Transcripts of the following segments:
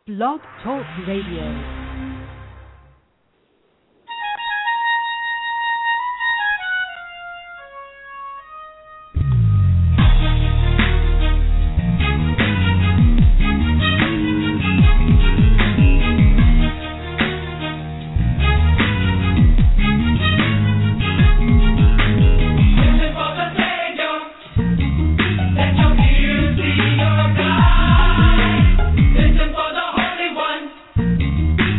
Blog Talk Radio. Listen for the Holy One.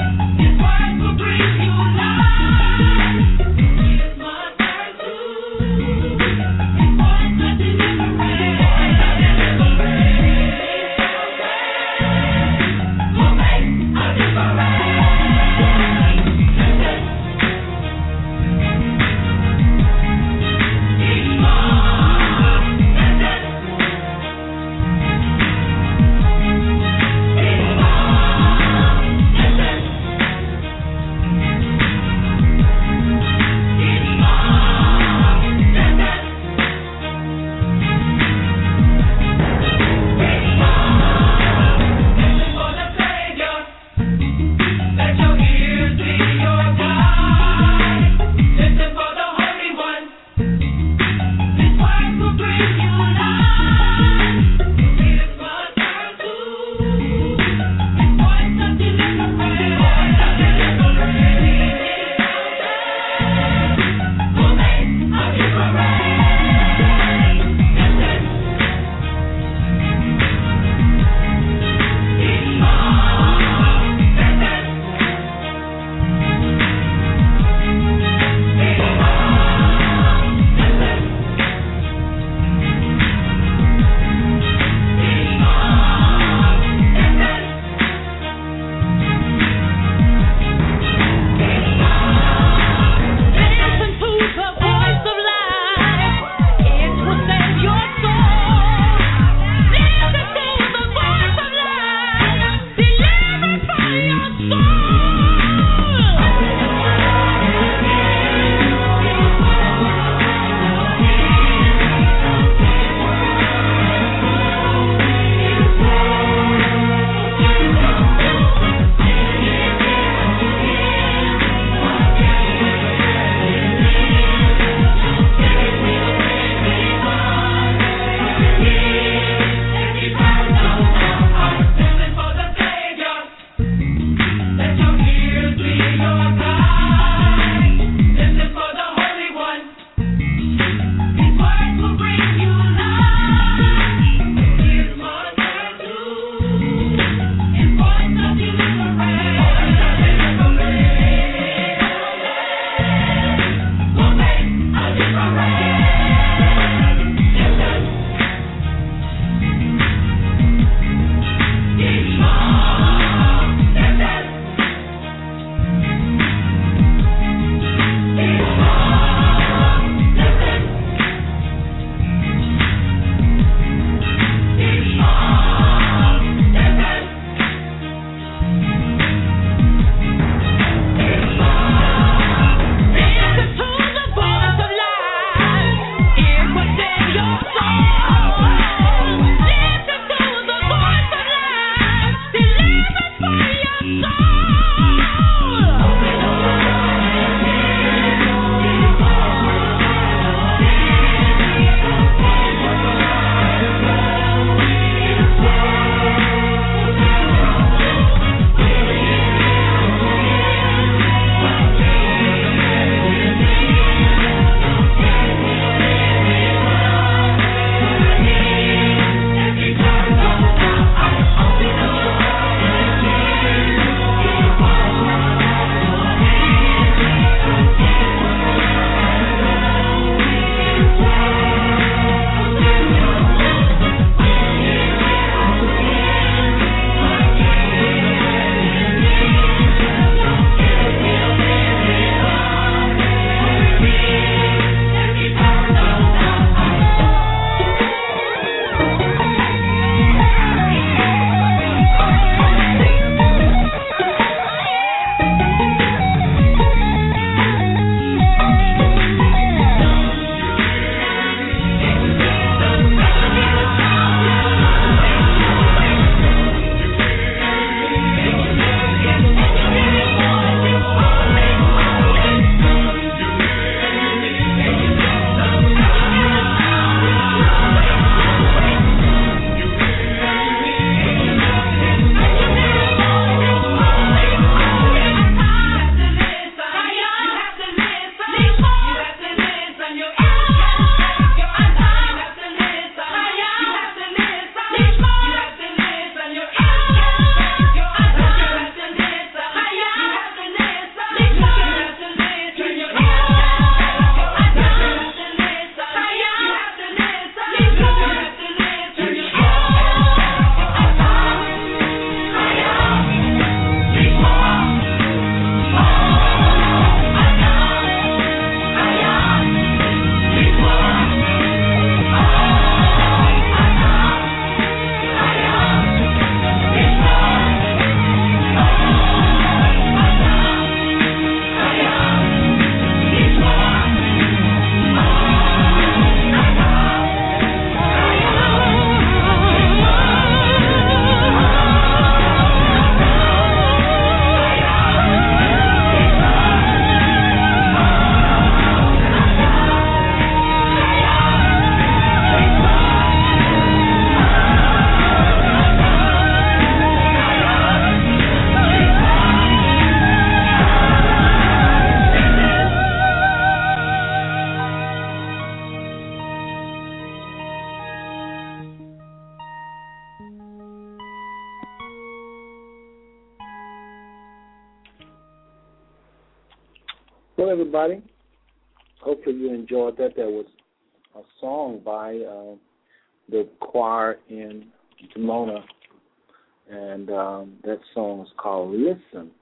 Well, everybody, hopefully you enjoyed that. That was a song by the choir in Pomona, and that song is called Listen.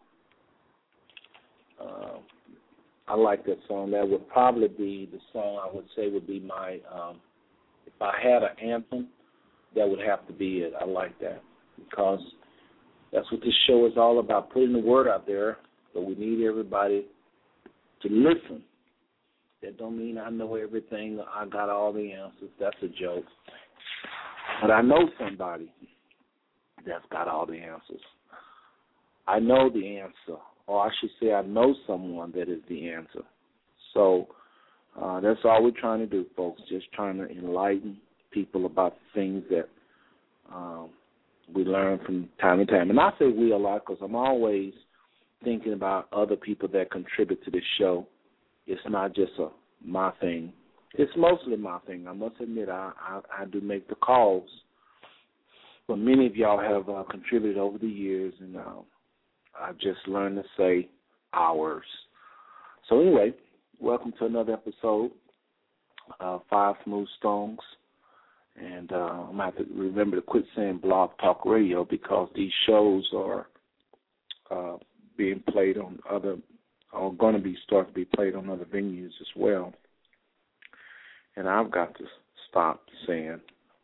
I like that song. That would probably be the song I would say would be my, if I had an anthem, that would have to be it. I like that because that's what this show is all about, putting the word out there, but we need everybody to listen. That don't mean I know everything, I got all the answers. That's a joke. But I know somebody that's got all the answers. I know the answer, or I should say I know someone that is the answer. So that's all we're trying to do, folks, just trying to enlighten people about the things that we learn from time to time. And I say we a lot because I'm always thinking about other people that contribute to this show. It's not just my thing. It's mostly my thing. I must admit I do make the calls. But many of y'all have contributed over the years, and I've just learned to say ours. So anyway, welcome to another episode of Five Smooth Stones. And I'm going to have to remember to quit saying Blog Talk Radio because these shows are being played on other, or going to be starting to be played on other venues as well. And I've got to stop saying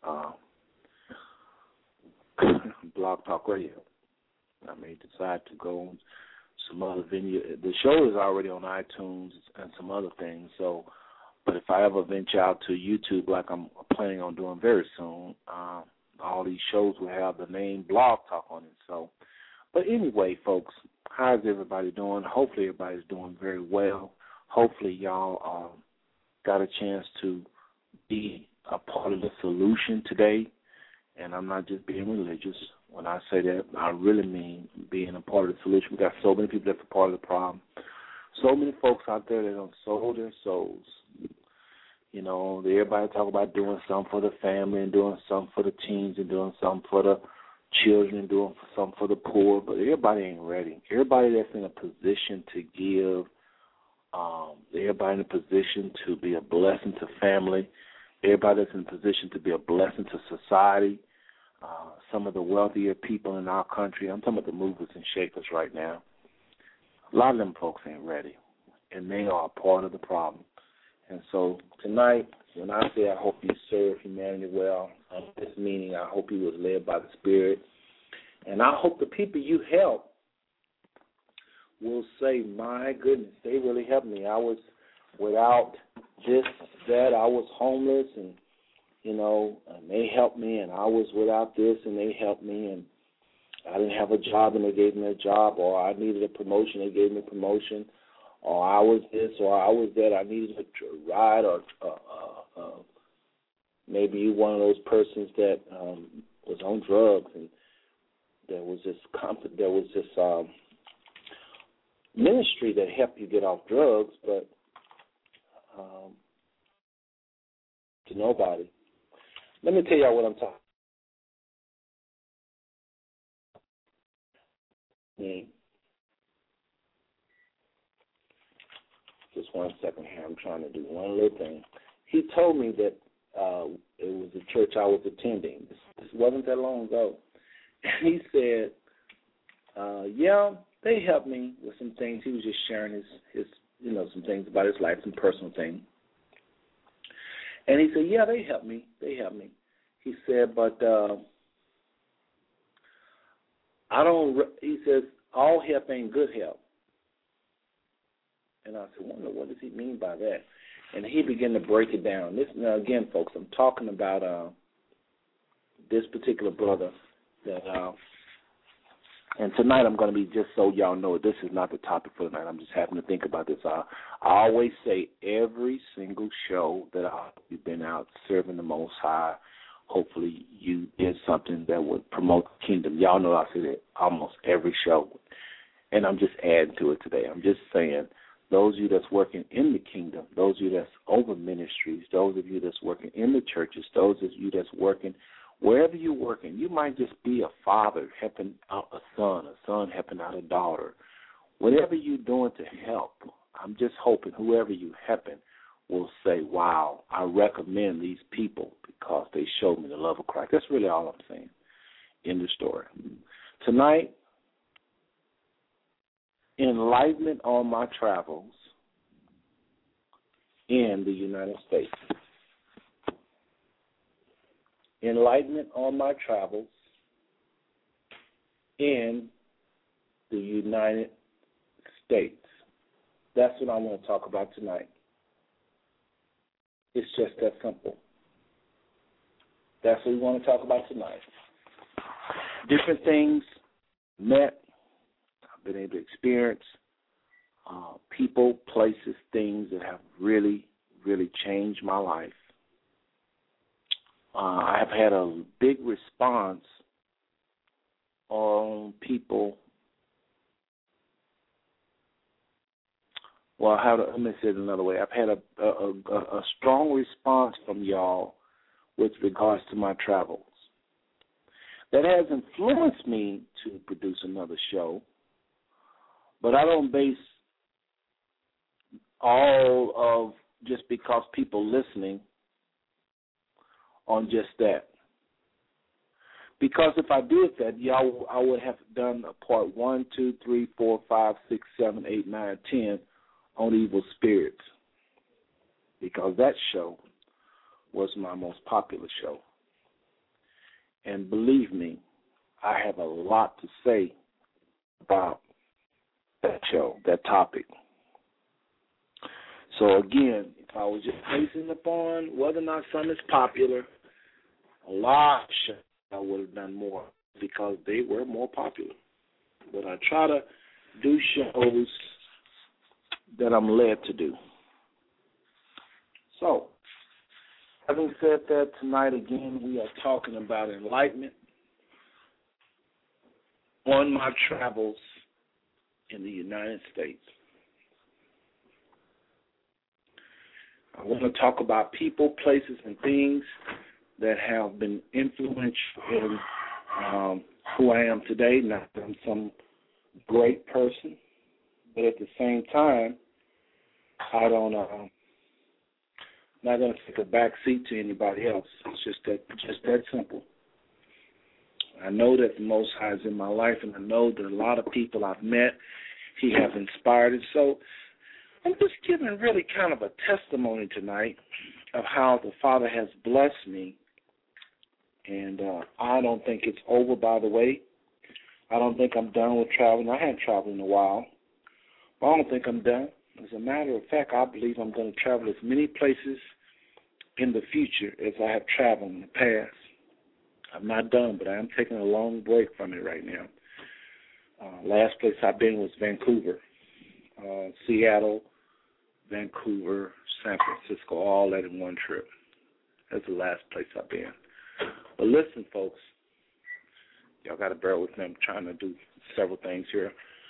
Blog Talk Radio. I may decide to go on some other venue. The show is already on iTunes and some other things. So, but if I ever venture out to YouTube, like I'm planning on doing very soon, all these shows will have the name Blog Talk on it. So, but anyway, folks, how's everybody doing? Hopefully, everybody's doing very well. Hopefully, y'all got a chance to be a part of the solution today. And I'm not just being religious. When I say that, I really mean being a part of the solution. We got so many people that's a part of the problem. So many folks out there that don't sold their souls. You know, everybody talk about doing something for the family and doing something for the teens and doing something for the children and doing something for the poor, but everybody ain't ready. Everybody that's in a position to give, everybody in a position to be a blessing to family, everybody that's in a position to be a blessing to society, some of the wealthier people in our country. I'm talking about the movers and shakers right now. A lot of them folks ain't ready, and they are a part of the problem. And so tonight, when I say I hope you serve humanity well, this meaning I hope you was led by the Spirit, and I hope the people you help will say, my goodness, they really helped me. I was without this, that, I was homeless, and and they helped me, and I was without this, and they helped me, and I didn't have a job, and they gave me a job, or I needed a promotion, they gave me a promotion, or I was this, or I was that, I needed a ride, or maybe you're one of those persons that was on drugs, and there was this ministry that helped you get off drugs, but to nobody. Let me tell y'all what I'm talking about. Just 1 second here. I'm trying to do one little thing. He told me that it was a church I was attending. This wasn't that long ago. And he said, yeah, they helped me with some things. He was just sharing his some things about his life, some personal things. And he said, yeah, they helped me. He said, but he says, all help ain't good help. And I said, wonder what does he mean by that? And he began to break it down. Now, again, folks, I'm talking about this particular brother that, and tonight I'm going to be, just so y'all know, this is not the topic for tonight. I'm just having to think about this. I always say every single show that I've been out serving the Most High, hopefully you did something that would promote the kingdom. Y'all know I say that almost every show. And I'm just adding to it today. I'm just saying, those of you that's working in the kingdom, those of you that's over ministries, those of you that's working in the churches, those of you that's working wherever you're working, you might just be a father helping out a son helping out a daughter. Whatever you're doing to help, I'm just hoping whoever you happen will say, wow, I recommend these people because they showed me the love of Christ. That's really all I'm saying in the story. Tonight, enlightenment on my travels in the United States. Enlightenment on my travels in the United States. That's what I want to talk about tonight. It's just that simple. That's what we want to talk about tonight. Different things met, I've been able to experience, people, places, things that have really, really changed my life. I have had a big response on people. Well, let me say it another way. I've had a strong response from y'all with regards to my travels. That has influenced me to produce another show, but I don't base all of just because people listening on just that. Because if I did that, y'all, I would have done a part 1, 2, 3, 4, 5, 6, 7, 8, 9, 10 on evil spirits. Because that show was my most popular show. And believe me, I have a lot to say about that show, that topic. So again, if I was just basing upon whether or not something is popular, a lot of shows I would have done more because they were more popular. But I try to do shows that I'm led to do. So, having said that, tonight again we are talking about enlightenment on my travels in the United States. I want to talk about people, places, and things that have been influential in who I am today. Not that I'm some great person, but at the same time, I don't. Not going to take a back seat to anybody else. It's just that simple. I know that the Most High is in my life, and I know that a lot of people I've met, He has inspired. And so I'm just giving really kind of a testimony tonight of how the Father has blessed me. And I don't think it's over, by the way. I don't think I'm done with traveling. I haven't traveled in a while, but I don't think I'm done. As a matter of fact, I believe I'm going to travel as many places in the future as I have traveled in the past. I'm not done, but I am taking a long break from it right now. Last place I've been was Vancouver, Seattle, Vancouver, San Francisco, all that in one trip. That's the last place I've been. But listen, folks, y'all got to bear with me. I'm trying to do several things here.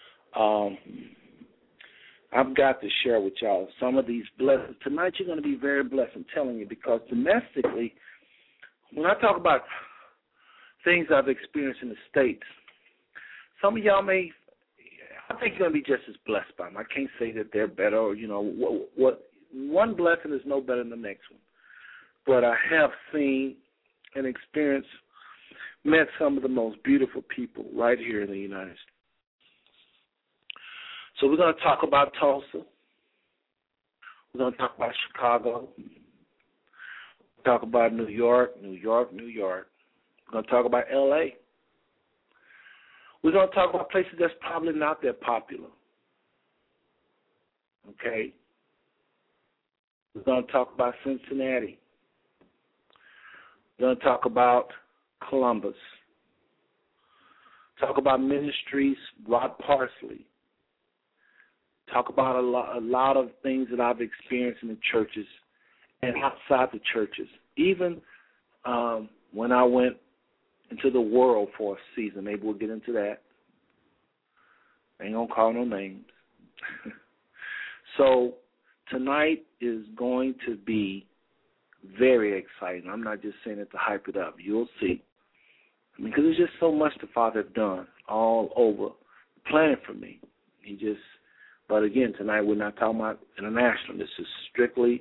I've got to share with y'all some of these blessings. Tonight you're going to be very blessed, I'm telling you, because domestically, when I talk about things I've experienced in the States, some of y'all may, I think you're going to be just as blessed by them. I can't say that they're better or, what one blessing is no better than the next one. But I have seen and experienced, met some of the most beautiful people right here in the United States. So we're going to talk about Tulsa. We're going to talk about Chicago. Talk about New York, New York, New York. We're going to talk about L.A. We're going to talk about places that's probably not that popular. Okay? We're going to talk about Cincinnati. We're going to talk about Columbus. Talk about ministries, Rod Parsley. Talk about a lot of things that I've experienced in the churches and outside the churches. Even when I went into the world for a season, maybe we'll get into that. I ain't going to call no names. So tonight is going to be very exciting. I'm not just saying it to hype it up. You'll see. I mean, because there's just so much the Father has done all over the planet for me. He just But again, tonight we're not talking about international. This is strictly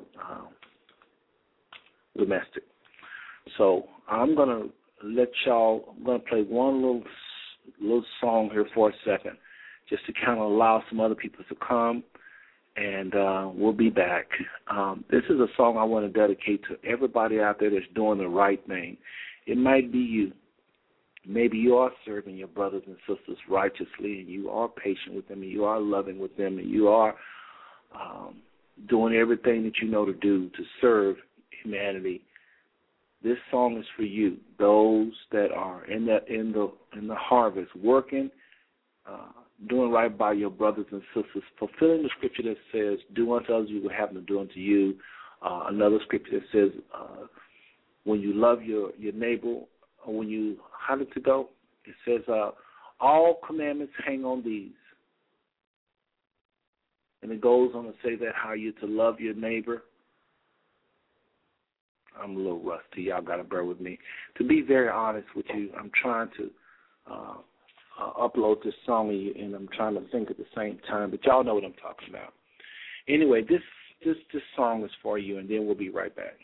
domestic. So I'm gonna play one little song here for a second, just to kind of allow some other people to come, and we'll be back. This is a song I want to dedicate to everybody out there that's doing the right thing. It might be you. Maybe you are serving your brothers and sisters righteously, and you are patient with them, and you are loving with them, and you are doing everything that you know to do to serve humanity. This song is for you, those that are in the harvest, working, doing right by your brothers and sisters, fulfilling the scripture that says, "Do unto others you will have them do unto you." Another scripture that says, "When you love your neighbor." When you, how did it go? It says, all commandments hang on these. And it goes on to say that how you to love your neighbor. I'm a little rusty. Y'all got to bear with me. To be very honest with you, I'm trying to upload this song and I'm trying to think at the same time, but y'all know what I'm talking about. Anyway, this song is for you, and then we'll be right back.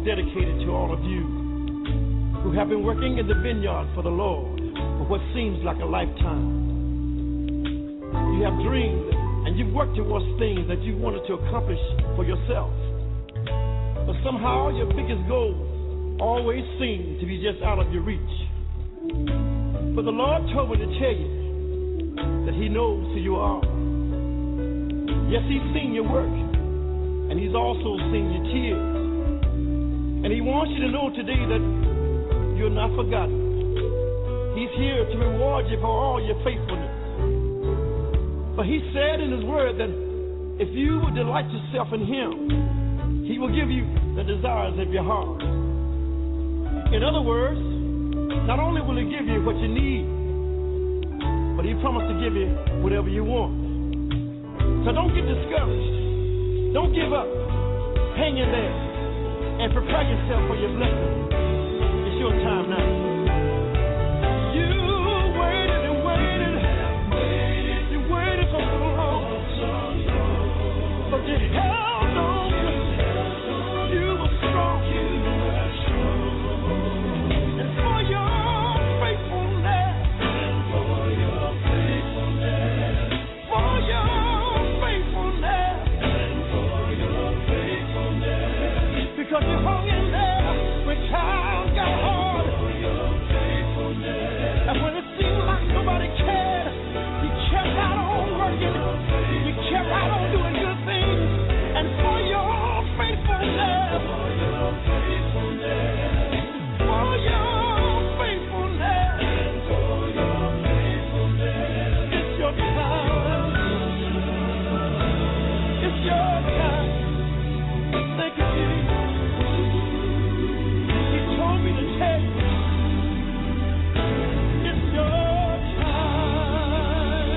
dedicated to all of you who have been working in the vineyard for the Lord for what seems like a lifetime. You have dreamed and you've worked towards things that you wanted to accomplish for yourself. But somehow your biggest goals always seem to be just out of your reach. But the Lord told me to tell you that He knows who you are. Yes, He's seen your work, and He's also seen your tears. And He wants you to know today that you're not forgotten. He's here to reward you for all your faithfulness. But He said in His word that if you will delight yourself in Him, He will give you the desires of your heart. In other words, not only will He give you what you need, but He promised to give you whatever you want. So don't get discouraged. Don't give up. Hang in there and prepare yourself for your blessing. It's your time now. You waited and waited. You waited for so long. But you held on. You were strong. And for your faithfulness. For your faithfulness. Because you hung in there when times got hard. And when it seemed like nobody cared, you kept right on working. You kept right on doing good things. And for your faithfulness. For your faithfulness. For your faithfulness. It's your time. It's your time. Thank you, Jesus. He told me to tell you, it's your time.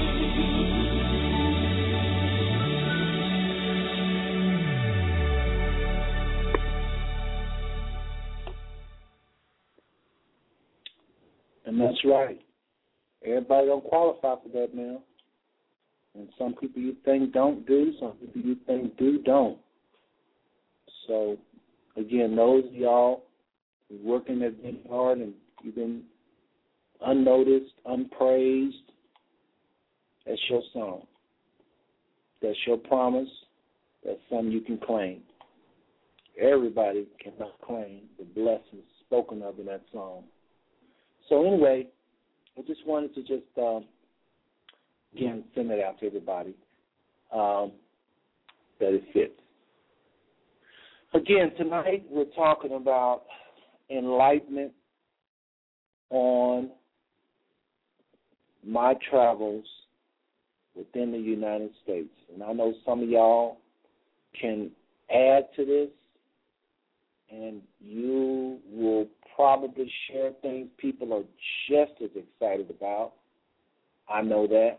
And that's right. Everybody don't qualify for that now. And some people you think don't do, some people you think do don't. So, again, those of y'all who working at been hard and you've been unnoticed, unpraised, that's your song. That's your promise. That's something you can claim. Everybody cannot claim the blessings spoken of in that song. So anyway, I just wanted to again, send it out to everybody that it fits. Again, tonight we're talking about enlightenment on my travels within the United States. And I know some of y'all can add to this, and you will probably share things people are just as excited about. I know that.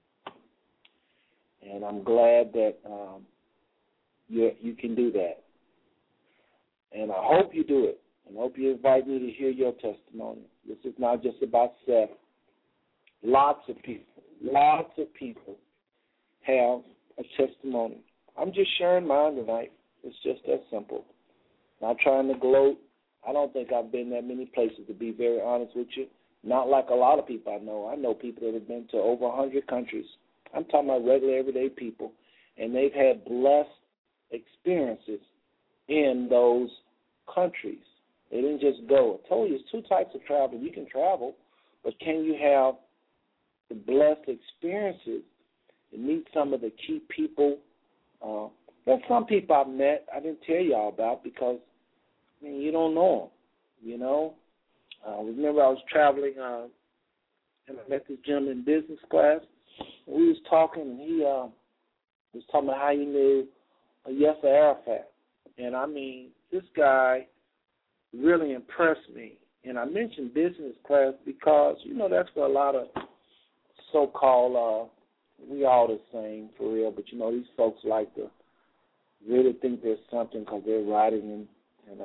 And I'm glad that you can do that. And I hope you do it. And I hope you invite me to hear your testimony. This is not just about Seth. Lots of people have a testimony. I'm just sharing mine tonight. It's just that simple. Not trying to gloat. I don't think I've been that many places, to be very honest with you. Not like a lot of people I know. I know people that have been to over 100 countries. I'm talking about regular, everyday people. And they've had blessed experiences in those countries. They didn't just go. I told you, there's two types of travel. You can travel, but can you have the blessed experiences and meet some of the key people? There's some people I've met I didn't tell y'all about because, I mean, you don't know them, you know. Remember I was traveling and I met this gentleman in business class. And we was talking, and he was talking about how he knew Yasser Arafat. And, I mean, this guy really impressed me. And I mentioned business class because, you know, that's where a lot of so-called, we all the same for real, but, you know, these folks like to really think there's something because they're riding in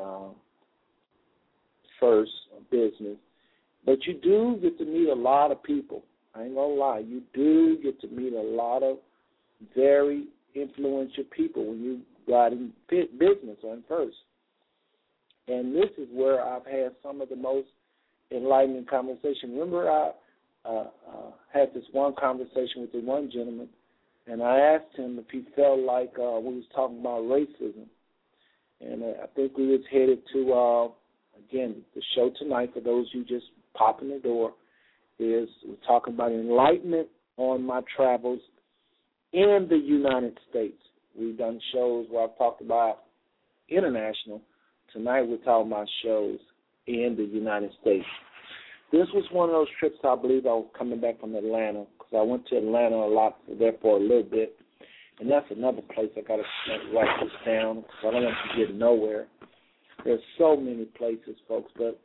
first business. But you do get to meet a lot of people. I ain't going to lie. You do get to meet a lot of very influential people when you ride in business or in first. And this is where I've had some of the most enlightening conversation. Remember, I had this one conversation with the one gentleman, and I asked him if he felt like we was talking about racism. And I think we was headed to, again, the show tonight, for those who just pop in the door, is we're talking about enlightenment on my travels in the United States. We've done shows where I've talked about international. Tonight we're talking about shows in the United States. This was one of those trips, I believe I was coming back from Atlanta, because I went to Atlanta a lot, there for a little bit. And that's another place I got to write this down, because I don't want to get nowhere. There's so many places, folks. But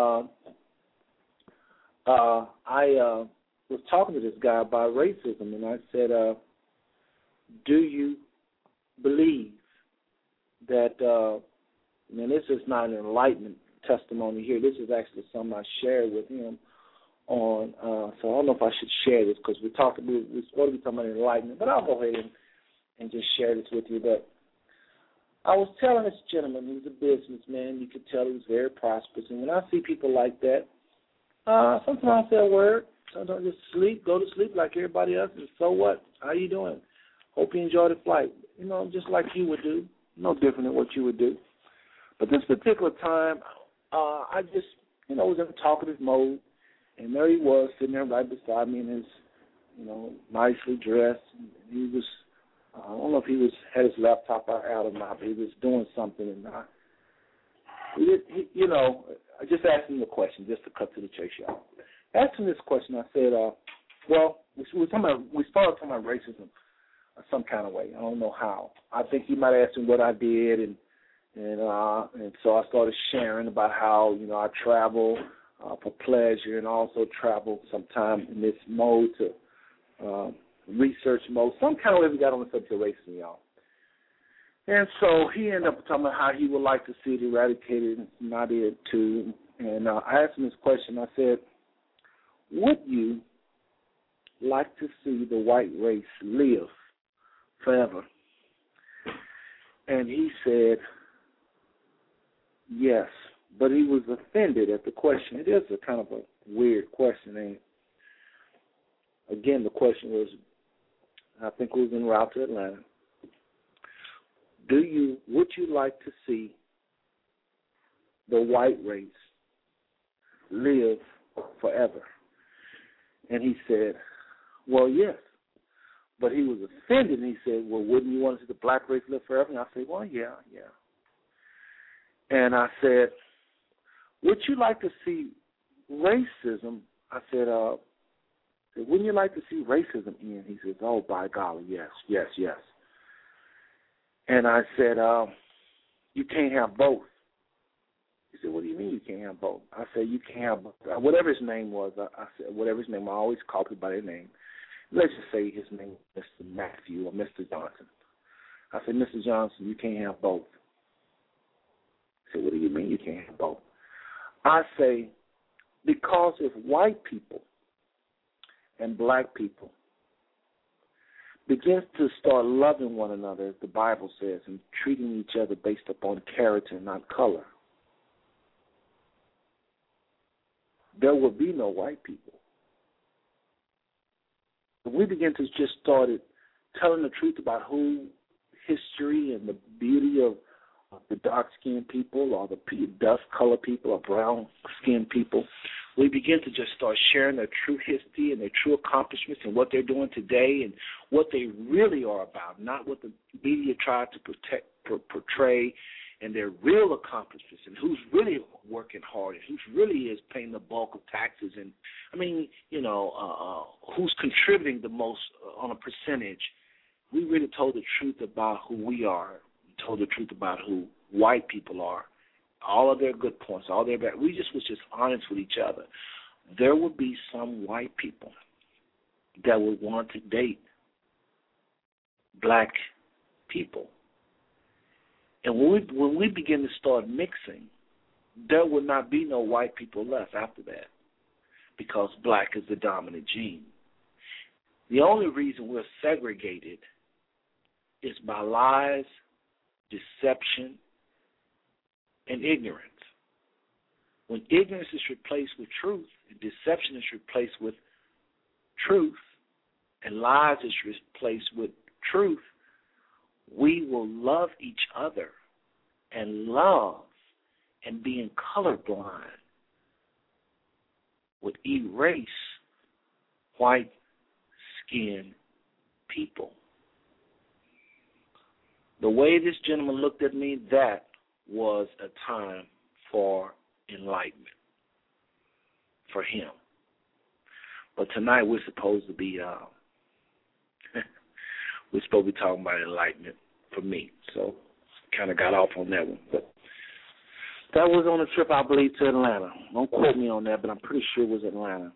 I was talking to this guy about racism, and I said, do you believe that, and this is not an enlightenment testimony here. This is actually something I shared with him on, so I don't know if I should share this, because we're supposed to be talking about enlightenment, but I'll go ahead and just share this with you. But I was telling this gentleman, he was a businessman, you could tell he was very prosperous, and when I see people like that, sometimes I say a word, sometimes I just go to sleep like everybody else, and so what? How you doing? Hope you enjoy the flight. You know, just like you would do, no different than what you would do. But this particular time, I just, was in a talkative mode, and there he was sitting there right beside me in his, nicely dressed. He was, I don't know if he had his laptop out or not, but he was doing something, and I just asked him the question, just to cut to the chase, y'all. Asked him this question. I said, we started talking about racism some kind of way. I don't know how. I think he might have asked me what I did, and so I started sharing about how, I travel for pleasure, and also travel sometime in this mode to research mode. Some kind of way we got on the subject of racism, y'all. And so he ended up talking about how he would like to see it eradicated, and I did too. And I asked him this question. I said, would you like to see the white race live forever? And he said, yes, but he was offended at the question. It is a kind of a weird question, ain't it? Again, the question was, I think it was en route to Atlanta. Would you like to see the white race live forever? And he said, well, yes. But he was offended, and he said, well, wouldn't you want to see the black race live forever? And I said, well, yeah. And I said, would you like to see racism? I said, wouldn't you like to see racism end? He says, oh, by golly, yes. And I said, you can't have both. He said, what do you mean you can't have both? I said, you can't have both. Whatever his name was, I said, whatever his name, I always call people by their name. Let's just say his name is Mr. Matthew or Mr. Johnson. I said, Mr. Johnson, you can't have both. He said, what do you mean you can't have both? I say, because if white people and black people begins to start loving one another, as the Bible says, and treating each other based upon character, not color, there will be no white people. If we begin to just start telling the truth about who history and the beauty of the dark-skinned people or the dust-colored people or brown-skinned people, we begin to just start sharing their true history and their true accomplishments and what they're doing today and what they really are about, not what the media tried to portray, and their real accomplishments and who's really working hard and who's really is paying the bulk of taxes and, who's contributing the most on a percentage. We really told the truth about who we are, told the truth about who white people are, all of their good points, all their bad. We was just honest with each other. There would be some white people that would want to date black people. And when we begin to start mixing, there would not be no white people left after that because black is the dominant gene. The only reason we're segregated is by lies, deception, and ignorance. When ignorance is replaced with truth, and deception is replaced with truth, and lies is replaced with truth, we will love each other and love and being colorblind would erase white-skinned people. The way this gentleman looked at me, that was a time for enlightenment for him. But tonight we're supposed to be talking about enlightenment for me. So kind of got off on that one. But that was on a trip, I believe, to Atlanta. Don't quote me on that, but I'm pretty sure it was Atlanta.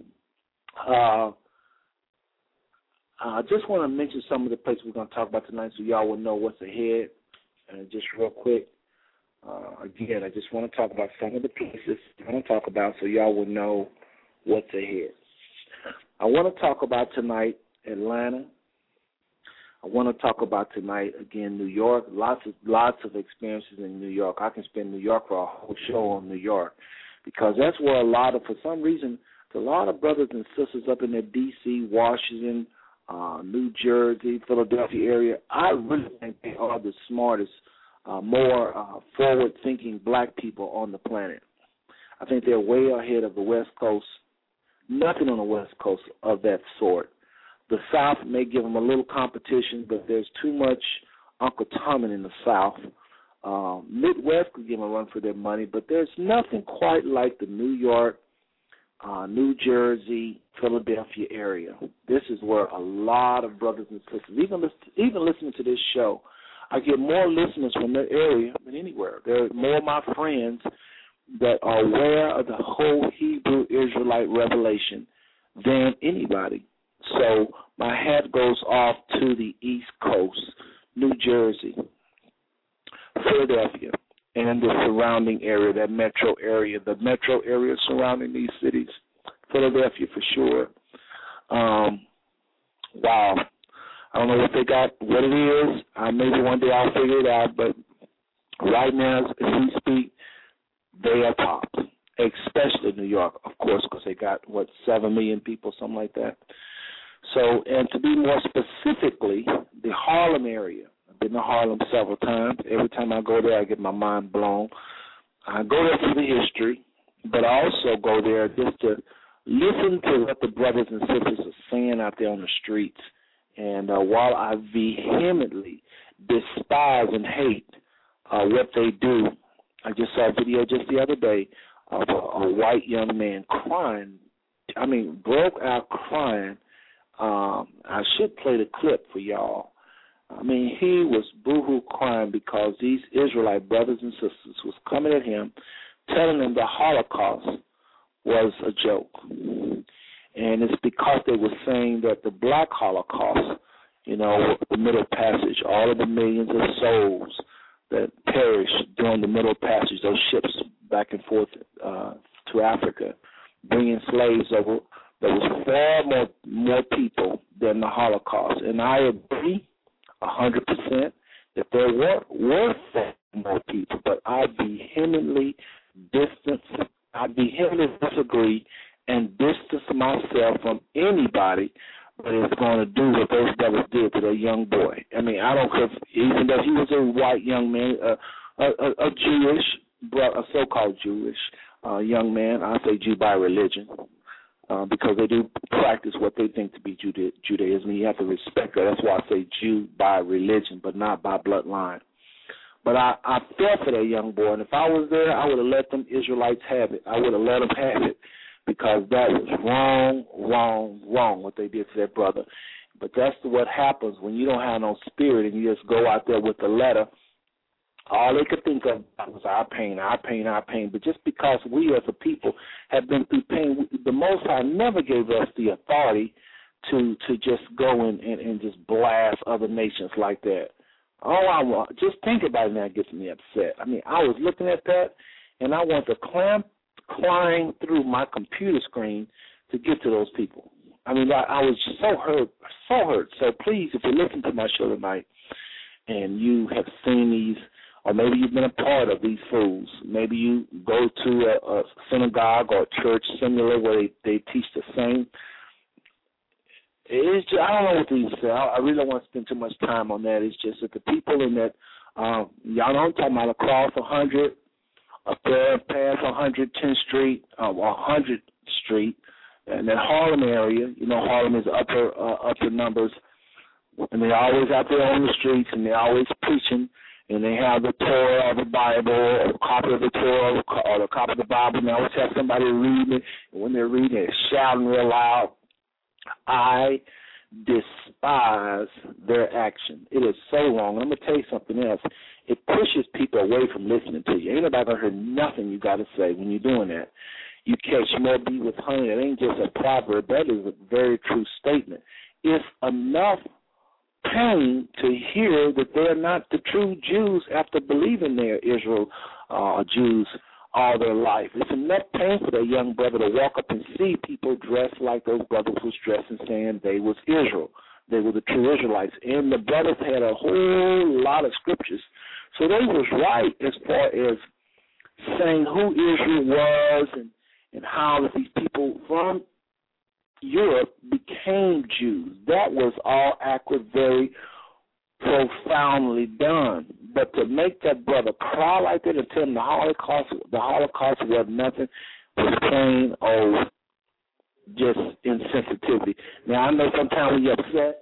I just want to mention some of the places we're going to talk about tonight so y'all will know what's ahead. And just real quick, again, I just want to talk about some of the places I want to talk about so y'all will know what's ahead. I want to talk about tonight Atlanta. I want to talk about tonight, again, New York. Lots of experiences in New York. I can spend New York for a whole show on New York because that's where for some reason, a lot of brothers and sisters up in the D.C., Washington, New Jersey, Philadelphia area, I really think they are the smartest, more forward-thinking black people on the planet. I think they're way ahead of the West Coast. Nothing on the West Coast of that sort. The South may give them a little competition, but there's too much Uncle Tommy in the South. Midwest could give them a run for their money, but there's nothing quite like the New York, New Jersey, Philadelphia area. This is where a lot of brothers and sisters, even listening to this show, I get more listeners from that area than anywhere. There are more of my friends that are aware of the whole Hebrew Israelite revelation than anybody. So my hat goes off to the East Coast, New Jersey, Philadelphia, and the surrounding area, that metro area, the metro area surrounding these cities, Philadelphia for sure. Wow. I don't know what they got, what it is. Maybe one day I'll figure it out, but right now, as we speak, they are top, especially New York, of course, because they got, 7 million people, something like that. So, and to be more specifically, the Harlem area. I've been to Harlem several times. Every time I go there, I get my mind blown. I go there for the history, but I also go there just to listen to what the brothers and sisters are saying out there on the streets. And while I vehemently despise and hate what they do, I just saw a video just the other day of a white young man crying. I mean, broke out crying. I should play the clip for y'all. I mean, he was boo-hoo crying because these Israelite brothers and sisters was coming at him, telling him the Holocaust was a joke. And it's because they were saying that the black Holocaust, the Middle Passage, all of the millions of souls that perished during the Middle Passage, those ships back and forth to Africa, bringing slaves over, there was far more people than the Holocaust. And I agree 100% that there were far more people, but I vehemently disagree and distance myself from anybody that is going to do what those brothers did to that young boy. I mean, I don't care, even though he was a white young man, a Jewish, a so-called Jewish young man. I say Jew by religion. Because they do practice what they think to be Judaism. You have to respect that. That's why I say Jew by religion, but not by bloodline. But I felt for that young boy, and if I was there, I would have let them Israelites have it. I would have let them have it because that was wrong what they did to their brother. But that's what happens when you don't have no spirit and you just go out there with the letter. All they could think of was our pain. But just because we as a people have been through pain, the Most High never gave us the authority to just go and just blast other nations like that. All I want, just think about it now, it gets me upset. I mean, I was looking at that, and I want to climb through my computer screen to get to those people. I mean, I was so hurt. So please, if you listen to my show tonight and you have seen these or maybe you've been a part of these fools. Maybe you go to a synagogue or a church similar where they teach the same. It's just, I don't know what these say. I really don't want to spend too much time on that. It's just that the people in that, y'all know I'm talking about across 100, up there past 110th Street, or 100th Street, and that Harlem area. You know, Harlem is upper numbers, and they're always out there on the streets, and they're always preaching, and they have the Torah or the Bible, or a copy of the Torah, or a copy of the Bible, and they always have somebody reading it, and when they're reading it, they're shouting real loud. I despise their action. It is so wrong. I'm going to tell you something else. It pushes people away from listening to you. Ain't nobody going to hear nothing you got to say when you're doing that. You catch more bee with honey. That ain't just a proverb. That is a very true statement. It's enough pain to hear that they're not the true Jews after believing they're Israel Jews all their life. It's enough pain for that young brother to walk up and see people dressed like those brothers was dressed and saying they was Israel. They were the true Israelites. And the brothers had a whole lot of scriptures. So they was right as far as saying who Israel was and how that these people from Europe became Jews. That was all accurate, very profoundly done. But to make that brother cry like that and tell him the Holocaust was nothing was plain old just insensitivity. Now, I know sometimes when you're upset,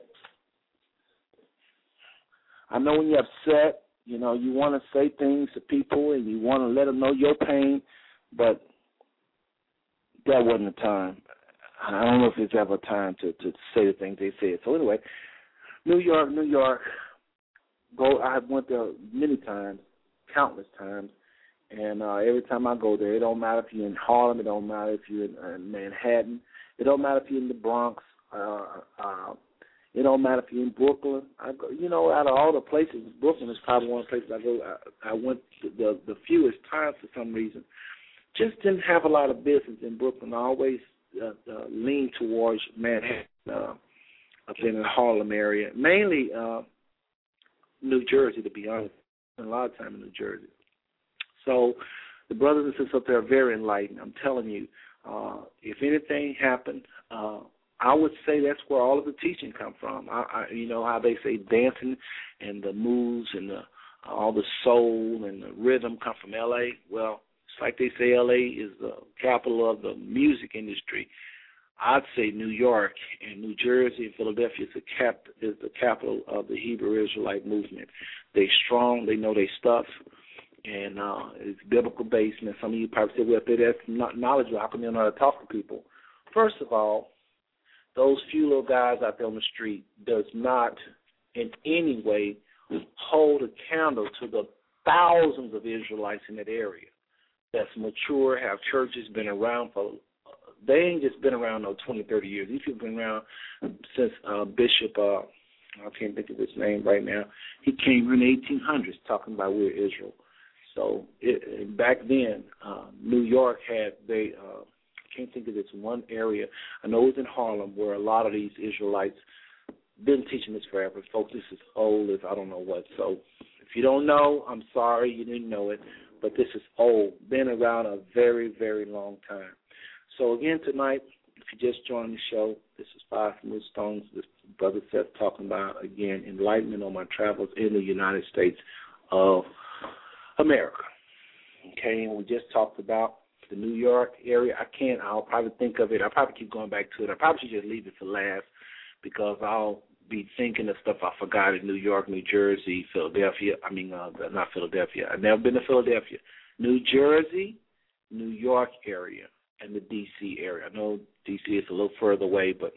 you know, you want to say things to people and you want to let them know your pain, but that wasn't the time. I don't know if it's ever a time to say the things they said. So anyway, New York. I went there many times, countless times, and every time I go there, it don't matter if you're in Harlem, it don't matter if you're in Manhattan, it don't matter if you're in the Bronx, it don't matter if you're in Brooklyn. I go, you know, out of all the places, Brooklyn is probably one of the places I go. I went the fewest times for some reason. Just didn't have a lot of business in Brooklyn. I always leaned towards Manhattan, up in the Harlem area, mainly New Jersey, to be honest. I spent a lot of time in New Jersey. So the brothers and sisters up there are very enlightened. I'm telling you, if anything happened, I would say that's where all of the teaching come from. You know how they say dancing and the moves and all the soul and the rhythm come from L.A.? Well, it's like they say L.A. is the capital of the music industry. I'd say New York and New Jersey and Philadelphia is the capital of the Hebrew Israelite movement. They strong, they know their stuff, and it's biblical based. And some of you probably say, well, if that's not knowledgeable, how come you don't know how to talk to people? First of all, those few little guys out there on the street does not in any way hold a candle to the thousands of Israelites in that area that's mature, have churches, been around for. They ain't just been around 20, 30 years. These people have been around since Bishop, I can't think of his name right now. He came in the 1800s talking about we're Israel. So back then, New York had, I can't think of this one area. I know it was in Harlem where a lot of these Israelites been teaching this forever. Folks, this is old as I don't know what. So if you don't know, I'm sorry you didn't know it, but this is old. Been around a very, very long time. So again tonight, if you just joined the show, this is Five Smooth Stones. This brother Seth talking about, again, enlightenment on my travels in the United States of America. Okay, and we just talked about the New York area. I'll probably think of it. I'll probably keep going back to it. I probably should just leave it for last because I'll be thinking of stuff I forgot in New York, New Jersey, Philadelphia. Not Philadelphia. I've never been to Philadelphia. New Jersey, New York area, and the D.C. area. I know D.C. is a little further away, but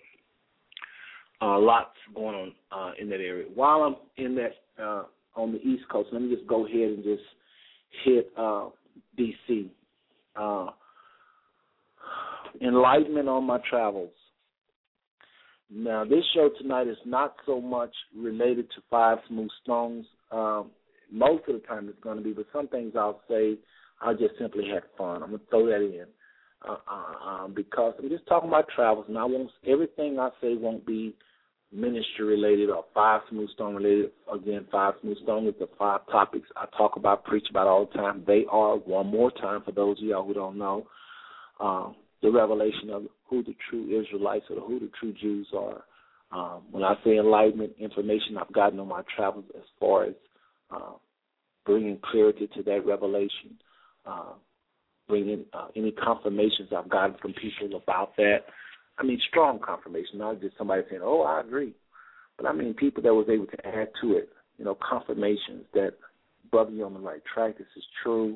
lots going on in that area. While I'm in that on the East Coast, let me just go ahead and just hit D.C. Enlightenment on my travels. Now, this show tonight is not so much related to Five Smooth Stones. Most of the time it's going to be, but some things I'll say, I'll just simply have fun. I'm going to throw that in. Because I'm just talking about travels, and everything I say won't be ministry related or 5 Smooth Stone related. Again, 5 Smooth Stone is the 5 topics I talk about, preach about all the time. They are, one more time for those of y'all who don't know, the revelation of who the true Israelites or who the true Jews are. When I say enlightenment, information I've gotten on my travels as far as bringing clarity to that revelation, bringing any confirmations I've gotten from people about that. I mean, strong confirmation, not just somebody saying, oh, I agree. But I mean people that was able to add to it, confirmations that, brother, you're on the right track, this is true,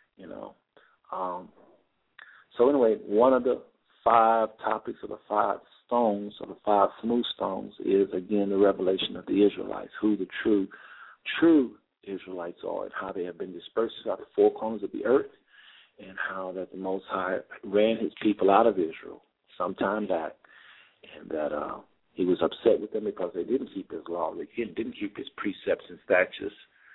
So anyway, one of the 5 topics of the 5 stones, or the 5 smooth stones, is, again, the revelation of the Israelites, who the true Israelites are, and how they have been dispersed throughout the 4 corners of the earth, and how that the Most High ran his people out of Israel some time back, and that he was upset with them because they didn't keep his law, they didn't keep his precepts and statutes.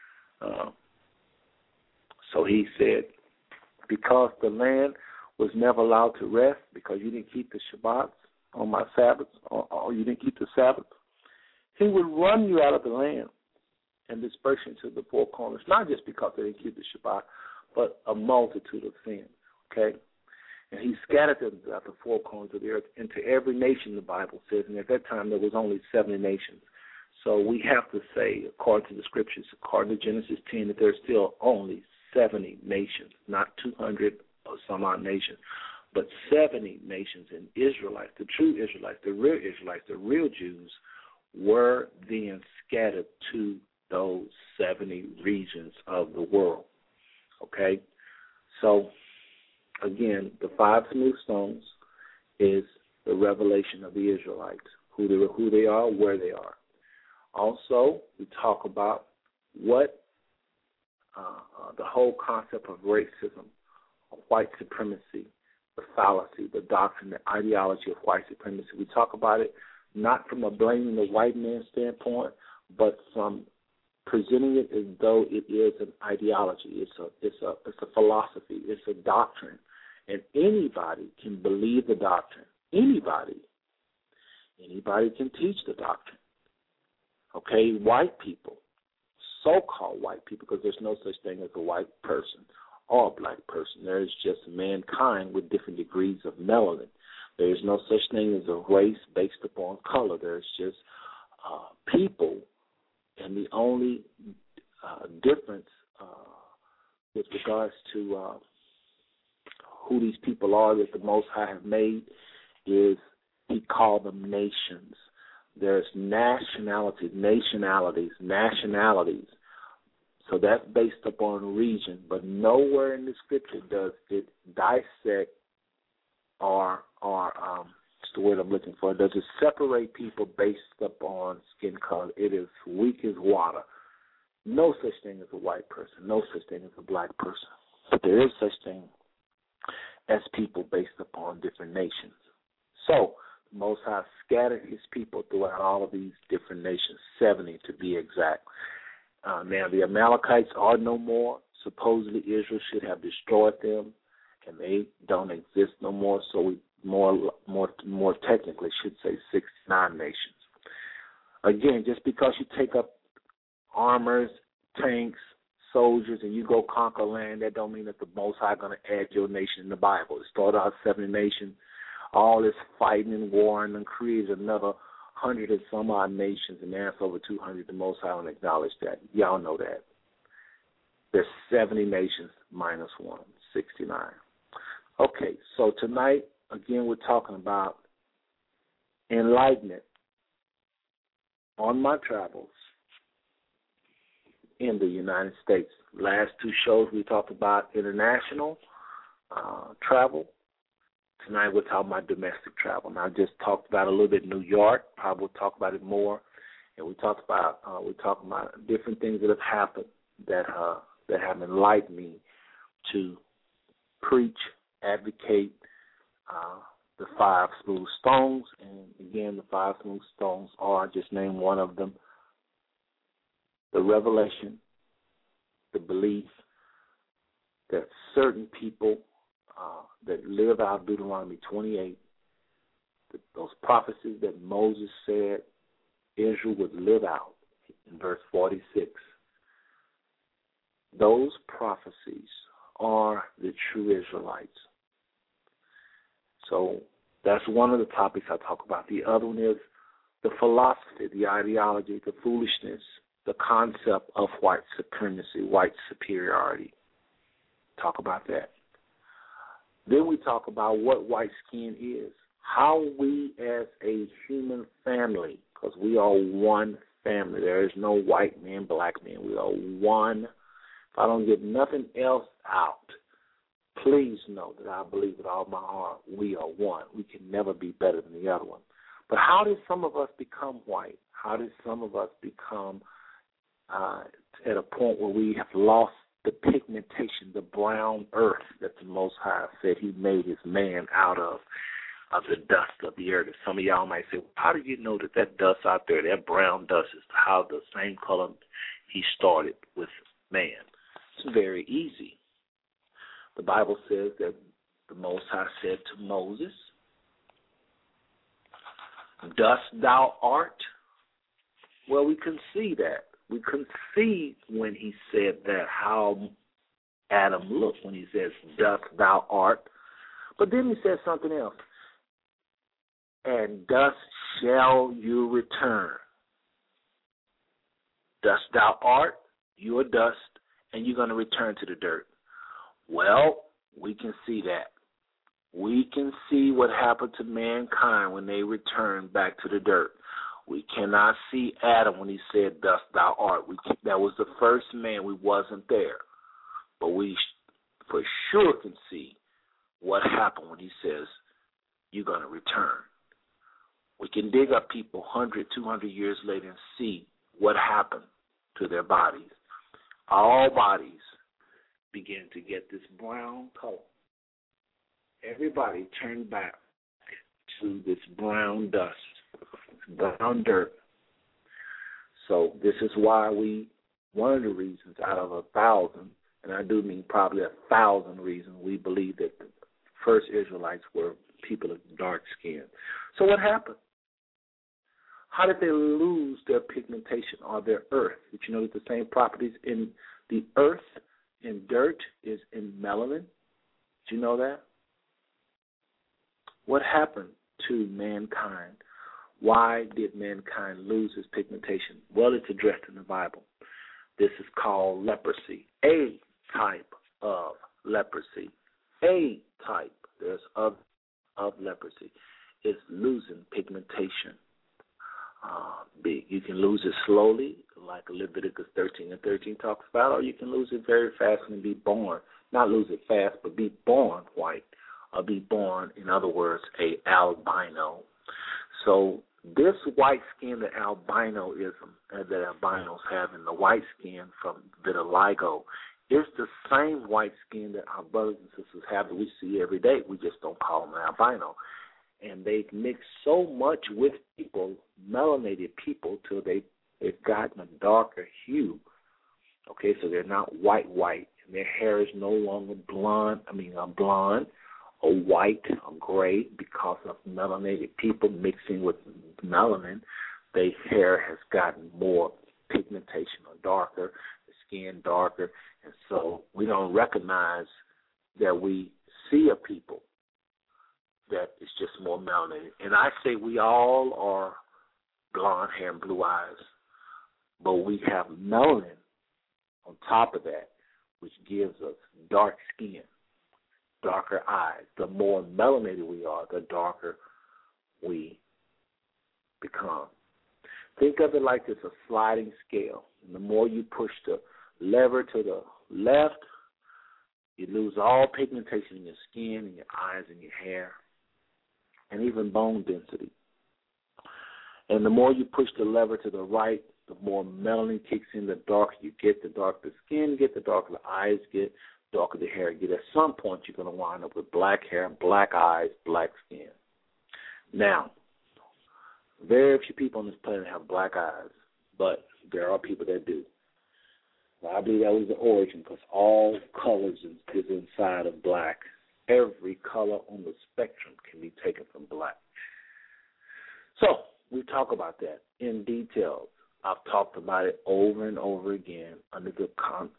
So he said, because the land was never allowed to rest, because you didn't keep the Shabbats on my Sabbaths, or you didn't keep the Sabbath, he would run you out of the land and disperse you to the 4 corners, not just because they didn't keep the Shabbat, but a multitude of sins, okay? And he scattered them throughout the 4 corners of the earth into every nation, the Bible says, and at that time there was only 70 nations. So we have to say, according to the scriptures, according to Genesis 10, that there's still only 70 nations, not 200 or some odd nations, but 70 nations. And Israelites, the true Israelites, the real Jews, were then scattered to those 70 regions of the world. Okay? So, again, the 5 smooth stones is the revelation of the Israelites, who they are, where they are. Also, we talk about what the whole concept of racism, of white supremacy, the fallacy, the doctrine, the ideology of white supremacy. We talk about it not from a blaming the white man standpoint, but from presenting it as though it is an ideology. It's a philosophy. It's a doctrine, and anybody can believe the doctrine. Anybody can teach the doctrine. Okay, white people, so-called white people, because there's no such thing as a white person or a black person. There is just mankind with different degrees of melanin. There is no such thing as a race based upon color. There's just people, and the only difference with regards to who these people are that the Most High have made is he called them nations. There's nationalities. So that's based upon region, but nowhere in the scripture does it dissect or what's the word I'm looking for? Does it separate people based upon skin color? It is weak as water. No such thing as a white person. No such thing as a black person. But there is such thing as people based upon different nations. So the Most High scattered his people throughout all of these different nations, 70 to be exact. Now the Amalekites are no more. Supposedly Israel should have destroyed them, and they don't exist no more. So we more technically should say 69 nations. Again, just because you take up armors, tanks, soldiers, and you go conquer land, that don't mean that the Most High going to add your nation in the Bible. It started out 70 nations. All this fighting and warring and created another 100 and some odd nations, and now it's over 200. The Most High don't acknowledge that. Y'all know that. There's 70 nations minus 1, 69. Okay, so tonight, again, we're talking about enlightenment on my travels in the United States. Last 2 shows we talked about international travel. Tonight we're talking about domestic travel. Now I just talked about a little bit New York. Probably we'll talk about it more. And we're talking about different things that have happened that have enlightened me to preach, advocate the 5 smooth stones. And again, the 5 smooth stones are, just name one of them, the revelation, the belief that certain people that live out Deuteronomy 28, those prophecies that Moses said Israel would live out in verse 46. Those prophecies are the true Israelites. So that's one of the topics I talk about. The other one is the philosophy, the ideology, the foolishness, the concept of white supremacy, white superiority. Talk about that. Then we talk about what white skin is, how we as a human family, because we are one family. There is no white man, black man. We are one. If I don't get nothing else out, please know that I believe with all my heart we are one. We can never be better than the other one. But how did some of us become white? How did some of us become at a point where we have lost the pigmentation, the brown earth that the Most High said he made his man out of the dust of the earth? And some of y'all might say, well, how do you know that dust out there, that brown dust, is how the same color he started with man? It's very easy. The Bible says that the Most High said to Moses, dust thou art? Well, we can see that. We can see when he said that how Adam looked when he says, dust thou art. But then he says something else. And dust shall you return. Dust thou art, you are dust, and you're going to return to the dirt. Well, we can see that. We can see what happened to mankind when they returned back to the dirt. We cannot see Adam when he said, dust thou art. That was the first man. We wasn't there. But we for sure can see what happened when he says, you're going to return. We can dig up people 100, 200 years later and see what happened to their bodies. All bodies begin to get this brown color. Everybody turned back to this brown dust, brown dirt. So this is why one of the reasons out of 1,000, and I do mean probably 1,000 reasons, we believe that the first Israelites were people of dark skin. So what happened? How did they lose their pigmentation or their earth? Did you know that the same properties in the earth, in dirt, is in melanin? Did you know that? What happened to mankind? Why did mankind lose its pigmentation? Well, it's addressed in the Bible. This is called leprosy, a type of leprosy. A type, there's of leprosy, is losing pigmentation. You can lose it slowly, like Leviticus 13:13 talks about, or you can lose it very fast and be born. Not lose it fast, but be born white, or be born, in other words, a albino. So this white skin, the albinoism that albinos have, and the white skin from vitiligo, is the same white skin that our brothers and sisters have that we see every day. We just don't call them albino. And they've mixed so much with people, melanated people, till they've gotten a darker hue. Okay, so they're not white, and their hair is no longer blonde or white or gray because of melanated people mixing with melanin. Their hair has gotten more pigmentation or darker, the skin darker, and so we don't recognize that we see a people that is just more melanated. And I say we all are blonde hair and blue eyes, but we have melanin on top of that, which gives us dark skin, darker eyes. The more melanated we are, the darker we become. Think of it like it's a sliding scale. And the more you push the lever to the left, you lose all pigmentation in your skin, in your eyes, and your hair, and even bone density. And the more you push the lever to the right, the more melanin kicks in, the darker you get, the darker the skin get, the darker the eyes get, the darker the hair get. At some point, you're going to wind up with black hair, black eyes, black skin. Now, very few people on this planet have black eyes, but there are people that do. Well, I believe that was the origin, because all colors is inside of black. Every color on the spectrum can be taken from black. So we talk about that in detail. I've talked about it over and over again under the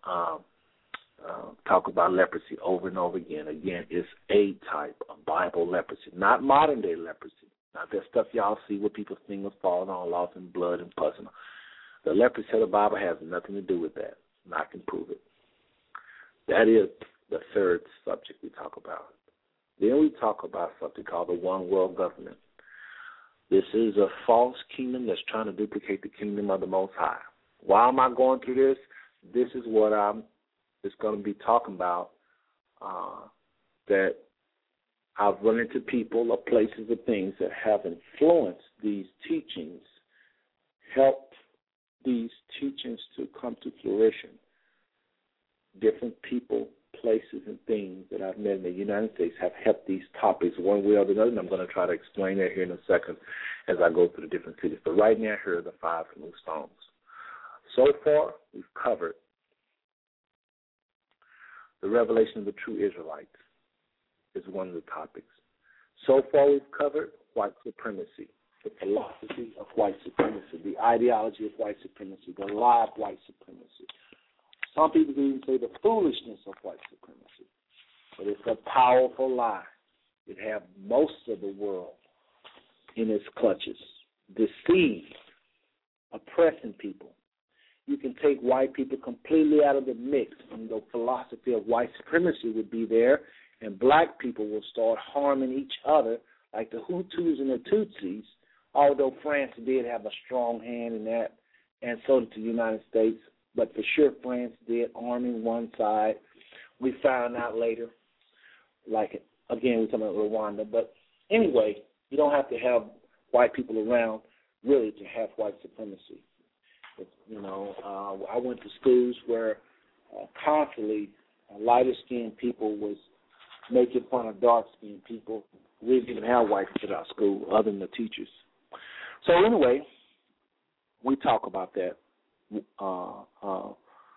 talk about leprosy over and over again. Again, it's a type of Bible leprosy, not modern day leprosy. Not that stuff y'all see where people's fingers falling all off in blood and pus. The leprosy of the Bible has nothing to do with that, and I can prove it. That is the third subject we talk about. Then we talk about something called the one world government. This is a false kingdom that's trying to duplicate the kingdom of the Most High. Why am I going through this? This is what I'm just going to be talking about, that I've run into people or places or things that have influenced these teachings, helped these teachings to come to fruition. Different people, places, and things that I've met in the United States have helped these topics one way or the other, and I'm going to try to explain that here in a second as I go through the different cities. But right now, here are the 5 new stones. So far, we've covered the revelation of the true Israelites is one of the topics. So far, we've covered white supremacy, the philosophy of white supremacy, the ideology of white supremacy, the lie of white supremacy. Some people can even say the foolishness of white supremacy. But it's a powerful lie. It has most of the world in its clutches, deceived, oppressing people. You can take white people completely out of the mix, and the philosophy of white supremacy would be there, and black people will start harming each other like the Hutus and the Tutsis, although France did have a strong hand in that, and so did the United States. But for sure, France did arming one side. We found out later, like, again, we're talking about Rwanda. But anyway, you don't have to have white people around, really, to have white supremacy. You know, I went to schools where constantly lighter-skinned people was making fun of dark-skinned people. We didn't even have white people at our school other than the teachers. So anyway, we talk about that. One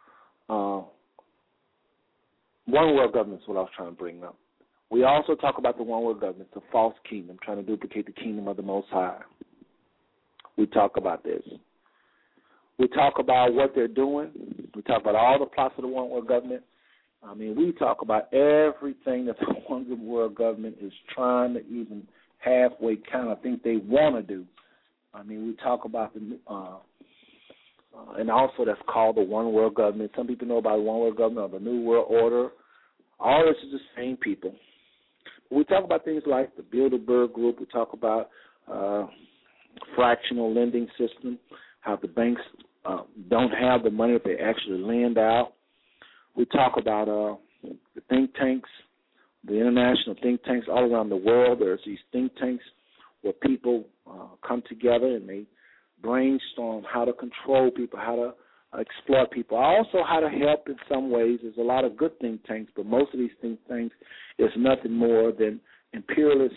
world government is what I was trying to bring up. We also talk about the one world government, the false kingdom, trying to duplicate the kingdom of the Most High. We talk about this. We talk about what they're doing. We talk about all the plots of the one world government. I mean, we talk about everything that the one world government is trying to even halfway kind of think they want to do. I mean, we talk about the and also that's called the one world government. Some people know about the one world government or the New World Order. All this is the same people. We talk about things like the Bilderberg Group. We talk about fractional lending system, how the banks don't have the money that they actually lend out. We talk about the think tanks, the international think tanks all around the world. There's these think tanks where people come together and they brainstorm how to control people, how to exploit people. Also how to help in some ways. There's a lot of good think tanks, but most of these think tanks is nothing more than imperialist,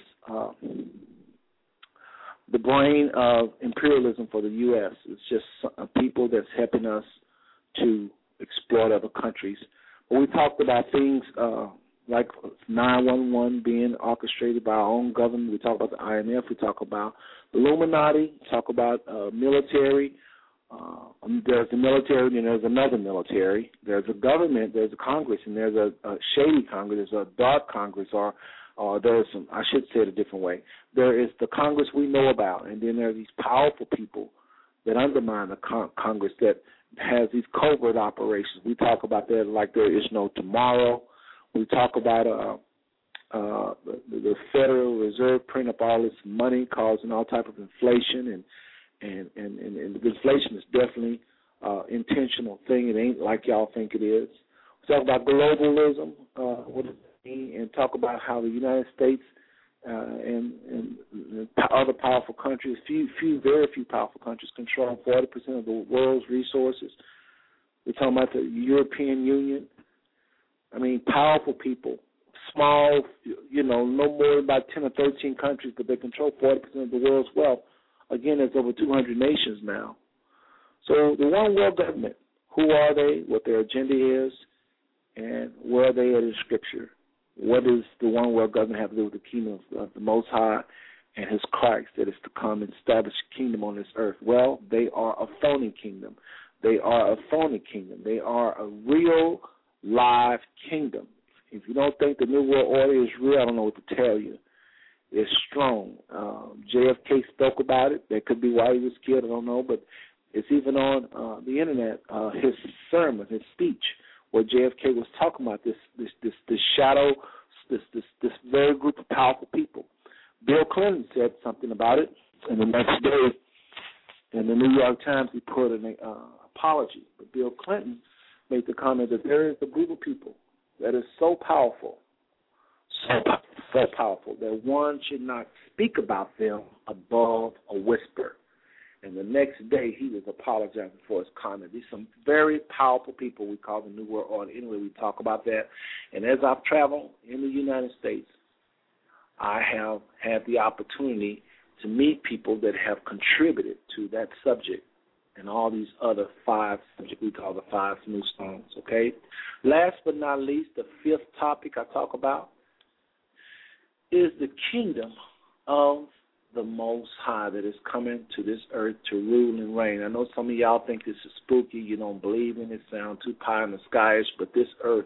the brain of imperialism for the U.S. It's just people that's helping us to exploit other countries. But we talked about things like 9/11 being orchestrated by our own government. We talk about the IMF. We talk about the Illuminati. We talk about military. There's the military, and there's another military. There's a government. There's a Congress, and there's a shady Congress. There's a dark Congress, or there's some. I should say it a different way. There is the Congress we know about, and then there are these powerful people that undermine the Congress that has these covert operations. We talk about that like there is no tomorrow. We talk about the Federal Reserve print up all this money, causing all type of inflation, and the inflation is definitely intentional thing. It ain't like y'all think it is. We talk about globalism, what does it mean, and talk about how the United States and other powerful countries, very few powerful countries, control 40% of the world's resources. We're talking about the European Union. I mean, powerful people, small, no more than about 10 or 13 countries, but they control 40% of the world's wealth. Again, there's over 200 nations now. So the one world government, who are they, what their agenda is, and where are they at in Scripture? What does the one world government have to do with the kingdom of the Most High? and his Christ that is to come and establish a kingdom on this earth. Well, they are a phony kingdom. They are a phony kingdom. They are a real, live kingdom. If you don't think the New World Order is real, I don't know what to tell you. It's strong. JFK spoke about it. That could be why he was killed. I don't know, but it's even on the internet. His sermon, his speech, where JFK was talking about this shadow, this very group of powerful people. Bill Clinton said something about it, and the next day, in the New York Times, he put an apology. But Bill Clinton made the comment that there is a group of people that is so powerful, so powerful, that one should not speak about them above a whisper. And the next day, he was apologizing for his comment. These are some very powerful people we call the New World Order. Anyway, we talk about that. And as I've traveled in the United States, I have had the opportunity to meet people that have contributed to that subject and all these other 5 subjects we call the 5 smooth stones, okay? Last but not least, the 5th topic I talk about is the kingdom of the Most High that is coming to this earth to rule and reign. I know some of y'all think this is spooky. You don't believe in it. Sound too pie in the skies, but this earth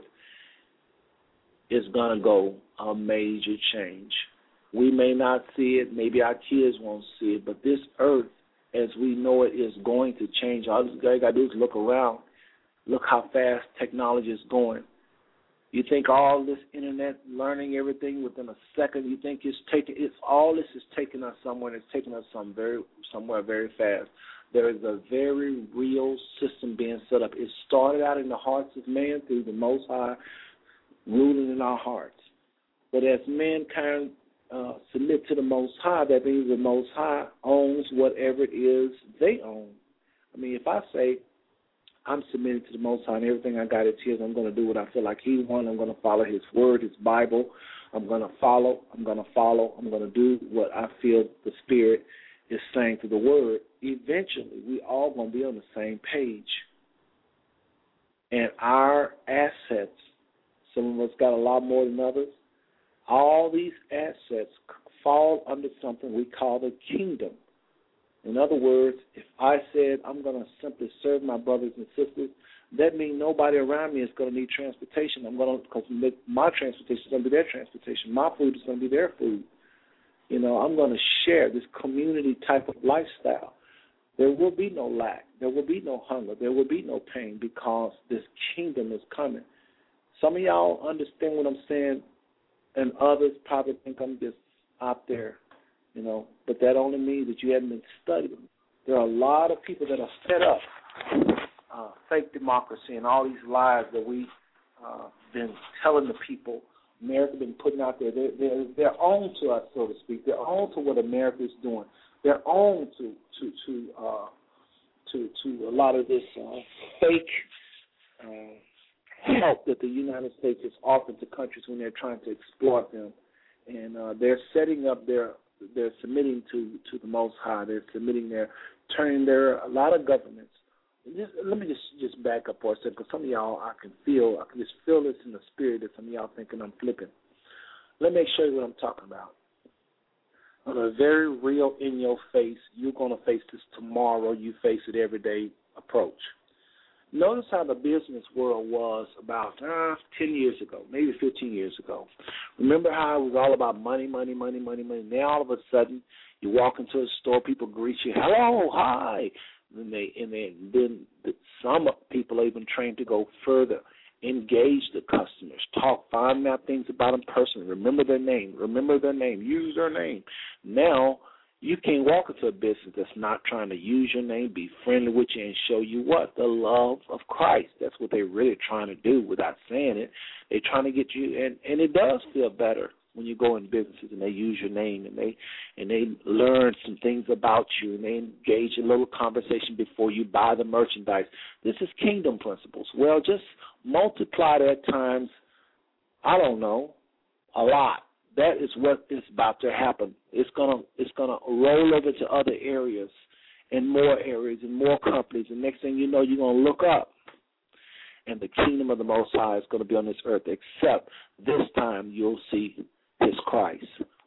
is going to go a major change. We may not see it. Maybe our kids won't see it, but this earth, as we know it, is going to change. All you got to do is look around. Look how fast technology is going. You think all this internet, learning everything within a second, you think all this is taking us somewhere, and it's taking us somewhere very fast. There is a very real system being set up. It started out in the hearts of man through the Most High ruling in our hearts. But as mankind submit to the Most High, that means the Most High owns whatever it is they own. I mean, if I say I'm submitted to the Most High and everything I got is His, I'm going to do what I feel like He wants. I'm going to follow His Word, His Bible. I'm going to follow. I'm going to do what I feel the Spirit is saying to the Word. Eventually, we all going to be on the same page. And our assets, some of us got a lot more than others, all these assets fall under something we call the kingdom. In other words, if I said I'm going to simply serve my brothers and sisters, that means nobody around me is going to need transportation. Because my transportation is going to be their transportation. My food is going to be their food. You know, I'm going to share this community type of lifestyle. There will be no lack. There will be no hunger. There will be no pain because this kingdom is coming. Some of y'all understand what I'm saying, and others probably think I'm just out there, you know, but that only means that you haven't been studying. There are a lot of people that are set up, fake democracy and all these lies that we've been telling the people. America been putting out there. They're on to us, so to speak. They're on to what America is doing. They're on to a lot of this fake help that the United States is offering to countries when they're trying to exploit them. And they're setting up they're submitting to the Most High. They're submitting a lot of governments. Let me just back up for a second, because some of y'all, I can just feel this in the spirit that some of y'all thinking I'm flipping. Let me show you what I'm talking about. On a very real, in your face, you're going to face this tomorrow, you face it every day approach. Notice how the business world was about 10 years ago, maybe 15 years ago. Remember how it was all about money, money, money, money, money. Now all of a sudden you walk into a store, people greet you, hello, hi. And then some people are even trained to go further, engage the customers, talk, find out things about them personally, remember their name, use their name. Now you can't walk into a business that's not trying to use your name, be friendly with you, and show you what? The love of Christ. That's what they're really trying to do without saying it. They're trying to get you, and it does feel better when you go in businesses and they use your name and they learn some things about you and they engage a little conversation before you buy the merchandise. This is kingdom principles. Well, just multiply that times, I don't know, a lot. That is what is about to happen. It's gonna roll over to other areas and more companies. And next thing you know, you're gonna look up, and the kingdom of the Most High is going to be on this earth. Except this time, you'll see His Christ.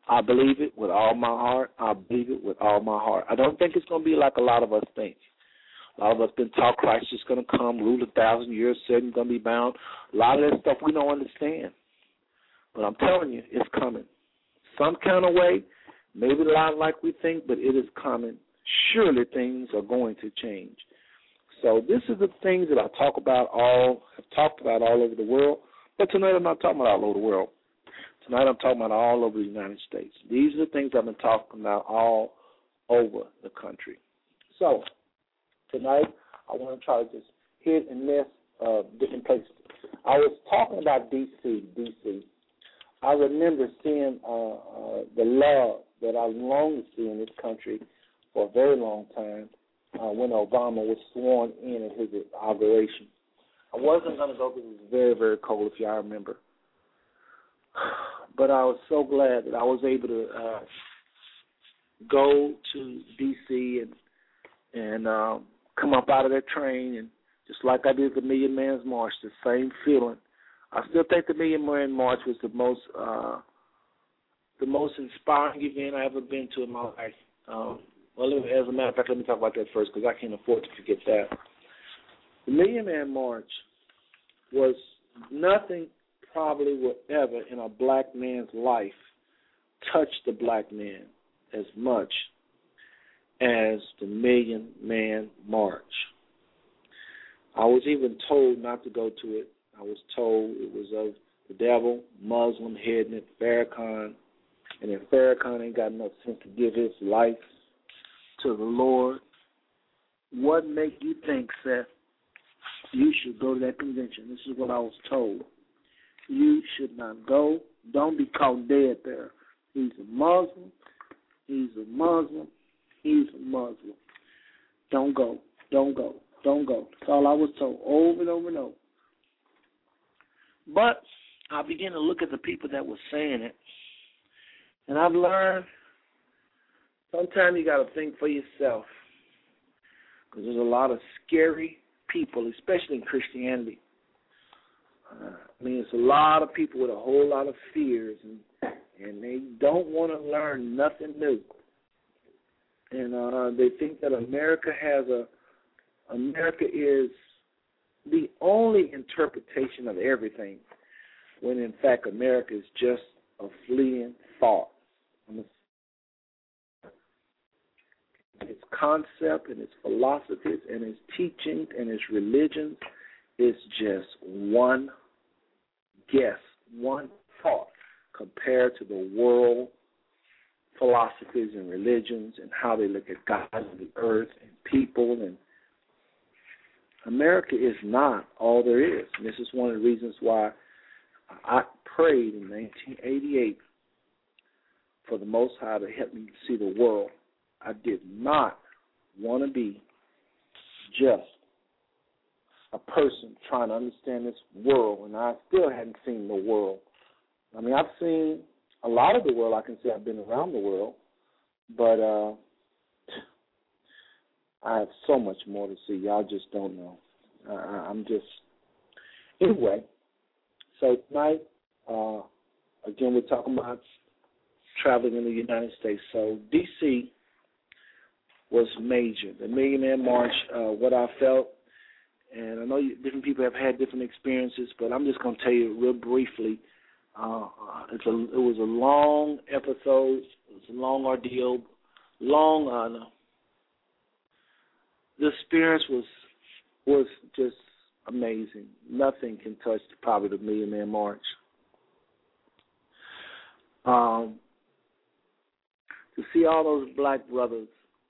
I believe it with all my heart. I believe it with all my heart. I don't think it's going to be like a lot of us think. A lot of us been taught Christ is going to come, rule 1,000 years, Satan's going to be bound. A lot of that stuff we don't understand. But I'm telling you, it's coming. Some kind of way, maybe not like we think, but it is coming. Surely things are going to change. So this is the things that I have talked about all over the world. But tonight I'm not talking about all over the world. Tonight I'm talking about all over the United States. These are the things I've been talking about all over the country. So tonight I want to try to just hit and miss different places. I was talking about D.C. I remember seeing the love that I longed to see in this country for a very long time when Obama was sworn in at his inauguration. I wasn't going to go because it was very, very cold, if y'all remember. But I was so glad that I was able to go to D.C. and come up out of that train, and just like I did the Million Man's March, the same feeling. I still think the Million Man March was the most inspiring event I ever been to in my life. Well, as a matter of fact, let me talk about that first because I can't afford to forget that. The Million Man March was nothing probably will ever in a black man's life touch the black man as much as the Million Man March. I was even told not to go to it. I was told it was of the devil, Muslim heading it, Farrakhan, and if Farrakhan ain't got enough sense to give his life to the Lord, what make you think, Seth, you should go to that convention? This is what I was told. You should not go. Don't be caught dead there. He's a Muslim. He's a Muslim. He's a Muslim. Don't go. Don't go. Don't go. That's all I was told over and over and over. But I began to look at the people that were saying it, and I've learned sometimes you got to think for yourself because there's a lot of scary people, especially in Christianity. It's a lot of people with a whole lot of fears, and they don't want to learn nothing new. And they think that America is the only interpretation of everything, when in fact America is just a fleeting thought. Its concept and its philosophies and its teachings and its religions is just one guess, one thought compared to the world philosophies and religions and how they look at God and the earth and people. And America is not all there is. And this is one of the reasons why I prayed in 1988 for the Most High to help me see the world. I did not want to be just a person trying to understand this world, and I still hadn't seen the world. I've seen a lot of the world. I can say I've been around the world, but I have so much more to see. Y'all just don't know. Anyway, so tonight, again, we're talking about traveling in the United States. So D.C. was major. The Million Man March, what I felt, and I know different people have had different experiences, but I'm just going to tell you real briefly. It was a long episode. It was a long ordeal. The experience was just amazing. Nothing can touch probably the Million Man March. To see all those black brothers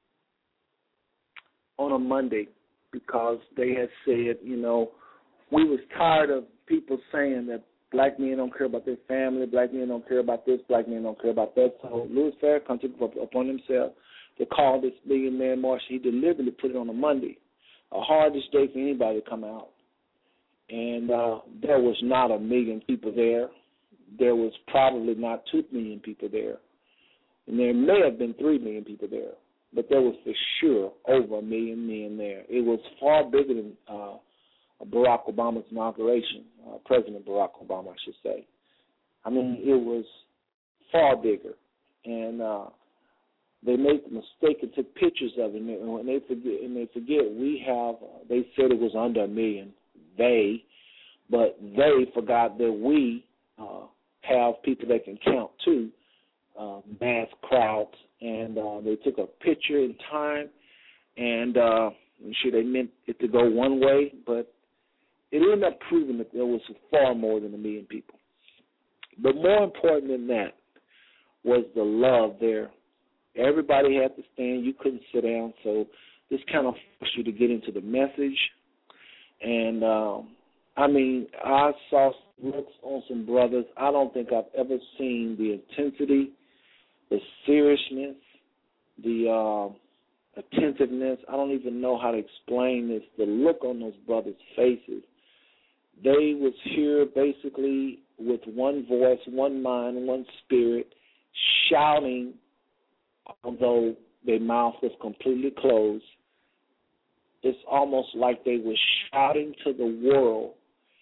on a Monday, because they had said, we was tired of people saying that black men don't care about their family, black men don't care about this, black men don't care about that. So Louis Farrakhan took it upon himself to call this Million Man March. He deliberately put it on a Monday, a hardest day for anybody to come out. And there was not 1 million people there. There was probably not 2 million people there. And there may have been 3 million people there. But there was for sure over 1 million men there. It was far bigger than Barack Obama's inauguration, President Barack Obama, I should say. It was far bigger. and they made the mistake and took pictures of it. And when they forget, we have. They said it was under 1 million. But they forgot that we have people that can count too, mass crowds, and they took a picture in time, and I'm sure they meant it to go one way, but it ended up proving that there was far more than 1 million people. But more important than that was the love there. Everybody had to stand. You couldn't sit down, so this kind of forced you to get into the message. And, I saw looks on some brothers. I don't think I've ever seen the intensity, the seriousness, the attentiveness. I don't even know how to explain this. The look on those brothers' faces. They was here basically with one voice, one mind, one spirit, shouting, although their mouth was completely closed. It's almost like they were shouting to the world,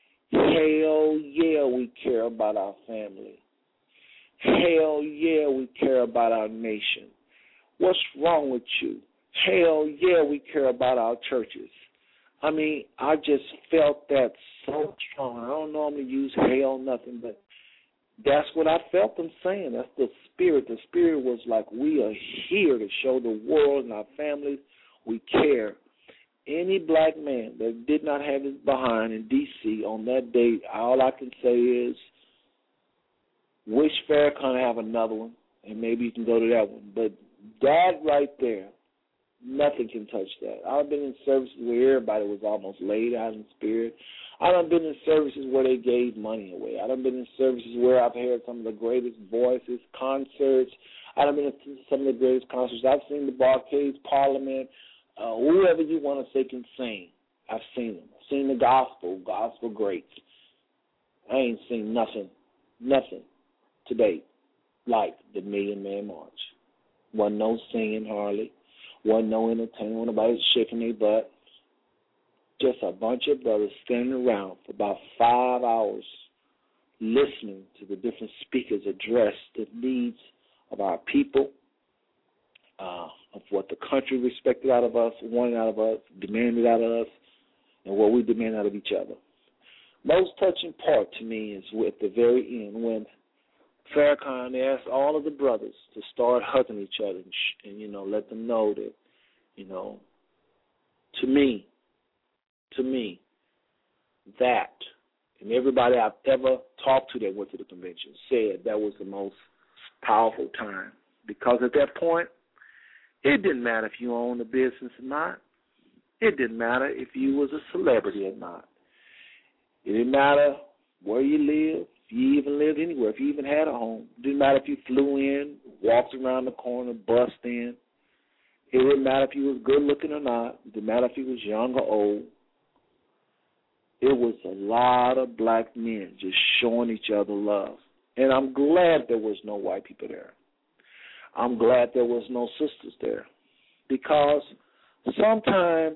hell yeah, we care about our family. Hell yeah, we care about our nation. What's wrong with you? Hell yeah, we care about our churches. I just felt that so strong. I don't normally use hell, nothing, but that's what I felt them saying. That's the spirit. The spirit was like, we are here to show the world and our families we care. Any black man that did not have his behind in D.C. on that date, all I can say is wish Farrakhan have another one, and maybe you can go to that one. But that right there, nothing can touch that. I've been in services where everybody was almost laid out in spirit. I've been in services where they gave money away. I've been in services where I've heard some of the greatest voices, concerts. I've been in some of the greatest concerts. I've seen the Barcades, Parliament, whoever you want to say can sing. I've seen them. I've seen the gospel greats. I ain't seen nothing to date like the Million Man March. Wasn't no singing hardly. Wasn't no entertainment. Nobody shaking their butt. Just a bunch of brothers standing around for about 5 hours listening to the different speakers address the needs of our people, of what the country respected out of us, wanted out of us, demanded out of us, and what we demand out of each other. Most touching part to me is at the very end when Farrakhan asked all of the brothers to start hugging each other and let them know that, to me, that, and everybody I've ever talked to that went to the convention said that was the most powerful time. Because at that point, it didn't matter if you owned a business or not. It didn't matter if you was a celebrity or not. It didn't matter where you lived, if you even lived anywhere, if you even had a home. It didn't matter if you flew in, walked around the corner, bussed in. It didn't matter if you was good looking or not. It didn't matter if you was young or old. It was a lot of black men just showing each other love. And I'm glad there was no white people there. I'm glad there was no sisters there. Because sometimes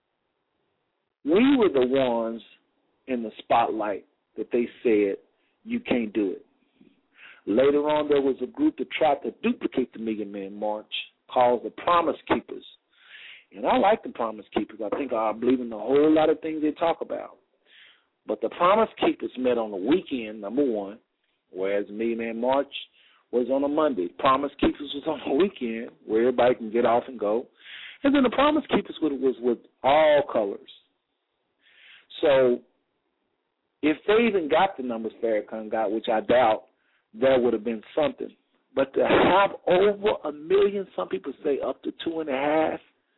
we were the ones in the spotlight that they said, you can't do it. Later on, there was a group that tried to duplicate the Million Man March called the Promise Keepers. And I like the Promise Keepers. I believe in a whole lot of things they talk about. But the Promise Keepers met on the weekend, number one, whereas the Million Man March was on a Monday. Promise Keepers was on the weekend where everybody can get off and go. And then the Promise Keepers was with all colors. So if they even got the numbers Farrakhan got, which I doubt, that would have been something. But to have over 1 million, some people say up to 2.5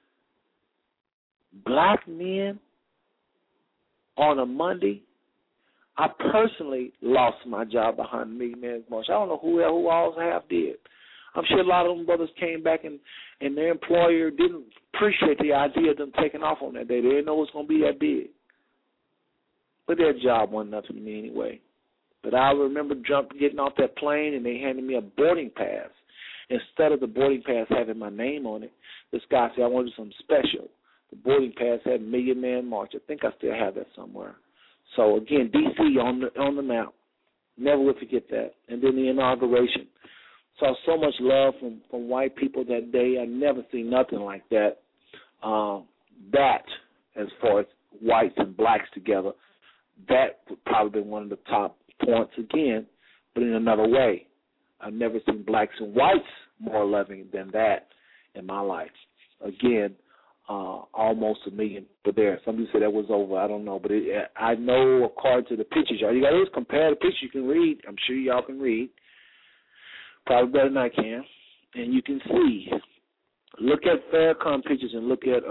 black men on a Monday, I personally lost my job behind the Million Man March. I don't know who else half did. I'm sure a lot of them brothers came back and their employer didn't appreciate the idea of them taking off on that day. They didn't know it was going to be that big. But their job wasn't nothing to me anyway. But I remember getting off that plane and they handed me a boarding pass. Instead of the boarding pass having my name on it, this guy said, I want to do something special. The boarding pass had Million Man March. I think I still have that somewhere. So, again, D.C. on the map. Never will forget that. And then the inauguration. Saw so much love from white people that day. I never seen nothing like that. That, as far as whites and blacks together, that would probably be one of the top points again, but in another way. I've never seen blacks and whites more loving than that in my life. Again, almost a million people there. Some people say that was over. I don't know, but I know according to the pictures, y'all. You got to compare the pictures. You can read. I'm sure y'all can read. Probably better than I can. And you can see. Look at Farrakhan pictures and look at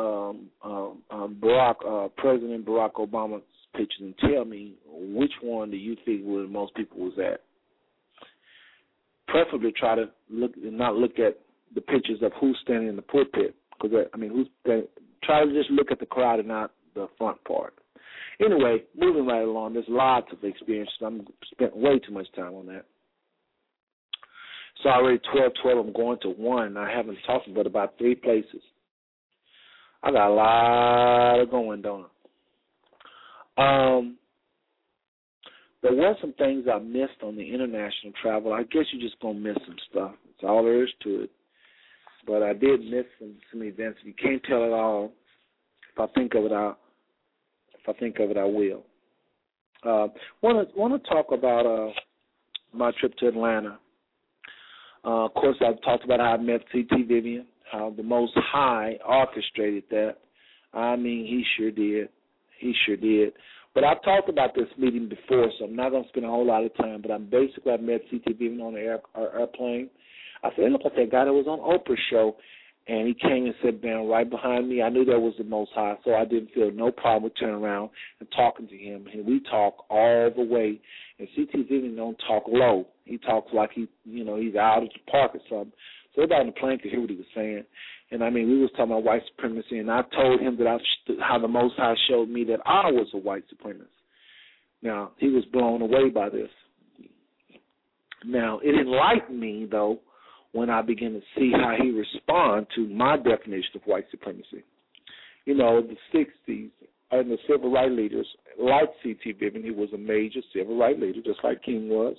President Barack Obama's pictures and tell me which one do you think where most people was at. Preferably try to not look at the pictures of who's standing in the pulpit. Because, try to just look at the crowd and not the front part. Anyway, moving right along, there's lots of experiences. I've spent way too much time on that. So already 12, I'm going to 1. I haven't talked about 3 places. I got a lot of going, don't I? There were some things I missed on the international travel. I guess you're just going to miss some stuff. That's all there is to it. But I did miss some events. You can't tell it all. If I think of it, I will. Want to talk about my trip to Atlanta. Of course, I've talked about how I met C.T. Vivian, how the Most High orchestrated that. I mean, he sure did. He sure did. But I've talked about this meeting before, so I'm not going to spend a whole lot of time. But I met C.T. Vivian on the airplane. I said, look at that guy that was on Oprah's show, and he came and sat down right behind me. I knew that was the Most High, so I didn't feel no problem with turning around and talking to him. And we talk all the way. And C.T. Vivian don't talk low. He talks like he's out at the park or something. So everybody on the plane could hear what he was saying. And, we was talking about white supremacy, and I told him that how the Most High showed me that I was a white supremacist. Now, he was blown away by this. Now, it enlightened me, though, when I began to see how he responded to my definition of white supremacy. The 60s and the civil rights leaders, like C.T. Vivian, he was a major civil rights leader, just like King was.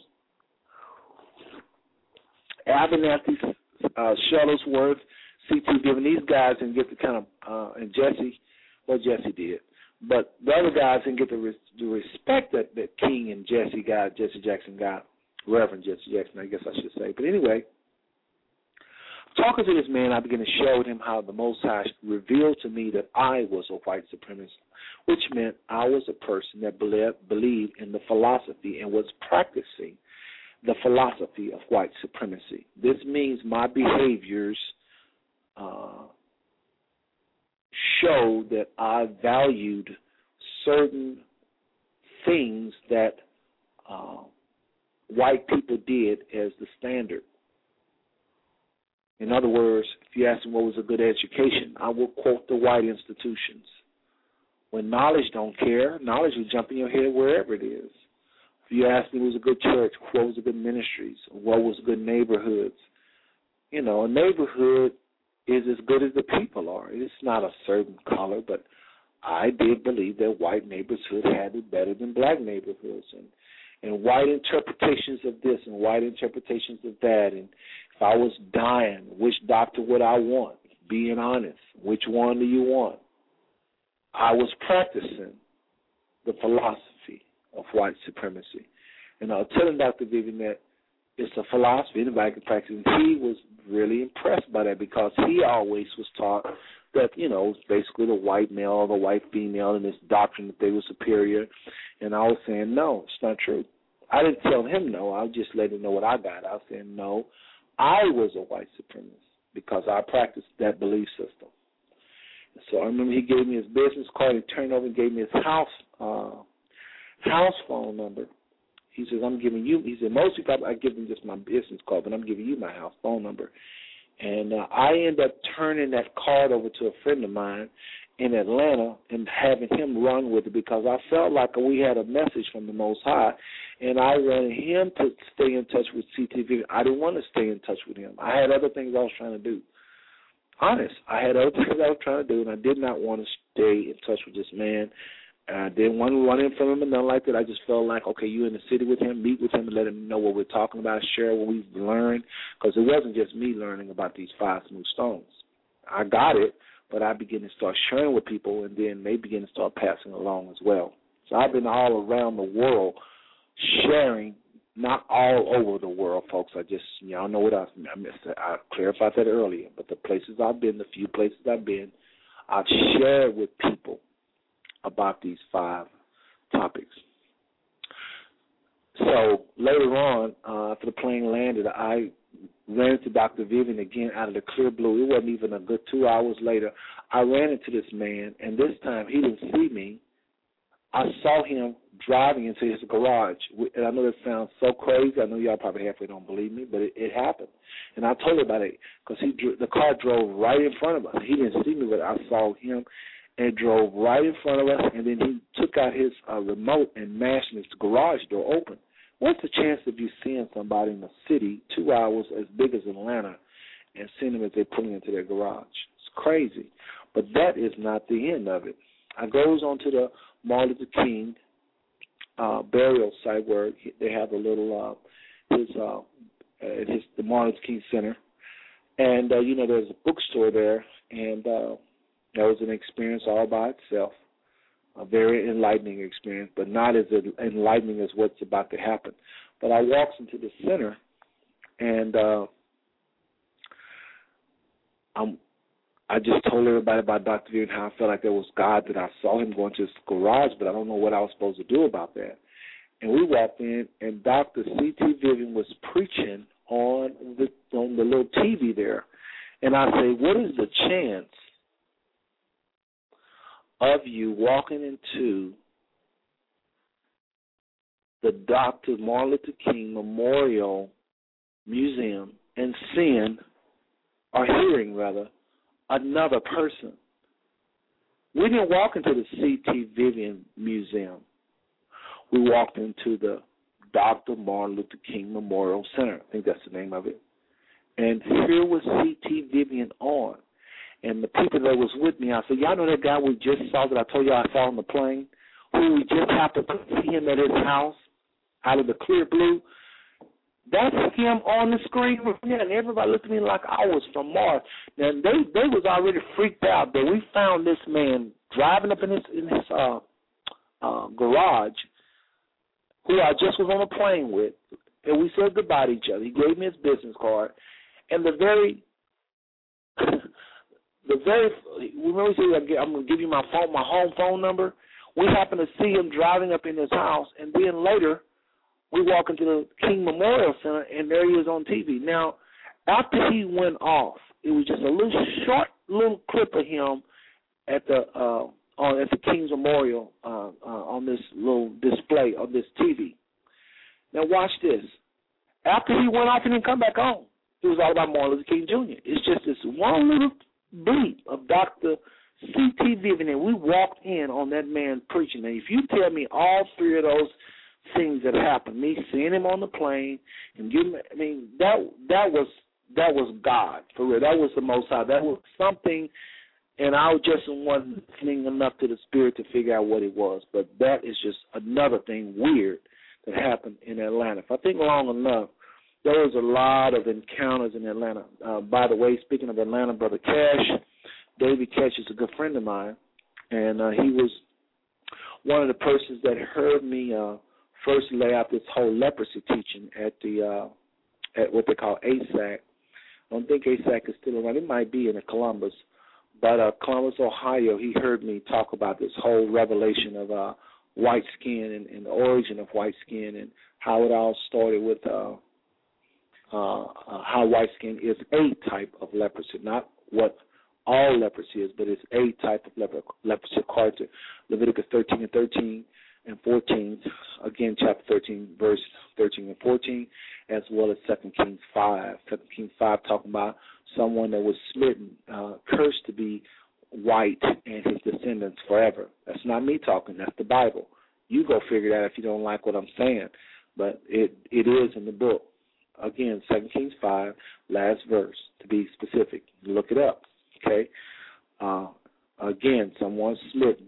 Abernathy, Shuttlesworth, C.T. Vivian, these guys didn't get the kind of, and Jesse did. But the other guys didn't get the respect that King and Jesse Jackson got, Reverend Jesse Jackson, I guess I should say. But anyway, talking to this man, I began to show him how the Most High revealed to me that I was a white supremacist, which meant I was a person that believed in the philosophy and was practicing the philosophy of white supremacy. This means my behaviors showed that I valued certain things that white people did as the standard. In other words, if you ask me what was a good education, I will quote the white institutions. When knowledge don't care, knowledge will jump in your head wherever it is. If you ask me what was a good church, what was a good ministries, what was good neighborhoods, a neighborhood is as good as the people are. It's not a certain color, but I did believe that white neighborhoods had it better than black neighborhoods, and white interpretations of this and white interpretations of that. And if I was dying, which doctor would I want? Being honest, which one do you want? I was practicing the philosophy of white supremacy. And I was telling Dr. Vivian that it's a philosophy anybody can practice. And he was really impressed by that because he always was taught that, it's basically the white male or the white female and this doctrine that they were superior. And I was saying, no, it's not true. I didn't tell him no. I just let him know what I got. I was saying, no, I was a white supremacist because I practiced that belief system. So I remember he gave me his business card. He turned over and gave me his house phone number. He says, I'm giving you, he said, most people, I give them just my business card, but I'm giving you my house phone number. And I ended up turning that card over to a friend of mine in Atlanta and having him run with it because I felt like we had a message from the Most High, and I wanted him to stay in touch with CTV. I didn't want to stay in touch with him. I had other things I was trying to do. Honest, I had other things I was trying to do, and I did not want to stay in touch with this man I didn't want to run in from him and nothing like that. I just felt like, okay, you in the city with him, meet with him and let him know what we're talking about, share what we've learned, because it wasn't just me learning about these 5 smooth stones. I got it, but I began to start sharing with people, and then they begin to start passing along as well. So I've been all around the world sharing, not all over the world, folks. Y'all know what I missed. I clarified that earlier, but the places I've been, the few places I've been, I've shared with people about these 5 topics. So later on, after the plane landed, I ran into Dr. Vivian again out of the clear blue. It wasn't even a good 2 hours later. I ran into this man, and this time he didn't see me. I saw him driving into his garage. And I know that sounds so crazy. I know y'all probably halfway don't believe me, but it happened. And I told him about it because the car drove right in front of us. He didn't see me, but I saw him, and it drove right in front of us, and then he took out his remote and mashed his garage door open. What's the chance of you seeing somebody in the city 2 hours as big as Atlanta and seeing them as they're pulling into their garage? It's crazy. But that is not the end of it. I goes on to the Martin Luther King burial site where they have a little the Martin Luther King Center, and there's a bookstore there, and that was an experience all by itself, a very enlightening experience, but not as enlightening as what's about to happen. But I walked into the center, and I just told everybody about Dr. Vivian, how I felt like there was God, that I saw him going to his garage, but I don't know what I was supposed to do about that. And we walked in, and Dr. C.T. Vivian was preaching on the little TV there. And I say, what is the chance of you walking into the Dr. Martin Luther King Memorial Museum and seeing, or hearing rather, another person? We didn't walk into the C.T. Vivian Museum. We walked into the Dr. Martin Luther King Memorial Center. I think that's the name of it. And here was C.T. Vivian on. And the people that was with me, I said, y'all know that guy we just saw that I told you I saw on the plane, who we just happened to see him at his house out of the clear blue? That's him on the screen, and everybody looked at me like I was from Mars. Now, they was already freaked out that we found this man driving up in his garage, who I just was on a plane with, and we said goodbye to each other. He gave me his business card, and remember he said, I'm going to give you my home phone number? We happened to see him driving up in his house, and then later we walk into the King Memorial Center, and there he is on TV. Now, after he went off, it was just a short little clip of him at the King's Memorial on this little display of this TV. Now, watch this. After he went off and didn't come back on, it was all about Martin Luther King Jr. It's just this one little bleep of Dr. C.T. Vivian, and we walked in on that man preaching. Now, if you tell me all 3 of those things that happened, me seeing him on the plane and that was God, for real. That was the Most High. That was something, and I just wasn't listening enough to the Spirit to figure out what it was. But that is just another thing weird that happened in Atlanta. If I think long enough, there was a lot of encounters in Atlanta. By the way, speaking of Atlanta, Brother Cash, David Cash is a good friend of mine, and he was one of the persons that heard me first lay out this whole leprosy teaching at what they call ASAC. I don't think ASAC is still around. It might be in Columbus, but Columbus, Ohio. He heard me talk about this whole revelation of white skin and the origin of white skin, and how it all started with how white skin is a type of leprosy, not what all leprosy is, but it's a type of leprosy according to Leviticus 13 and 14, again, chapter 13, verse 13 and 14, as well as 2 Kings 5. 2 Kings 5 talking about someone that was smitten, cursed to be white and his descendants forever. That's not me talking. That's the Bible. You go figure that if you don't like what I'm saying. But it is in the book. Again, 2 Kings 5, last verse, to be specific. Look it up, okay? Again, someone smitten,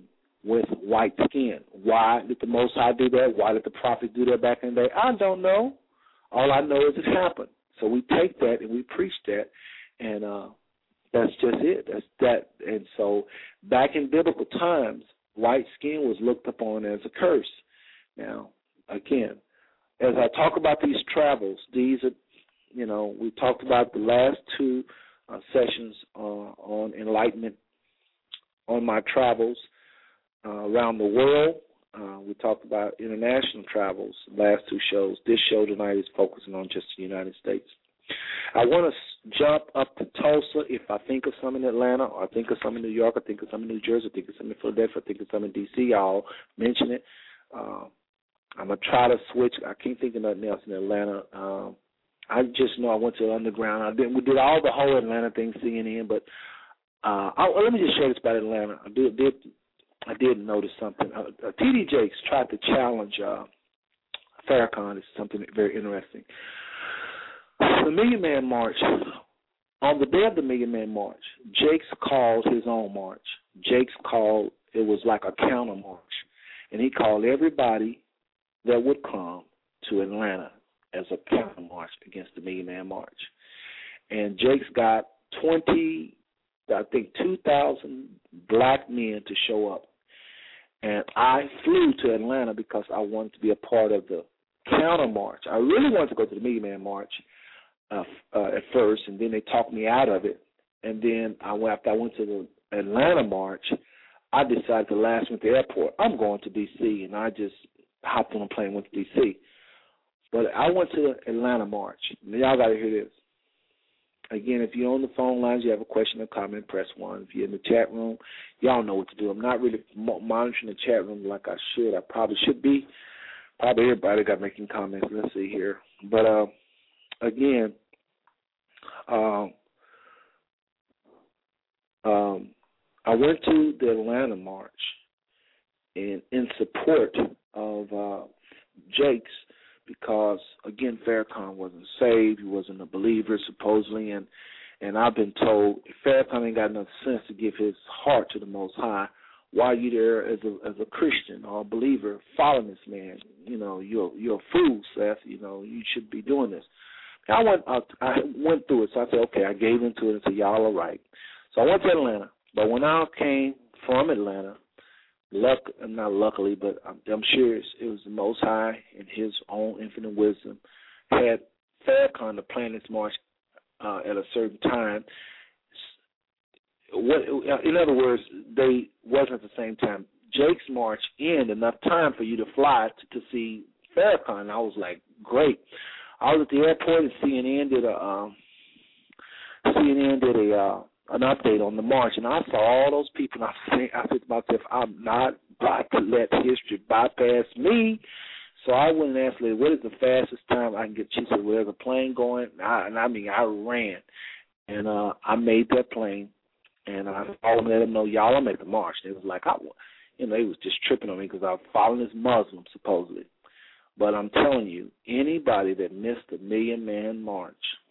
with white skin. Why did the Most High do that? Why did the prophet do that back in the day? I don't know. All I know is it happened. So we take that and we preach that, and that's just it. That's that. And so back in biblical times, white skin was looked upon as a curse. Now, again, as I talk about these travels, these are, we talked about the last two sessions on enlightenment on my travels around the world. We talked about international travels, last two shows. This show tonight is focusing on just the United States. I want to jump up to Tulsa if I think of some in Atlanta, or I think of some in New York, I think of some in New Jersey, I think of some in Philadelphia, I think of some in D.C. I'll mention it. I'm going to try to switch. I can't think of nothing else in Atlanta. I just know I went to the underground. We did all the whole Atlanta thing, CNN, but let me just share this about Atlanta. I did notice something. T.D. Jakes tried to challenge Farrakhan. It's something very interesting. The Million Man March, on the day of the Million Man March, Jakes called his own march. Jakes called, it was like a counter march, and he called everybody that would come to Atlanta as a counter march against the Million Man March. And Jakes got 2,000 black men to show up. And I flew to Atlanta because I wanted to be a part of the counter march. I really wanted to go to the Million Man March at first, and then they talked me out of it. And then after I went to the Atlanta march, I decided the last one at the airport, I'm going to D.C., and I just hopped on a plane and went to D.C. But I went to the Atlanta march. Now, y'all got to hear this. Again, if you're on the phone lines, you have a question or comment, press 1. If you're in the chat room, y'all know what to do. I'm not really monitoring the chat room like I should. I probably should be. Probably everybody got making comments. Let's see here. But, again, I went to the Atlanta march in support of Jakes because, again, Farrakhan wasn't saved. He wasn't a believer, supposedly, and I've been told if Farrakhan ain't got enough sense to give his heart to the Most High, why are you there as a Christian or a believer following this man? You're a fool, Seth. You should be doing this. I went through it, so I said, okay, I gave into it and said, y'all are right. So I went to Atlanta, but when I came from Atlanta, not luckily, but I'm sure it was the Most High in His own infinite wisdom had Farrakhan to plan this march at a certain time. In other words, they wasn't at the same time. Jake's march ended enough time for you to fly to see Farrakhan. And I was like, great. I was at the airport and CNN did an update on the march, and I saw all those people, and I said to myself, I'm not about to let history bypass me. So I went and asked Lady, what is the fastest time I can get? She said, well, there's a plane going, I ran, and I made that plane, and I called them and let them know, y'all, I'm at the march. They was like, they was just tripping on me because I was following this Muslim, supposedly. But I'm telling you, anybody that missed the Million Man March,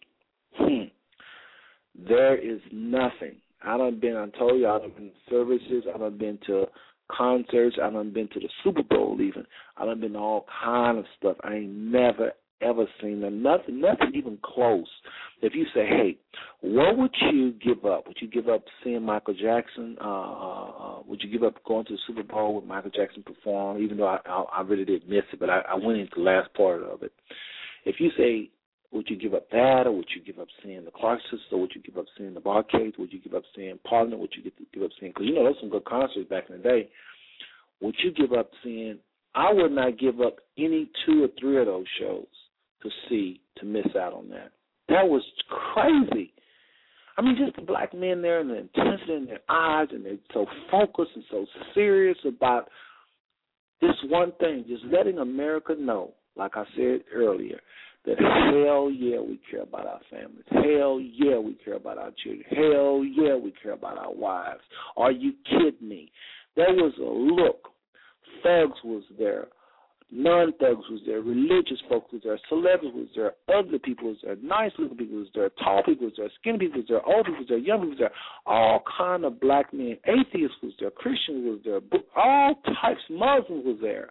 there is nothing. I told you, I've been to services, I've been to concerts, I've been to the Super Bowl even. I've been to all kind of stuff. I ain't never, ever seen nothing even close. If you say, hey, what would you give up? Would you give up seeing Michael Jackson? Would you give up going to the Super Bowl with Michael Jackson perform, even though I really did miss it, but I went into the last part of it. If you say, would you give up that, or would you give up seeing the Clark Sisters, or would you give up seeing the Barcades? Would you give up seeing Parliament? Would you give up seeing, because there's some good concerts back in the day. Would you give up seeing, I would not give up any 2 or 3 of those shows to miss out on that. That was crazy. I mean, just the black men there and the intensity in their eyes, and they're so focused and so serious about this one thing, just letting America know, like I said earlier, that hell yeah, we care about our families. Hell yeah, we care about our children. Hell yeah, we care about our wives. Are you kidding me? There was a look. Thugs was there. Non-thugs was there, religious folks was there, celebrities was there, ugly people was there, nice looking people was there, tall people was there, skinny people was there, old people was there, young people was there, all kind of black men. Atheists was there, Christians was there, all types, Muslims was there.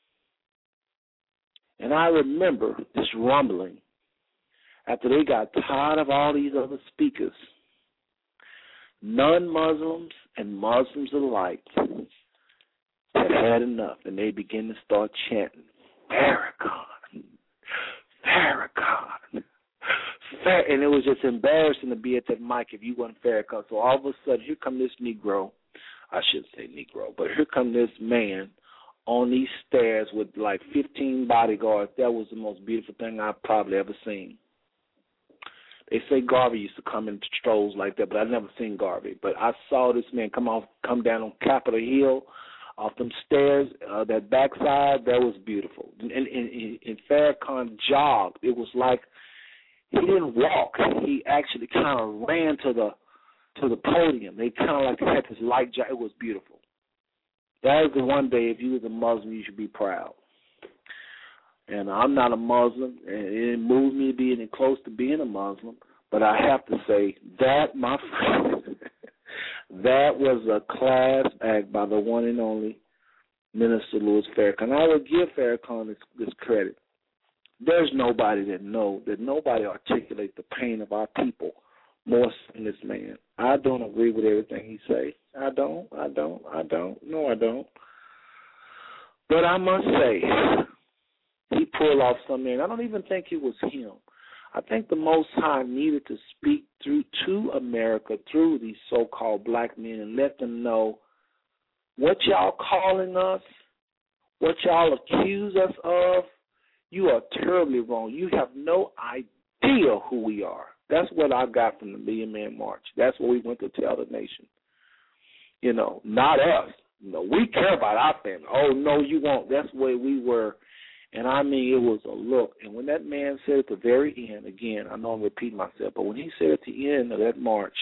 And I remember this rumbling after they got tired of all these other speakers. Non-Muslims and Muslims alike had enough, and they began to start chanting, Farrakhan, Farrakhan, and it was just embarrassing to be at that mic if you weren't Farrakhan. So all of a sudden, here come this Negro, I shouldn't say Negro, but here come this man on these stairs with like 15 bodyguards. That was the most beautiful thing I've probably ever seen. They say Garvey used to come in strolls like that, but I've never seen Garvey. But I saw this man come down on Capitol Hill, off them stairs, that backside. That was beautiful. And Farrakhan jogged. It was like he didn't walk. He actually kind of ran to the podium. They kind of like had this light jog. It was beautiful. That is the one day, if you was a Muslim, you should be proud. And I'm not a Muslim, and it didn't move me to be any close to being a Muslim. But I have to say that, my friend, that was a class act by the one and only Minister Louis Farrakhan. I would give Farrakhan this credit. There's nobody that nobody articulates the pain of our people more than this man. I don't agree with everything he say. I don't. No, I don't. But I must say, he pulled off something. I don't even think it was him. I think the Most High needed to speak to America through these so-called black men and let them know what y'all calling us, what y'all accuse us of, you are terribly wrong. You have no idea who we are. That's what I got from the Million Man March. That's what we went to tell the nation. You know, not us. No, we care about our family. Oh, no, you won't. That's the way we were. And, I mean, it was a look. And when that man said at the very end, again, I know I'm repeating myself, but when he said at the end of that march,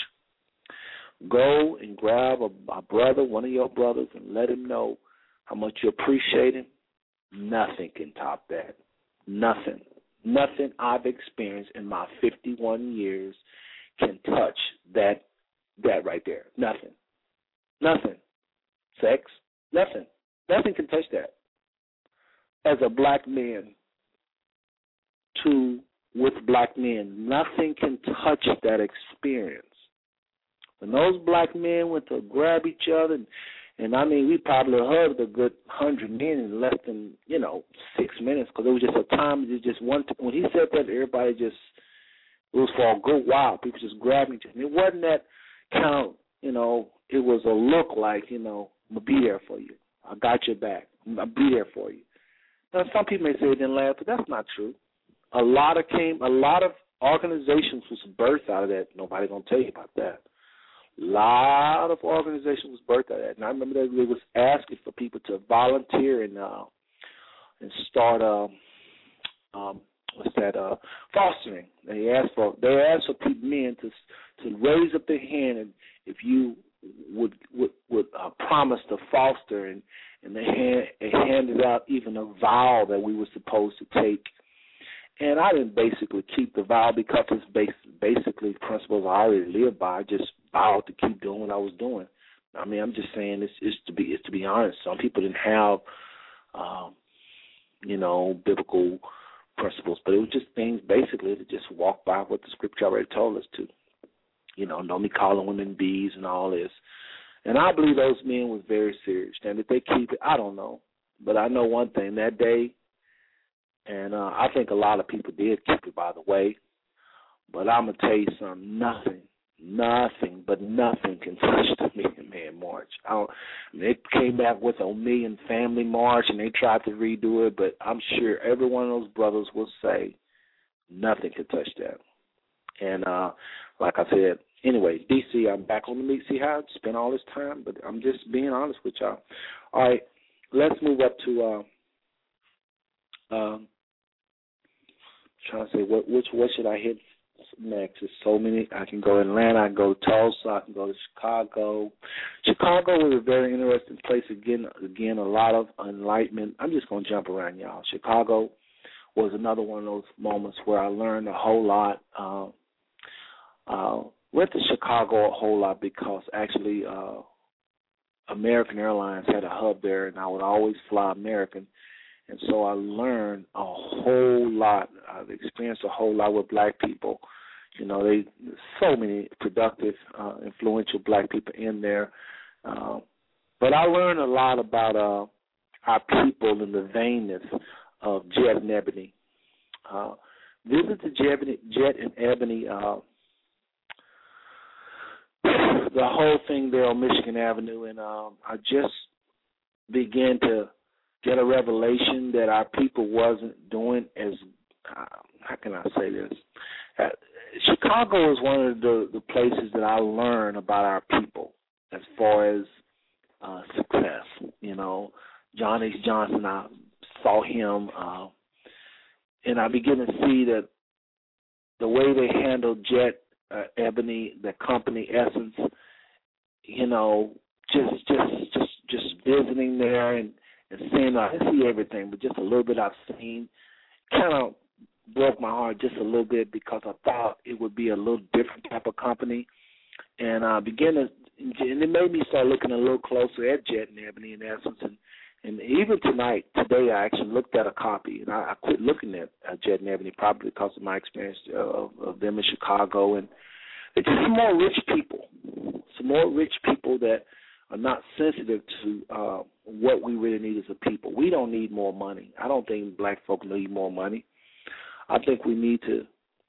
go and grab a brother, one of your brothers, and let him know how much you appreciate him, nothing can top that. Nothing. Nothing I've experienced in my 51 years can touch that right there. Nothing. Nothing. Sex? Nothing. Nothing can touch that. As a black man with black men, nothing can touch that experience. When those black men went to grab each other, and I mean, we probably hugged a good 100 men in less than, 6 minutes, because it was just a time, it just one. When he said that, everybody just, it was for a good while. People just grabbed each other. And it wasn't that kind of, it was a look like, I'm going to be there for you. I got your back. I'll be there for you. Now, some people may say it didn't last, but that's not true. A lot of organizations was birthed out of that. Nobody going to tell you about that. A lot of organizations was birthed out of that. And I remember that they was asking for people to volunteer and start fostering. They asked for men to raise up their hand, and if you would promise to foster, and they handed out even a vow that we were supposed to take. And I didn't basically keep the vow because it's basically principles I already live by. I just vowed to keep doing what I was doing. I mean, I'm just saying it's to be honest. Some people didn't have, biblical principles, but it was just things basically to just walk by what the scripture already told us to. Don't be calling women bees and all this. And I believe those men was very serious. And did they keep it? I don't know. But I know one thing, that day, and I think a lot of people did keep it, by the way. But I'm going to tell you something, nothing can touch the Million Man March. They came back with a Million Family March, and they tried to redo it, but I'm sure every one of those brothers will say nothing can touch that. And like I said, anyway, DC, I'm back on the meet. See how I spent all this time, but I'm just being honest with y'all. All right, let's move up to trying to say what should I hit next? There's so many. I can go to Atlanta, I can go to Tulsa, I can go to Chicago. Chicago was a very interesting place. Again, a lot of enlightenment. I'm just going to jump around, y'all. Chicago was another one of those moments where I learned a whole lot. Went to Chicago a whole lot because actually American Airlines had a hub there, and I would always fly American. And so I learned a whole lot. I've experienced a whole lot with black people. You know, so many productive, influential black people in there. But I learned a lot about our people and the vainness of Jet and Ebony. Visit the Jet and Ebony, the whole thing there on Michigan Avenue, and I just began to get a revelation that our people wasn't doing as, how can I say this? Chicago is one of the places that I learned about our people as far as success. You know, John H. Johnson, I saw him, and I began to see that the way they handled Jet, Ebony, the company Essence, you know, just visiting there and seeing, I didn't see everything, but just a little bit I've seen, kind of broke my heart just a little bit because I thought it would be a little different type of company. And I began to, and it made me start looking a little closer at Jet and Ebony in Essence. And even today I actually looked at a copy, and I quit looking at Jet and Ebony probably because of my experience of them in Chicago. And it's just some more rich people that are not sensitive to what we really need as a people. We don't need more money. I don't think black folk need more money. I think we need to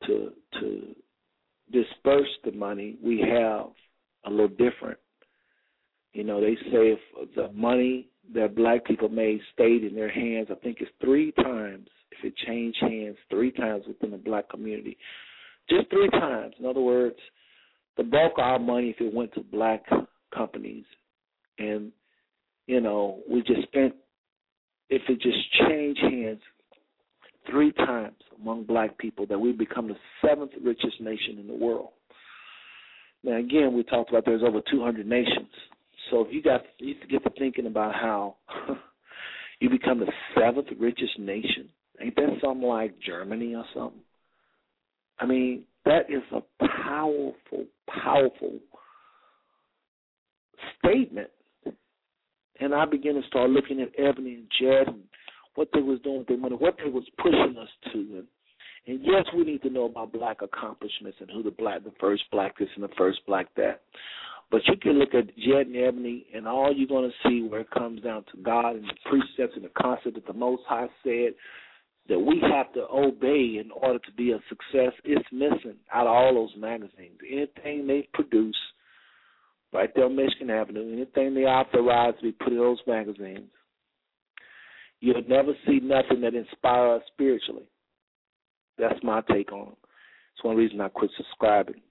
disperse the money we have a little different. You know, they say if the money that black people made stayed in their hands, I think it's 3 times, if it changed hands 3 times within the black community. Just 3 times. In other words, the bulk of our money, if it went to black companies, and, you know, we just spent, if it just changed hands 3 times among black people, that we become the 7th richest nation in the world. Now, again, we talked about there's over 200 nations. So if you get to thinking about how you become the 7th richest nation, ain't that something like Germany or something? I mean, that is a powerful, powerful statement. And I began to start looking at Ebony and Jet and what they was doing with their money, what they was pushing us to. And yes, we need to know about black accomplishments and who the first black this and the first black that. But you can look at Jet and Ebony, and all you're going to see where it comes down to God and the precepts and the concept that the Most High said that we have to obey in order to be a success. It's missing out of all those magazines. Anything they produce right there on Michigan Avenue, anything they authorize to be put in those magazines, you'll never see nothing that inspires us spiritually. That's my take on it. It's one reason I quit subscribing.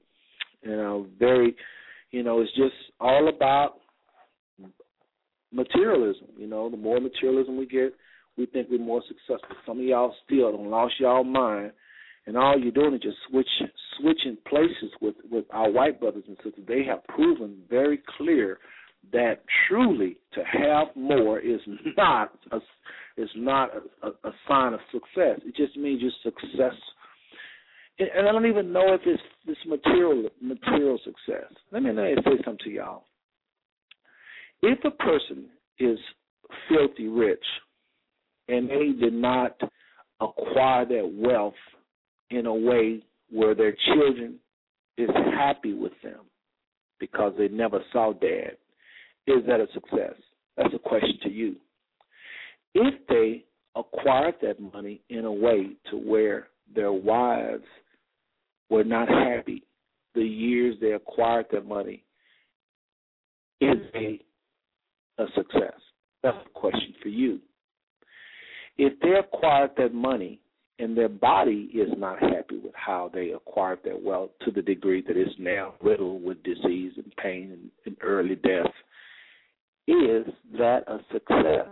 It's just all about materialism. You know, the more materialism we get, we think we're more successful. Some of y'all still don't lost y'all mind, and all you're doing is just switching places with our white brothers and sisters. They have proven very clear that truly to have more is not a sign of success. It just means you're success. And I don't even know if it's this material success. Let me say something to y'all. If a person is filthy rich and they did not acquire that wealth in a way where their children is happy with them because they never saw dad, is that a success? That's a question to you. If they acquired that money in a way to where their wives were not happy the years they acquired that money, is a success? That's a question for you. If they acquired that money and their body is not happy with how they acquired that wealth to the degree that it's now riddled with disease and pain and early death, is that a success?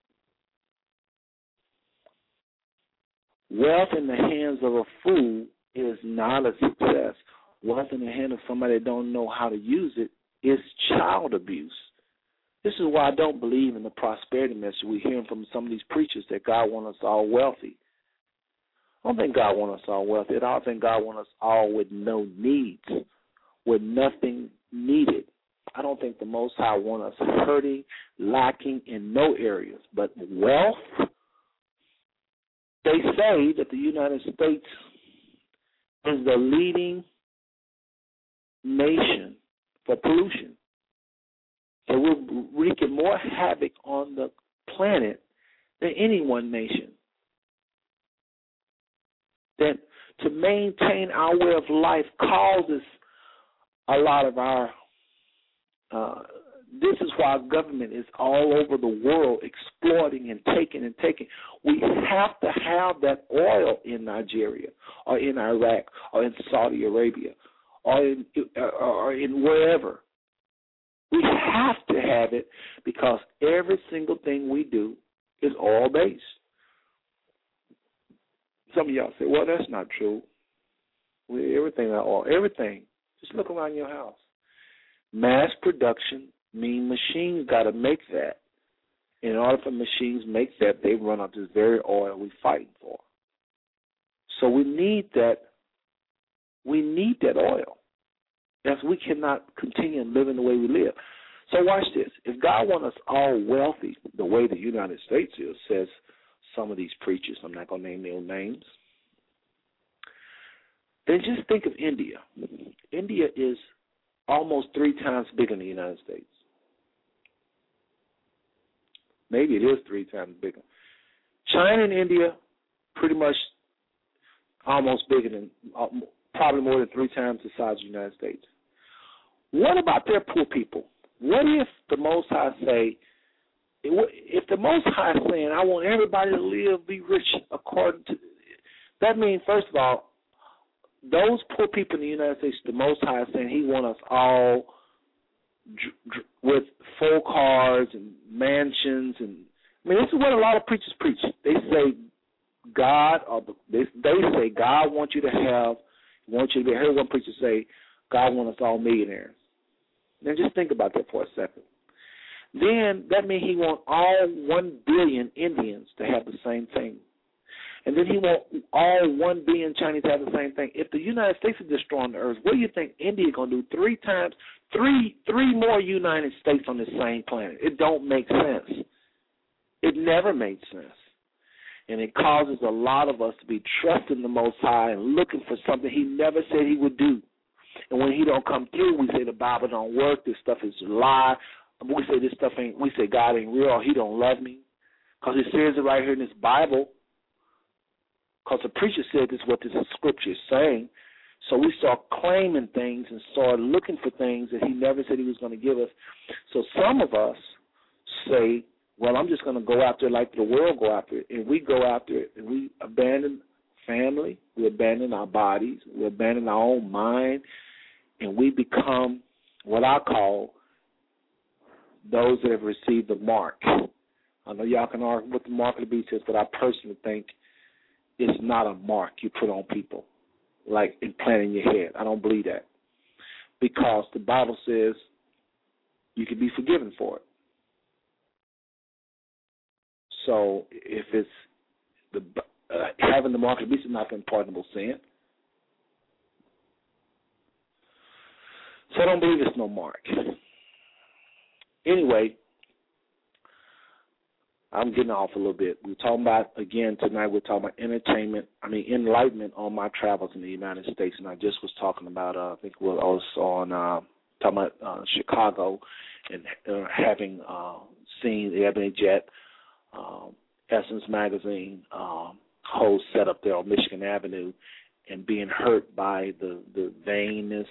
Wealth in the hands of a fool is not a success. What's in the hand of somebody that don't know how to use it is child abuse. This is why I don't believe in the prosperity message we're hearing from some of these preachers that God wants us all wealthy. I don't think God wants us all wealthy. I don't think God wants us all with no needs, with nothing needed. I don't think the Most High wants us hurting, lacking in no areas. But wealth, they say that the United States is the leading nation for pollution. So we're wreaking more havoc on the planet than any one nation. That to maintain our way of life causes a lot of our this is why government is all over the world exploiting and taking and taking. We have to have that oil in Nigeria or in Iraq or in Saudi Arabia or in wherever. We have to have it because every single thing we do is oil-based. Some of y'all say, well, that's not true. Everything is oil. Everything. Just look around your house. Mass production means machines got to make that. In order for machines to make that, they run out this very oil we're fighting for. So we need that. We need that oil. Else we cannot continue living the way we live. So watch this. If God wants us all wealthy, the way the United States is, says some of these preachers, I'm not going to name their names, then just think of India. India is almost 3 times bigger than the United States. Maybe it is 3 times bigger. China and India, pretty much almost bigger than, probably more than 3 times the size of the United States. What about their poor people? What if the Most High say, if the Most High is saying, I want everybody to live, be rich according to, that means, first of all, those poor people in the United States, the Most High is saying he wants us all with 4 cars and mansions. And I mean, this is what a lot of preachers preach. They say God, or they say God wants you to have, wants you to be, I heard one preacher say, God wants us all millionaires. Now just think about that for a second. Then that means he wants all 1 billion Indians to have the same thing. And then he wants all 1 billion Chinese to have the same thing. If the United States is destroying the earth, what do you think India is going to do? 3 more United States on the same planet. It don't make sense. It never made sense. And it causes a lot of us to be trusting the Most High and looking for something he never said he would do. And when he don't come through, we say the Bible don't work, this stuff is a lie. We say this stuff ain't, we say God ain't real, or he don't love me. Because it says it right here in this Bible. Because the preacher said this is what this scripture is saying. So we start claiming things and start looking for things that he never said he was going to give us. So some of us say, well, I'm just going to go after it like the world go after it. And we go after it and we abandon family, we abandon our bodies, we abandon our own mind, and we become what I call those that have received the mark. I know y'all can argue what the mark of the beast is, but I personally think it's not a mark you put on people, like implanting your head. I don't believe that. Because the Bible says you can be forgiven for it. So if it's the having the mark of the beast is not an unpardonable sin. So I don't believe it's no mark. Anyway, I'm getting off a little bit. We're talking about, again, tonight we're talking about enlightenment on my travels in the United States. And I just was talking about, I think we were also on, talking about Chicago and having seen the Ebony Jet, Essence Magazine, whole setup there on Michigan Avenue, and being hurt by the vainness,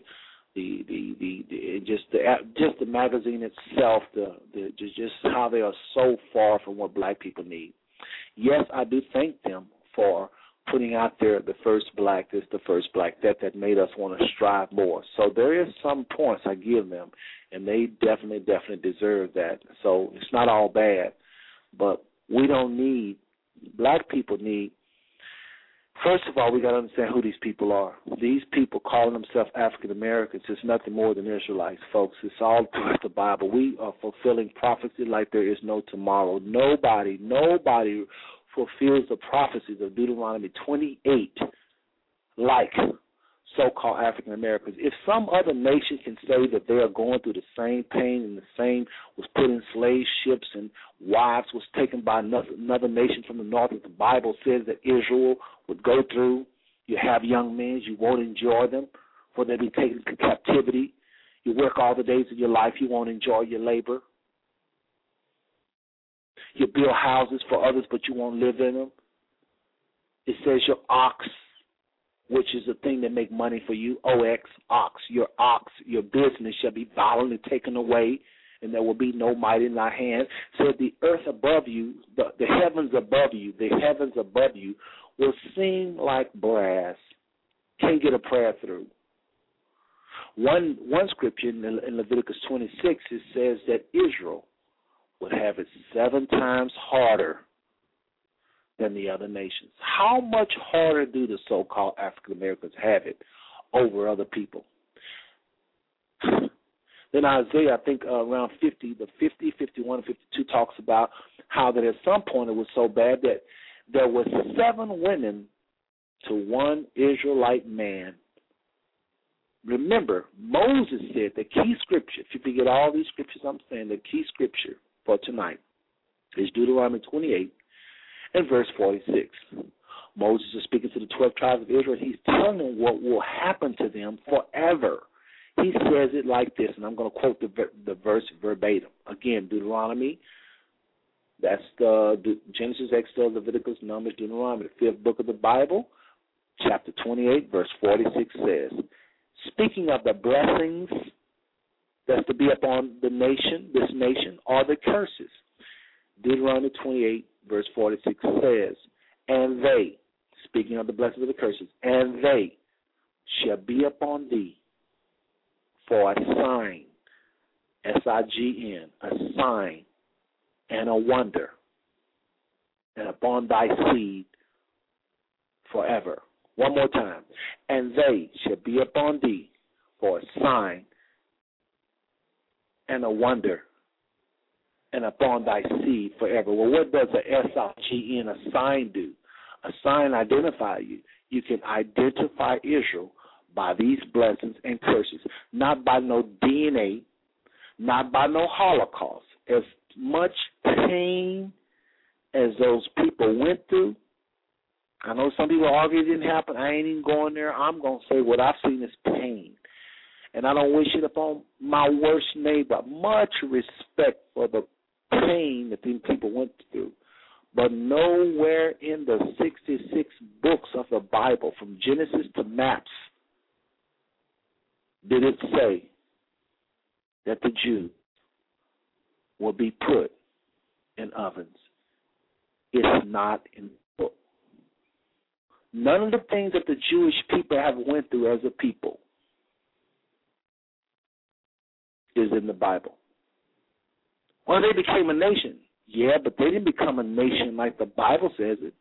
just the magazine itself, just how they are so far from what black people need. Yes, I do thank them for putting out there the first black this, the first black that made us want to strive more. So there is some points I give them, and they definitely deserve that. So it's not all bad, but we don't need, black people need First of all, we got to understand who these people are. These people calling themselves African Americans is nothing more than Israelites, folks. It's all through the Bible. We are fulfilling prophecy like there is no tomorrow. Nobody fulfills the prophecies of Deuteronomy 28 like so-called African Americans. If some other nation can say that they are going through the same pain and the same was put in slave ships and wives was taken by another nation from the north, that the Bible says that Israel would go through, you have young men, you won't enjoy them, for they'll be taken to captivity. You work all the days of your life, you won't enjoy your labor. You build houses for others, but you won't live in them. It says your ox, which is a thing that make money for you, ox, your business shall be violently taken away, and there will be no might in thy hand. So the earth above you, the heavens above you will seem like brass. Can't get a prayer through. One scripture in Leviticus 26, it says that Israel would have it 7 times harder than the other nations. How much harder do the so-called African Americans have it over other people? Then Isaiah, I think around 50, 51, and 52 talks about how that at some point it was so bad that there were 7 women to 1 Israelite man. Remember, Moses said the key scripture, if you forget all these scriptures I'm saying, the key scripture for tonight is Deuteronomy 28 and verse 46. Moses is speaking to the 12 tribes of Israel. He's telling them what will happen to them forever. He says it like this, and I'm going to quote the verse verbatim. Again, Deuteronomy, that's the Genesis, Exodus, Leviticus, Numbers, Deuteronomy, the 5th book of the Bible, chapter 28, verse 46 says, speaking of the blessings that's to be upon this nation, are the curses. Deuteronomy 28, verse 46 says, and they, speaking of the blessings of the curses, and they shall be upon thee for a sign, S-I-G-N, a sign and a wonder, and upon thy seed forever. One more time. And they shall be upon thee for a sign and a wonder, and upon thy seed forever. Well, what does a S-I-G-N, a sign, do? A sign identify you. You can identify Israel by these blessings and curses, not by no DNA, not by no Holocaust. As much pain as those people went through, I know some people argue it didn't happen. I ain't even going there. I'm going to say what I've seen is pain. And I don't wish it upon my worst neighbor. Much respect for the pain that these people went through. But nowhere in the 66 books of the Bible, from Genesis to Maps, did it say that the Jews will be put in ovens. It's not in the book. None of the things that the Jewish people have went through as a people is in the Bible. Well, they became a nation. Yeah, but they didn't become a nation like the Bible says it.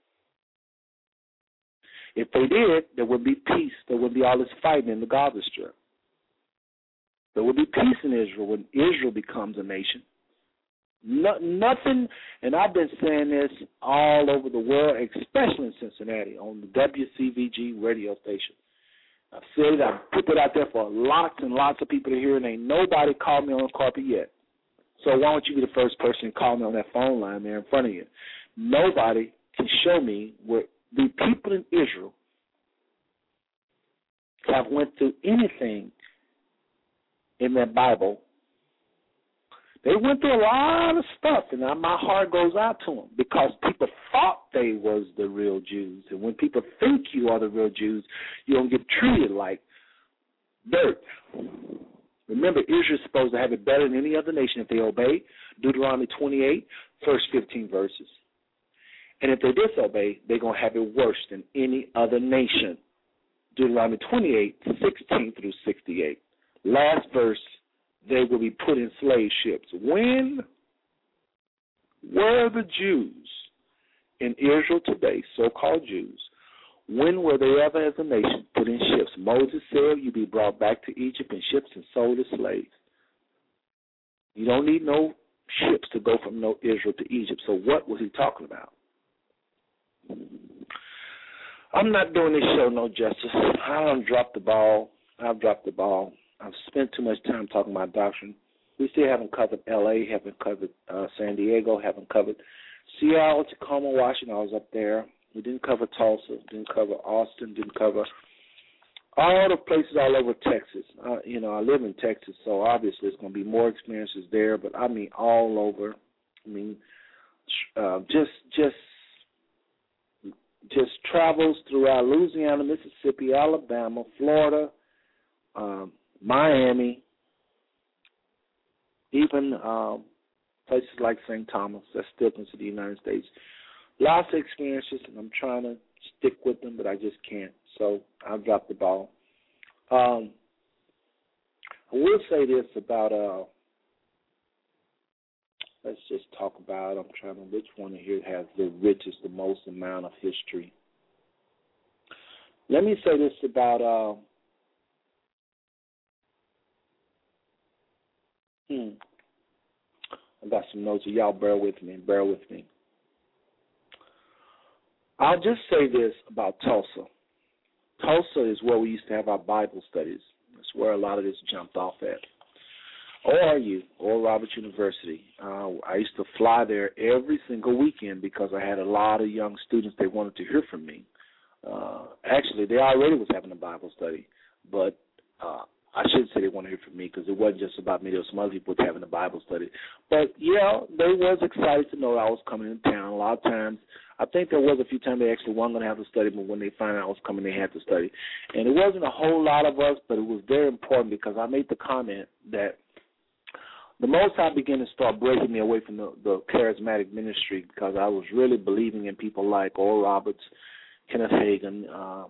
If they did, there would be peace. There would be all this fighting in the Gaza Strip. There would be peace in Israel when Israel becomes a nation. Nothing, and I've been saying this all over the world, especially in Cincinnati, on the WCVG radio station. I've said it, I've put it out there for lots and lots of people to hear, and ain't nobody called me on the carpet yet. So why don't you be the first person to call me on that phone line there in front of you? Nobody can show me where the people in Israel have went through anything in that Bible. They went through a lot of stuff, and my heart goes out to them because people thought they was the real Jews. And when people think you are the real Jews, you don't get treated like dirt. Remember, Israel's supposed to have it better than any other nation if they obey. Deuteronomy 28, first 15 verses. And if they disobey, they're going to have it worse than any other nation. Deuteronomy 28, 16 through 68. Last verse, they will be put in slave ships. When were the Jews in Israel today, so-called Jews, When were they ever as a nation put in ships? Moses said, you be brought back to Egypt in ships and sold as slaves. You don't need no ships to go from Israel to Egypt. So what was he talking about? I'm not doing this show no justice. I done dropped the ball. I've dropped the ball. I've spent too much time talking about doctrine. We still haven't covered L.A., haven't covered San Diego, haven't covered Seattle, Tacoma, Washington. I was up there. We didn't cover Tulsa, didn't cover Austin, didn't cover all the places all over Texas. I live in Texas, so obviously it's going to be more experiences there, but I mean all over. I mean, just travels throughout Louisiana, Mississippi, Alabama, Florida, Miami, even places like St. Thomas. That's still considered the United States. Lots of experiences, and I'm trying to stick with them, but I just can't. So I've dropped the ball. I will say this about, let's just talk about, I'm trying to, which one here has the richest, the most amount of history. Let me say this about, I got some notes, so y'all bear with me. I'll just say this about Tulsa. Tulsa is where we used to have our Bible studies. That's where a lot of this jumped off at. ORU, Oral Roberts University. I used to fly there every single weekend because I had a lot of young students that wanted to hear from me. Actually, they already was having a Bible study, but I shouldn't say they want to hear from me because it wasn't just about me. There were some other people having a Bible study. But, yeah, they was excited to know I was coming to town. A lot of times, I think there was a few times they actually weren't going to have to study, but when they found out I was coming, they had to study. And it wasn't a whole lot of us, but it was very important because I made the comment that the most I began to start breaking me away from the charismatic ministry because I was really believing in people like Oral Roberts, Kenneth Hagin,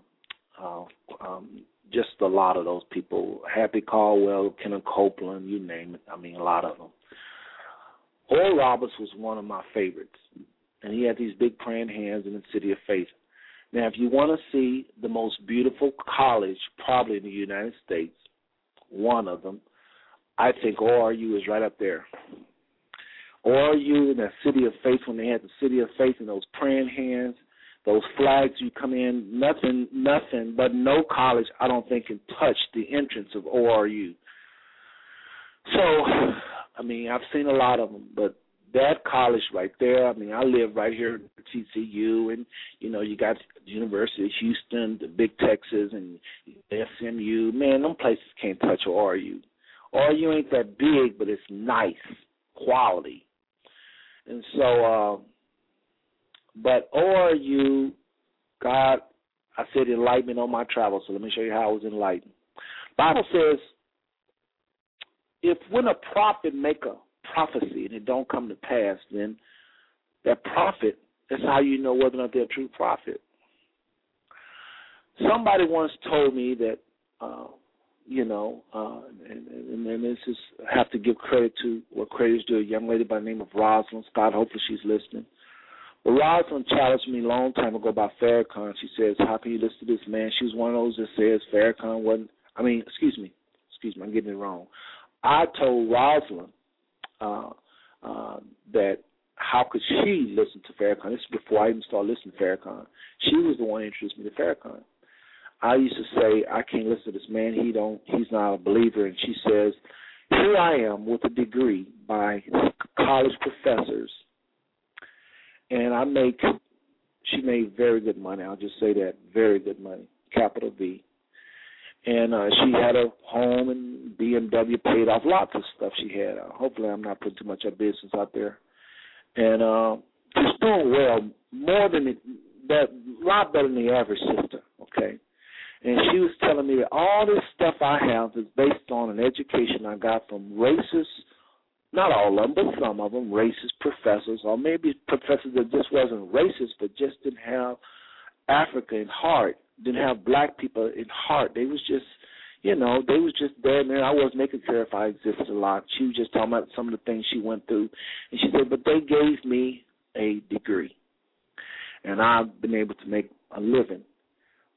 just a lot of those people, Happy Caldwell, Kenneth Copeland, you name it. I mean, a lot of them. Oral Roberts was one of my favorites, and he had these big praying hands in the City of Faith. Now, if you want to see the most beautiful college probably in the United States, one of them, I think ORU is right up there. ORU and that City of Faith, when they had the City of Faith and those praying hands, those flags, you come in, nothing, but no college, I don't think, can touch the entrance of ORU. So, I mean, I've seen a lot of them, but that college right there, I mean, I live right here at TCU, and, you got the University of Houston, the Big Texas, and SMU. Man, them places can't touch ORU. ORU ain't that big, but it's nice, quality. And so, but ORU, God, I said enlightenment on my travels, so let me show you how I was enlightened. Bible says, if when a prophet make a prophecy and it don't come to pass, then that prophet, that's how you know whether or not they're a true prophet. Somebody once told me that, and this is, I have to give credit to what credit is due, a young lady by the name of Rosalind Scott. Hopefully she's listening. But Rosalind challenged me a long time ago about Farrakhan. She says, how can you listen to this man? She was one of those that says Farrakhan wasn't, excuse me, I'm getting it wrong. I told Rosalind that how could she listen to Farrakhan? This is before I even started listening to Farrakhan. She was the one who introduced me to Farrakhan. I used to say, I can't listen to this man. He's not a believer. And she says, here I am with a degree by college professors. And she made very good money. I'll just say that, very good money, capital V. And she had a home and BMW, paid off lots of stuff she had. Hopefully I'm not putting too much of business out there. And just doing well, a lot better than the average sister, okay? And she was telling me that all this stuff I have is based on an education I got from racist, not all of them, but some of them, racist professors, or maybe professors that just wasn't racist but just didn't have Africa in heart, didn't have black people in heart. They was just, they was just there, man. I wasn't making sure if I existed a lot. She was just talking about some of the things she went through. And she said, but they gave me a degree. And I've been able to make a living.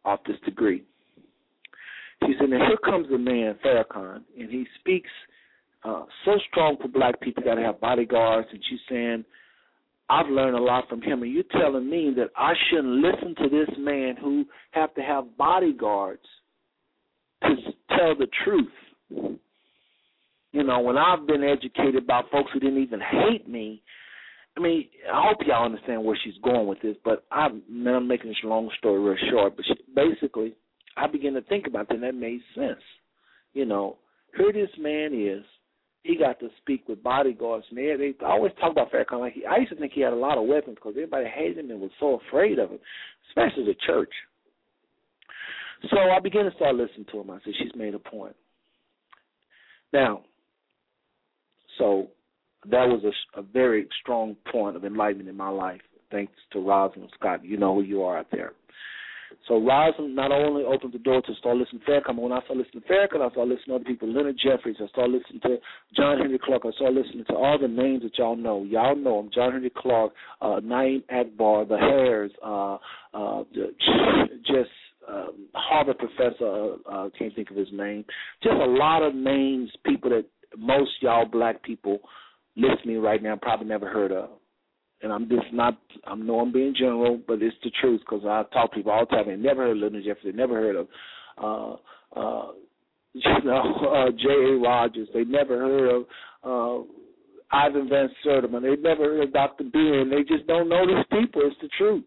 off this degree. She said, now here comes the man, Farrakhan, and he speaks so strong for black people, got to have bodyguards, and she's saying, I've learned a lot from him, and you're telling me that I shouldn't listen to this man who have to have bodyguards to tell the truth. You know, when I've been educated by folks who didn't even hate me, I mean, I hope y'all understand where she's going with this, but I'm making this long story real short. But basically, I began to think about that, and that made sense. You know, here this man is. He got to speak with bodyguards, and they always talk about Farrakhan. Like I used to think he had a lot of weapons because everybody hated him and was so afraid of him, especially the church. So I began to start listening to him. I said, she's made a point. Now, so that was a very strong point of enlightenment in my life, thanks to Rosalind Scott. You know who you are out there. So Rosalind not only opened the door to start listening to Farrakhan, but when I started listening to Farrakhan, I started listening to other people, Leonard Jeffries, I started listening to John Henry Clark, I started listening to all the names that y'all know. Y'all know them, John Henry Clark, Naeem Akbar, the Hares, Harvard professor, can't think of his name. Just a lot of names, people that most y'all black people listening right now probably never heard of. And I'm just not, I know I'm being general, but it's the truth because I talk to people all the time. They never heard of Leonard Jeffries. They never heard of, J.A. Rogers. They never heard of Ivan Van Sertima. They never heard of Dr. Beer. They just don't know these people. It's the truth.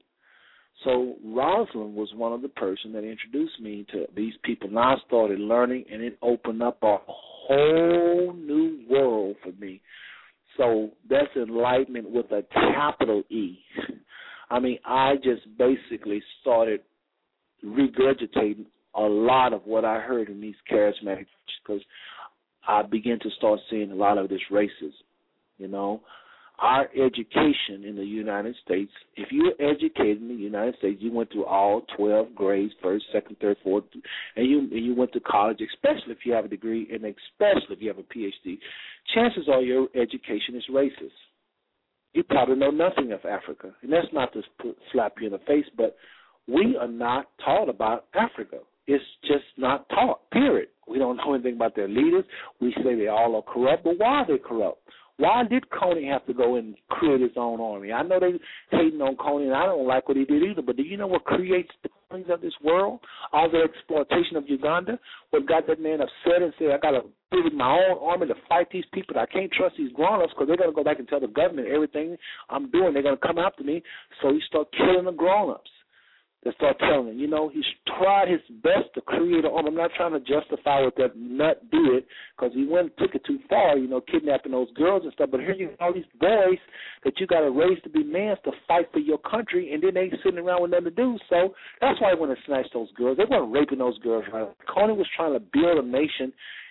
So Rosalind was one of the person that introduced me to these people. And I started learning, and it opened up a whole new world for me. So that's enlightenment with a capital E. I mean, I just basically started regurgitating a lot of what I heard in these charismatics because I began to start seeing a lot of this racism, you know. Our education in the United States, if you're educated in the United States, you went through all 12 grades, first, second, third, fourth, and you went to college, especially if you have a degree and especially if you have a PhD, chances are your education is racist. You probably know nothing of Africa. And that's not to slap you in the face, but we are not taught about Africa. It's just not taught, period. We don't know anything about their leaders. We say they all are corrupt, but why are they corrupt? Why did Coney have to go and create his own army? I know they hating on Coney, and I don't like what he did either, but do you know what creates the things of this world? All the exploitation of Uganda? What got that man upset and said, I got to build my own army to fight these people. I can't trust these grown-ups because they're going to go back and tell the government everything I'm doing. They're going to come after me. So he started killing the grown-ups. They start telling him, you know, he's tried his best to create an army. I'm not trying to justify what that nut did because he went and took it too far, you know, kidnapping those girls and stuff. But here you have all these boys that you got to raise to be men to fight for your country, and then they sitting around with nothing to do. So that's why he went and snatched those girls. They weren't raping those girls. Right? Coney was trying to build a nation,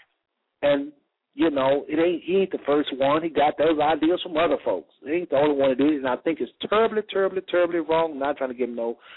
and you know, he ain't the first one. He got those ideas from other folks. He ain't the only one that did it, and I think it's terribly, terribly, terribly wrong. I'm not trying to give him no.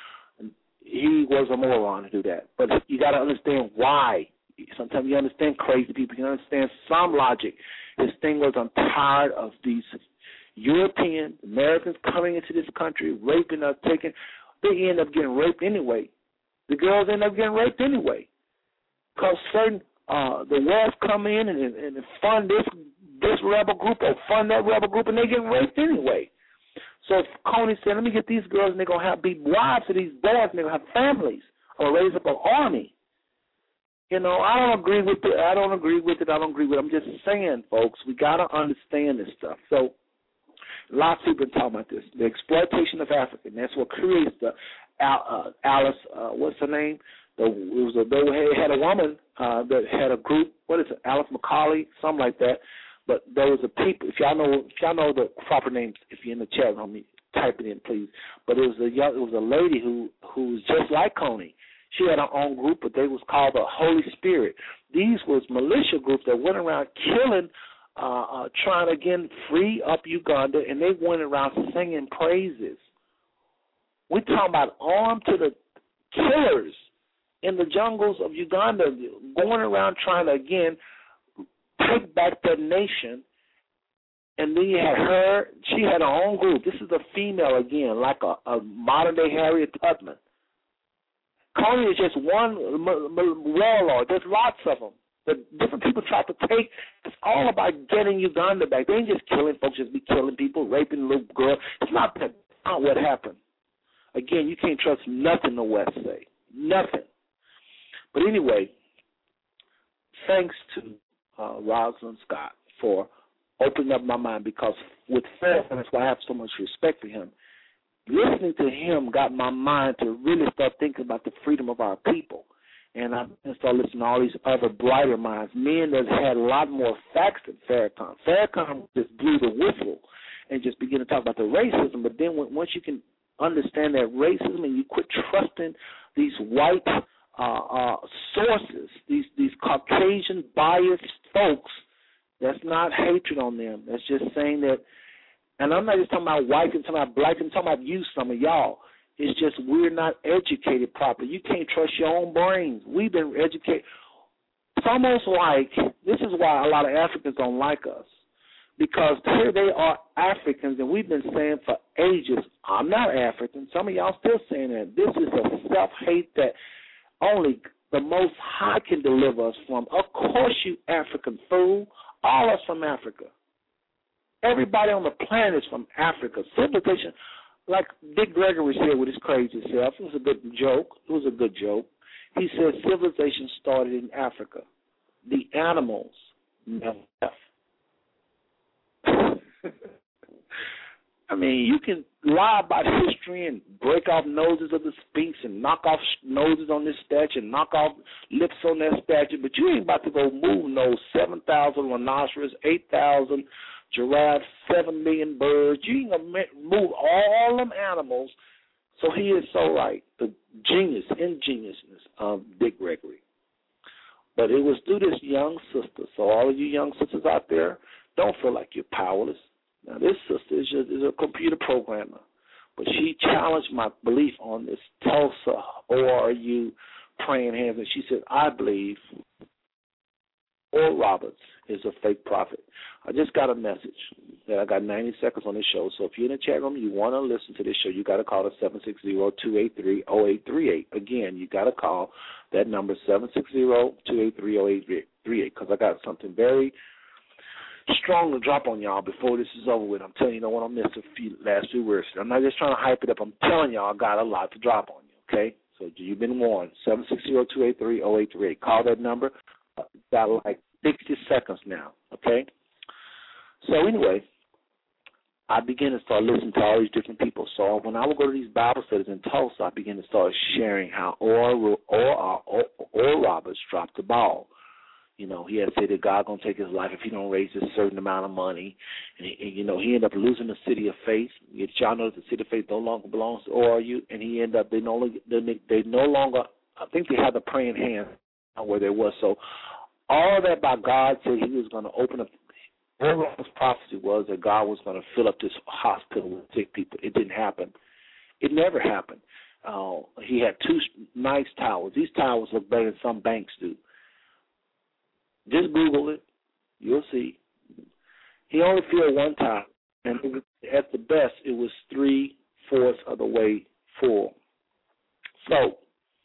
He was a moron to do that. But you got to understand why. Sometimes you understand crazy people. You understand some logic. His thing was, I'm tired of these European Americans coming into this country, raping us, taking. They end up getting raped anyway. The girls end up getting raped anyway. Because certain, the West come in and fund this rebel group or fund that rebel group, and they get raped anyway. So Coney said, let me get these girls, and they're going to be wives to these boys, and they're going to have families. I'm going to raise up an army. You know, I don't agree with it. I'm just saying, folks, we got to understand this stuff. So lots of people been talking about this, the exploitation of Africa, and that's what creates the Alice, what's her name? They had a woman that had a group, what is it, Alice McCauley, something like that. But there was a people. If y'all know the proper names, if you're in the chat room, type it in, please. But it was a lady who was just like Coney. She had her own group, but they was called the Holy Spirit. These was militia groups that went around killing, trying to again free up Uganda, and they went around singing praises. We're talking about armed to the killers in the jungles of Uganda, going around trying to again take back that nation. And then you had her, she had her own group. This is a female again, like a modern-day Harriet Tubman, Coney is just one warlord. There's lots of them. The different people try to take. It's all about getting Uganda back. They ain't just killing folks, just be killing people, raping little girls. It's not that. That's not what happened. Again, you can't trust nothing the West say. Nothing. But anyway, thanks to Rosalind Scott for opening up my mind, because with Farrakhan, that's why I have so much respect for him. Listening to him got my mind to really start thinking about the freedom of our people. And I started listening to all these other brighter minds, men that had a lot more facts than Farrakhan. Farrakhan just blew the whistle and just began to talk about the racism. But then once you can understand that racism and you quit trusting these white sources, these Caucasian biased folks, that's not hatred on them. That's just saying that. And I'm not just talking about white and talking about black, I'm talking about you, some of y'all. It's just we're not educated properly. You can't trust your own brains. We've been educated. It's almost like, this is why a lot of Africans don't like us, because here they are Africans, and we've been saying for ages, I'm not African. Some of y'all still saying that. This is a self-hate that only the Most High can deliver us from. Of course, you African fool. All us from Africa. Everybody on the planet is from Africa. Civilization, like Dick Gregory said with his crazy self, it was a good joke. It was a good joke. He said civilization started in Africa. The animals never left. I mean, you can lie about history and break off noses of the Sphinx and knock off noses on this statue and knock off lips on that statue, but you ain't about to go move no 7,000 rhinoceros, 8,000 giraffes, 7 million birds. You ain't going to move all them animals. So he is so right, the ingeniousness of Dick Gregory. But it was through this young sister. So all of you young sisters out there, don't feel like you're powerless. Now, this sister is a computer programmer, but she challenged my belief on this Tulsa ORU praying hands, and she said, I believe Oral Roberts is a fake prophet. I just got a message that I got 90 seconds on this show, so if you're in the chat room, you want to listen to this show, you got to call it 760-283-0838. Again, you got to call that number, 760-283-0838, because I got something very strong to drop on y'all before this is over with. I'm telling you, don't want to miss the last few words. I'm not just trying to hype it up. I'm telling y'all I got a lot to drop on you, okay? So you've been warned. 760-283-0838. Call that number. Got like 60 seconds now, okay? So anyway, I began to start listening to all these different people. So when I would go to these Bible studies in Tulsa, I began to start sharing how Oral Roberts dropped the ball. You know, he had said that God going to take his life if he don't raise a certain amount of money. And you know, he ended up losing the City of Faith. Y'all know the City of Faith no longer belongs to ORU. And he ended up, they no longer, I think they had the praying hand where they was. So all that by God said he was going to open up. Oral's prophecy was that God was going to fill up this hospital with sick people. It didn't happen. It never happened. He had two nice towers. These towers look better than some banks do. Just Google it. You'll see. He only filled one tower, and at the best, it was 3/4 of the way full. So,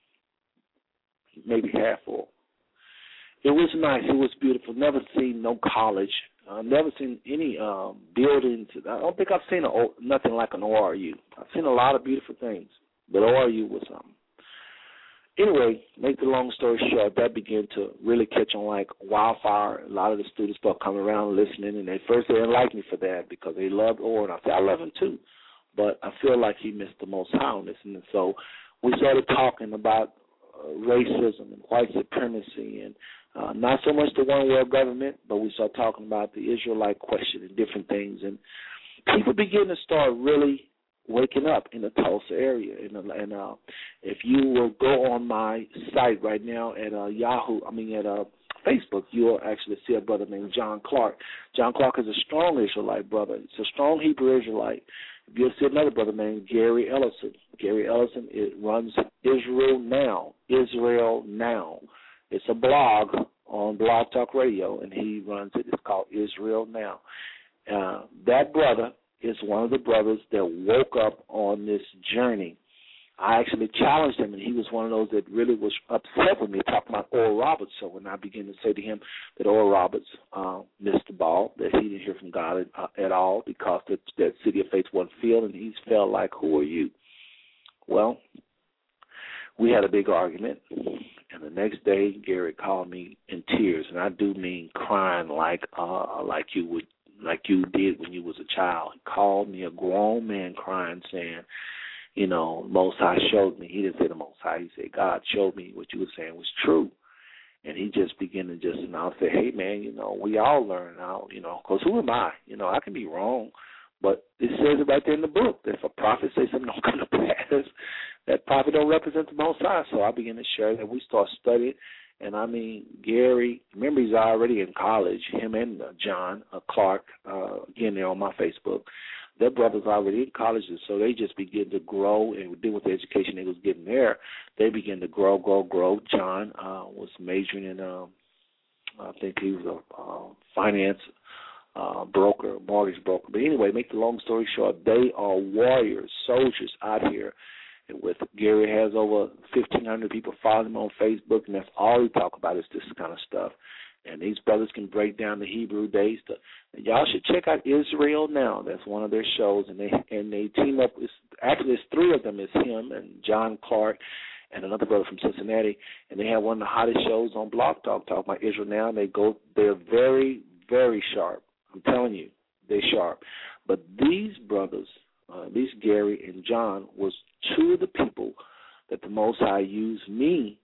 maybe half full. It was nice. It was beautiful. Never seen no college. Never seen any buildings. I don't think I've seen nothing like an ORU. I've seen a lot of beautiful things, but ORU was something. Anyway, make the long story short, that began to really catch on like wildfire. A lot of the students started coming around listening, and they didn't like me for that because they loved Oral. And I said, I love him too, but I feel like he missed the Most High on this. And so we started talking about racism and white supremacy and not so much the one world government, but we started talking about the Israelite question and different things. And people begin to start really waking up in the Tulsa area. And if you will go on my site right now at Facebook, you'll actually see a brother named John Clark. John Clark is a strong Israelite brother. It's a strong Hebrew Israelite. You'll see another brother named Gary Ellison. Gary Ellison runs Israel Now. It's a blog on Blog Talk Radio, and he runs it. It's called Israel Now. That brother is one of the brothers that woke up on this journey I actually challenged him, and he was one of those that really was upset with me talking about Oral Roberts. So when I began to say to him that Oral Roberts missed the ball, that he didn't hear from God at all because that City of Faith wasn't filled, and he felt like, who are you? Well, we had a big argument, and the next day Gary called me in tears, and I do mean crying like you did when you was a child. He called me, a grown man, crying, saying, you know, Most High showed me. He didn't say the Most High. He said, God showed me what you were saying was true. And he just began to just, and I'll say, hey, man, you know, we all learn out, you know, because who am I? You know, I can be wrong. But it says it right there in the book that if a prophet says something don't come to pass, that prophet don't represent the Most High. So I began to share that. We start studying. And, I mean, Gary, remember he's already in college, him and John Clark, again, they're on my Facebook. Their brothers already in colleges, so they just begin to grow and deal with the education they was getting there. They begin to grow. John was majoring in, I think he was a finance broker, mortgage broker. But anyway, make the long story short, they are warriors, soldiers out here. And with Gary has over 1,500 people following him on Facebook, and that's all he talk about is this kind of stuff. And these brothers can break down the Hebrew days. Y'all should check out Israel Now. That's one of their shows, and they team up. It's three of them. It's him and John Clark and another brother from Cincinnati, and they have one of the hottest shows on Blog Talk, talking about Israel Now. And they're very, very sharp. I'm telling you, they're sharp. But these brothers, these Gary and John, was two of the people that the Most High used me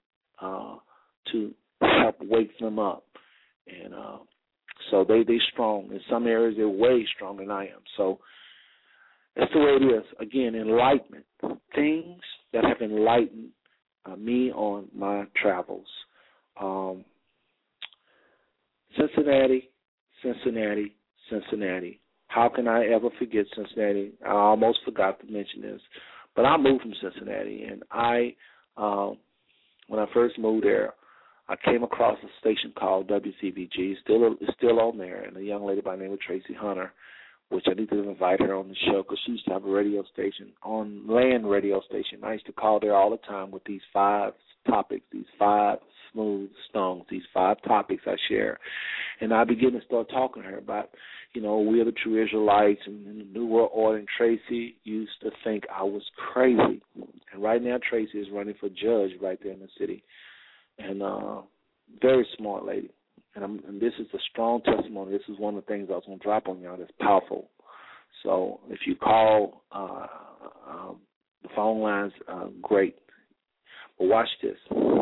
to help wake them up. And so they strong. In some areas, they're way stronger than I am. So that's the way it is. Again, enlightenment. Things that have enlightened me on my travels. Cincinnati. How can I ever forget Cincinnati? I almost forgot to mention this. But I moved from Cincinnati, and when I first moved there, I came across a station called WCVG. It's still on there, and a young lady by the name of Tracy Hunter, which I need to invite her on the show because she used to have a radio station, on-land radio station. I used to call there all the time with these 5 topics, these 5 smooth stones, these 5 topics I share. And I began to start talking to her about, you know, we are the true Israelites and the New World Order. And Tracy used to think I was crazy. And right now Tracy is running for judge right there in the city. And very smart lady. And this is a strong testimony. This is one of the things I was going to drop on y'all that's powerful. So if you call the phone lines, great. But watch this.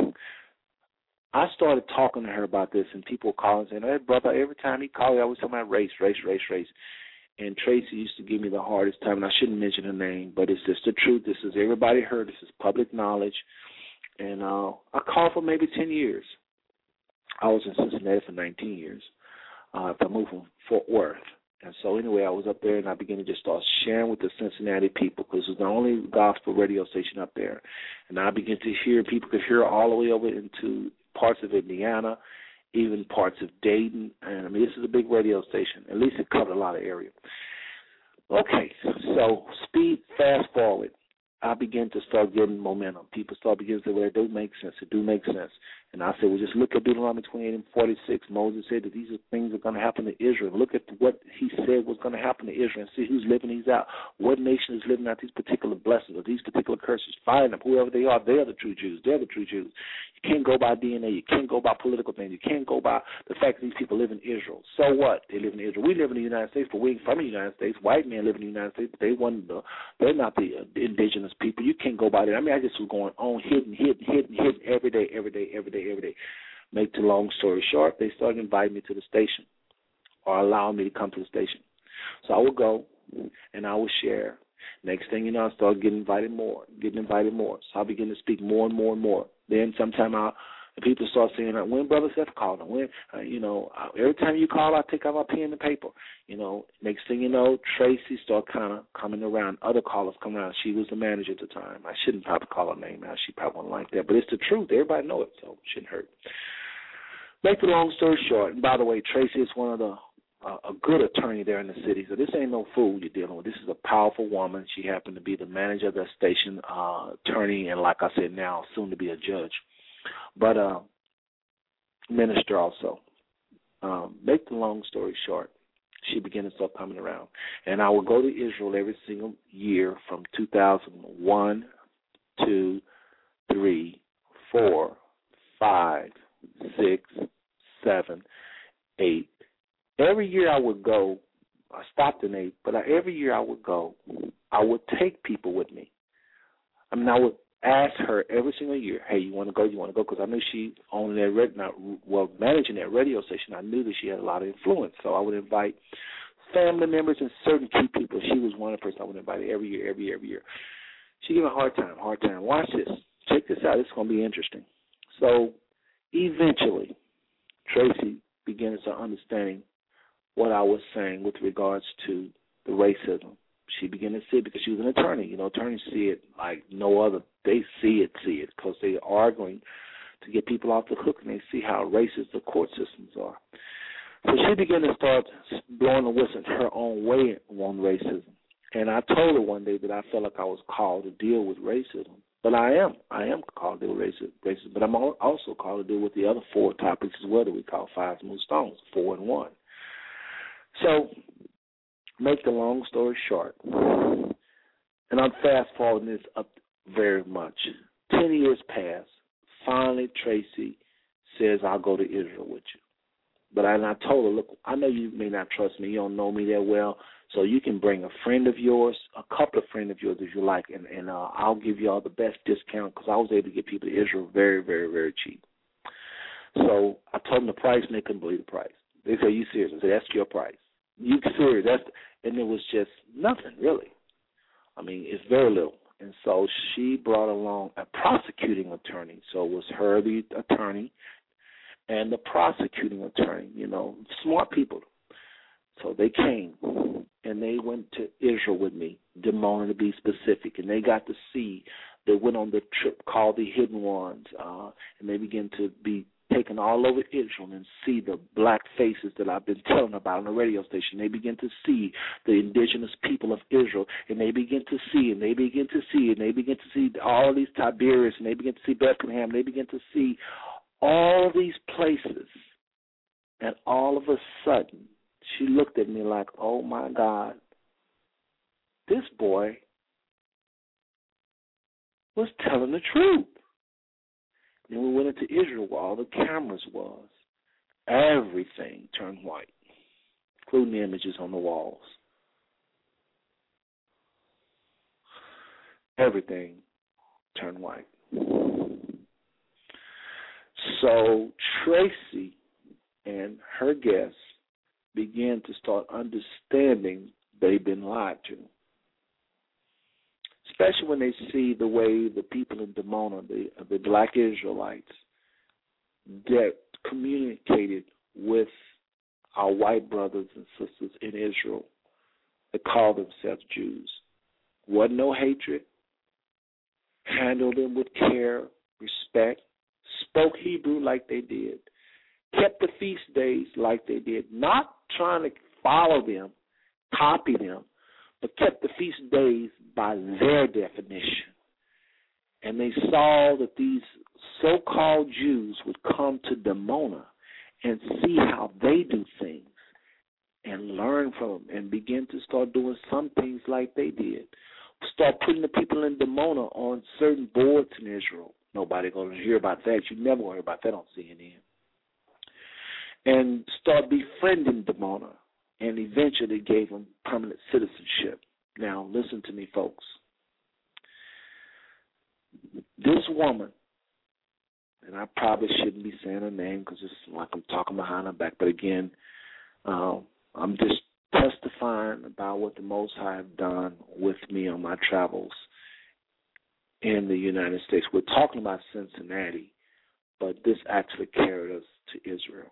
I started talking to her about this, and people calling saying, hey, brother, every time he called, I always talking about race. And Tracy used to give me the hardest time, and I shouldn't mention her name, but it's just the truth. This is everybody heard. This is public knowledge. And I called for maybe 10 years. I was in Cincinnati for 19 years. I moved from Fort Worth. And so anyway, I was up there, and I began to just start sharing with the Cincinnati people because it was the only gospel radio station up there. And I began to hear, people could hear all the way over into parts of Indiana, even parts of Dayton. And, I mean, this is a big radio station. At least it covered a lot of area. Okay, so fast forward. I began to start getting momentum. People start beginning to say, well, it do make sense. It do make sense. And I said, well, just look at Deuteronomy 28 and 46. Moses said that these are things that are going to happen to Israel. Look at what he said was going to happen to Israel and see who's living these out. What nation is living out these particular blessings or these particular curses? Find them. Whoever they are the true Jews. They're the true Jews. You can't go by DNA. You can't go by political things. You can't go by the fact that these people live in Israel. So what? They live in Israel. We live in the United States, but we ain't from the United States. White men live in the United States, but they're not the indigenous people. You can't go by that. I mean, I just was going on hitting every day. Make the long story short, they started inviting me to the station or allowing me to come to the station. So I would go and I would share. Next thing you know, I started getting invited more. So I began to speak more and more. Then sometime people start saying, when Brother Seth called him, every time you call, I take out my pen and paper. Next thing you know, Tracy started kind of coming around. Other callers come around. She was the manager at the time. I shouldn't probably call her name out. She probably wouldn't like that. But it's the truth. Everybody know it, so it shouldn't hurt. Make the long story short, and by the way, Tracy is one of the a good attorney there in the city. So this ain't no fool you're dealing with. This is a powerful woman. She happened to be the manager of that station, attorney, and like I said, now soon to be a judge, but minister also. Make the long story short, she began to start coming around. And I would go to Israel every single year from 2001, 2, 3, 4, 5, 6, 7, 8. Every year I would go. I stopped in 8, but every year I would go. I would take people with me. I mean, I would ask her every single year, hey, you want to go? You want to go? Because I knew she owned that managing that radio station. I knew that she had a lot of influence. So I would invite family members and certain key people. She was one of the person I would invite every year. She gave me a hard time. Watch this. Check this out. It's going to be interesting. So eventually, Tracy began to start understanding what I was saying with regards to the racism. She began to see it because she was an attorney. You know, attorneys see it like no other. They see it because they are arguing to get people off the hook, and they see how racist the court systems are. So she began to start blowing the whistle her own way on racism. And I told her one day that I felt like I was called to deal with racism. But I am called to deal with racism. But I'm also called to deal with the other 4 topics as well that we call 5 smooth stones, 4 and 1. So, make the long story short, and I'm fast forwarding this up very much. 10 years pass. Finally, Tracy says, I'll go to Israel with you. But I told her, look, I know you may not trust me. You don't know me that well. So you can bring a friend of yours, a couple of friends of yours if you like, and I'll give you all the best discount because I was able to get people to Israel very, very, very cheap. So I told them the price, and they couldn't believe the price. They said, are you serious? I said, that's your price. You serious? And it was just nothing, really. I mean, it's very little. And so she brought along a prosecuting attorney. So it was her, the attorney, and the prosecuting attorney, you know, smart people. So they came, and they went to Israel with me, Dimona to be specific, and they got to see, they went on the trip called the Hidden Ones, and they began to be taken all over Israel and see the black faces that I've been telling about on the radio station. They begin to see the indigenous people of Israel, and they begin to see, and they begin to see, and they begin to see all these Tiberias, and they begin to see Bethlehem, and they begin to see all these places. And all of a sudden, she looked at me like, oh, my God, this boy was telling the truth. Then we went into Israel where all the cameras was. Everything turned white, including the images on the walls. Everything turned white. So Tracy and her guests began to start understanding they've been lied to. Especially when they see the way the people in Dimona, the black Israelites, that communicated with our white brothers and sisters in Israel that call themselves Jews. Wasn't no hatred, handled them with care, respect, spoke Hebrew like they did, kept the feast days like they did, not trying to follow them, copy them, but kept the feast days by their definition. And they saw that these so-called Jews would come to Dimona and see how they do things and learn from them and begin to start doing some things like they did. Start putting the people in Dimona on certain boards in Israel. Nobody going to hear about that. You never hear about that on CNN. And start befriending Dimona. And eventually gave them permanent citizenship. Now, listen to me, folks. This woman, and I probably shouldn't be saying her name because it's like I'm talking behind her back, but again, I'm just testifying about what the Most High have done with me on my travels in the United States. We're talking about Cincinnati, but this actually carried us to Israel.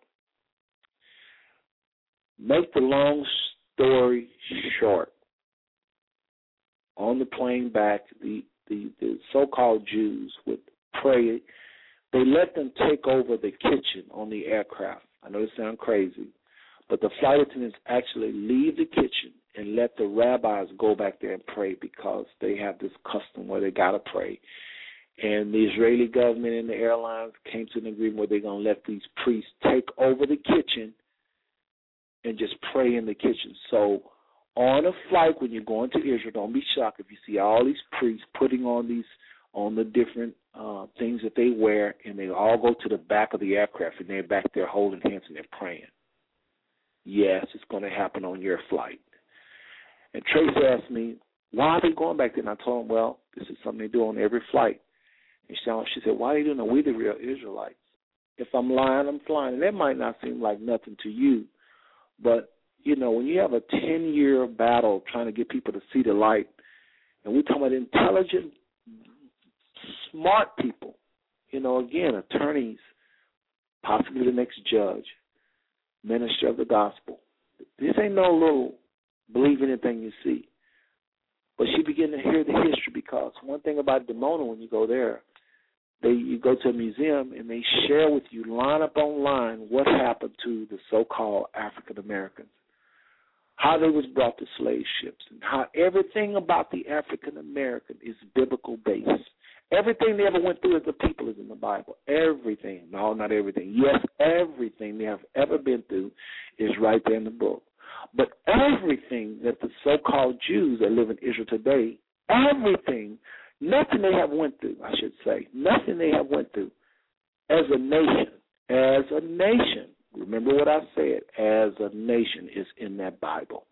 Make the long story short, on the plane back, the so-called Jews would pray. They let them take over the kitchen on the aircraft. I know it sounds crazy, But the flight attendants actually leave the kitchen and let the rabbis go back there and pray because they have this custom where they got to pray. And the Israeli government and the airlines came to an agreement where they're going to let these priests take over the kitchen and just pray in the kitchen. So on a flight, when you're going to Israel, don't be shocked if you see all these priests putting on the different things that they wear, and they all go to the back of the aircraft, and they're back there holding hands and they're praying. Yes, it's going to happen on your flight. And Tracy asked me, why are they going back there? And I told him, well, this is something they do on every flight. And she said, why are they doing that? We the real Israelites. If I'm lying, I'm flying. And that might not seem like nothing to you, but, you know, when you have a 10-year battle trying to get people to see the light, and we're talking about intelligent, smart people, you know, again, attorneys, possibly the next judge, minister of the gospel. This ain't no little believe anything you see. But she began to hear the history, because one thing about Dimona, when you go there, you go to a museum and they share with you line upon line what happened to the so-called African Americans, how they was brought to slave ships, and how everything about the African American is biblical based. Everything they ever went through as a people is in the Bible. Everything. No, not everything. Yes, everything they have ever been through is right there in the book. But everything that the so-called Jews that live in Israel today, everything, nothing they have went through, I should say, nothing they have went through as a nation, remember what I said, as a nation is in that Bible.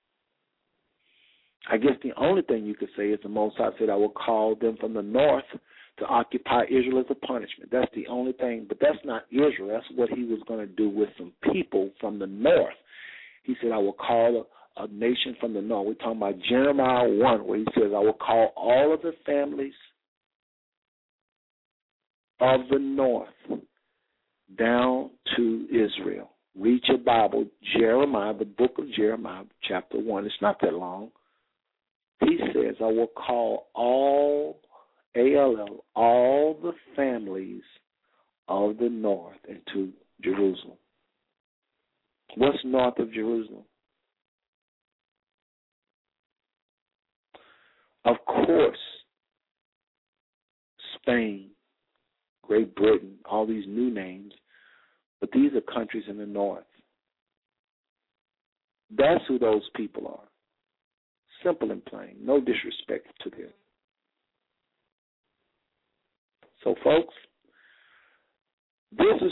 I guess the only thing you could say is the Most High said, I will call them from the north to occupy Israel as a punishment. That's the only thing, but that's not Israel. That's what he was going to do with some people from the north. He said, I will call a nation from the north. We're talking about Jeremiah 1, where he says, I will call all of the families of the north down to Israel. Read your Bible, Jeremiah, the book of Jeremiah, chapter 1. It's not that long. He says, I will call all the families of the north into Jerusalem. What's north of Jerusalem? Of course, Spain, Great Britain, all these new names, but these are countries in the north. That's who those people are. Simple and plain. No disrespect to them. So, folks, this is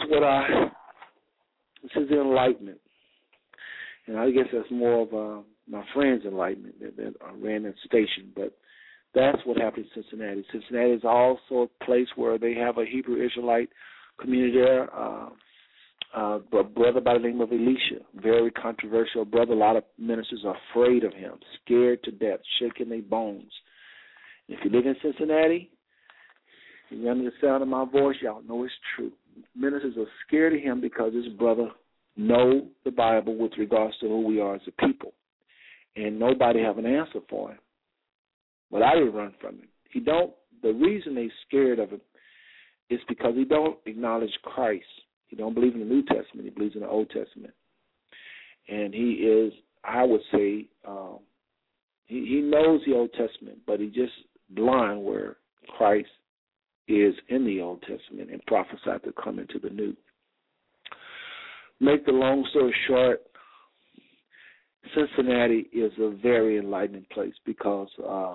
the enlightenment. And I guess that's more of my friend's enlightenment that ran that station. But that's what happened in Cincinnati. Cincinnati is also a place where they have a Hebrew Israelite community there. A brother by the name of Elisha, very controversial brother. A lot of ministers are afraid of him, scared to death, shaking their bones. If you live in Cincinnati, and you're under the sound of my voice, y'all know it's true. Ministers are scared of him because his brother know the Bible with regards to who we are as a people. And nobody have an answer for him. But I didn't run from him. The reason they scared of him is because he don't acknowledge Christ. He don't believe in the New Testament. He believes in the Old Testament. And he is, I would say, he knows the Old Testament, but he just blind where Christ is in the Old Testament and prophesied to come into the New. Make the long story short, Cincinnati is a very enlightening place because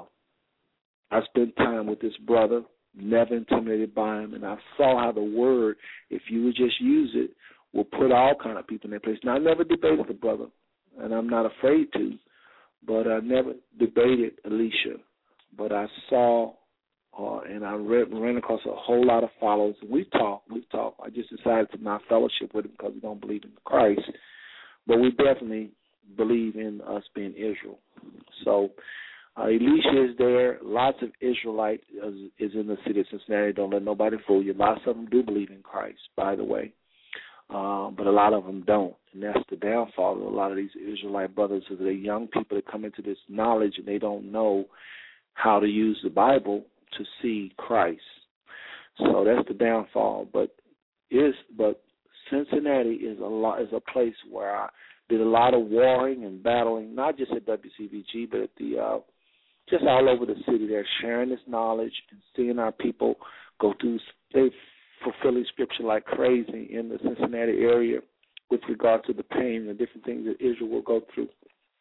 I spent time with this brother, never intimidated by him, and I saw how the word, if you would just use it, will put all kind of people in their place. Now, I never debated the brother, and I'm not afraid to, but I never debated Elisha. But I saw and I ran across a whole lot of followers. We've talked. I just decided to not fellowship with him because we don't believe in Christ. But we definitely believe in us being Israel. So Elisha is there. Lots of Israelite is in the city of Cincinnati. Don't let nobody fool you. Lots of them do believe in Christ, by the way. But a lot of them don't. And that's the downfall of a lot of these Israelite brothers, is they're young people that come into this knowledge and they don't know how to use the Bible to see Christ. So that's the downfall. But Cincinnati is a place where did a lot of warring and battling, not just at WCVG, but at the just all over the city. They're sharing this knowledge and seeing our people go through. They fulfilling Scripture like crazy in the Cincinnati area with regard to the pain and different things that Israel will go through.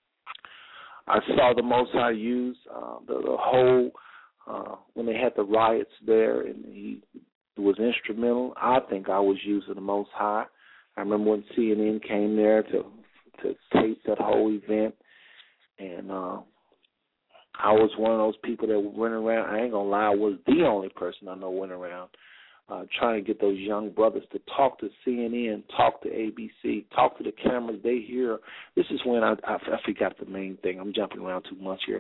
I saw the Most High use the whole when they had the riots there, and he was instrumental. I think I was using the Most High. I remember when CNN came there to tape that whole event, and I was one of those people that went around. I ain't gonna lie, I was the only person I know went around trying to get those young brothers to talk to CNN, talk to ABC, talk to the cameras. They hear. This is when I forgot the main thing. I'm jumping around too much here.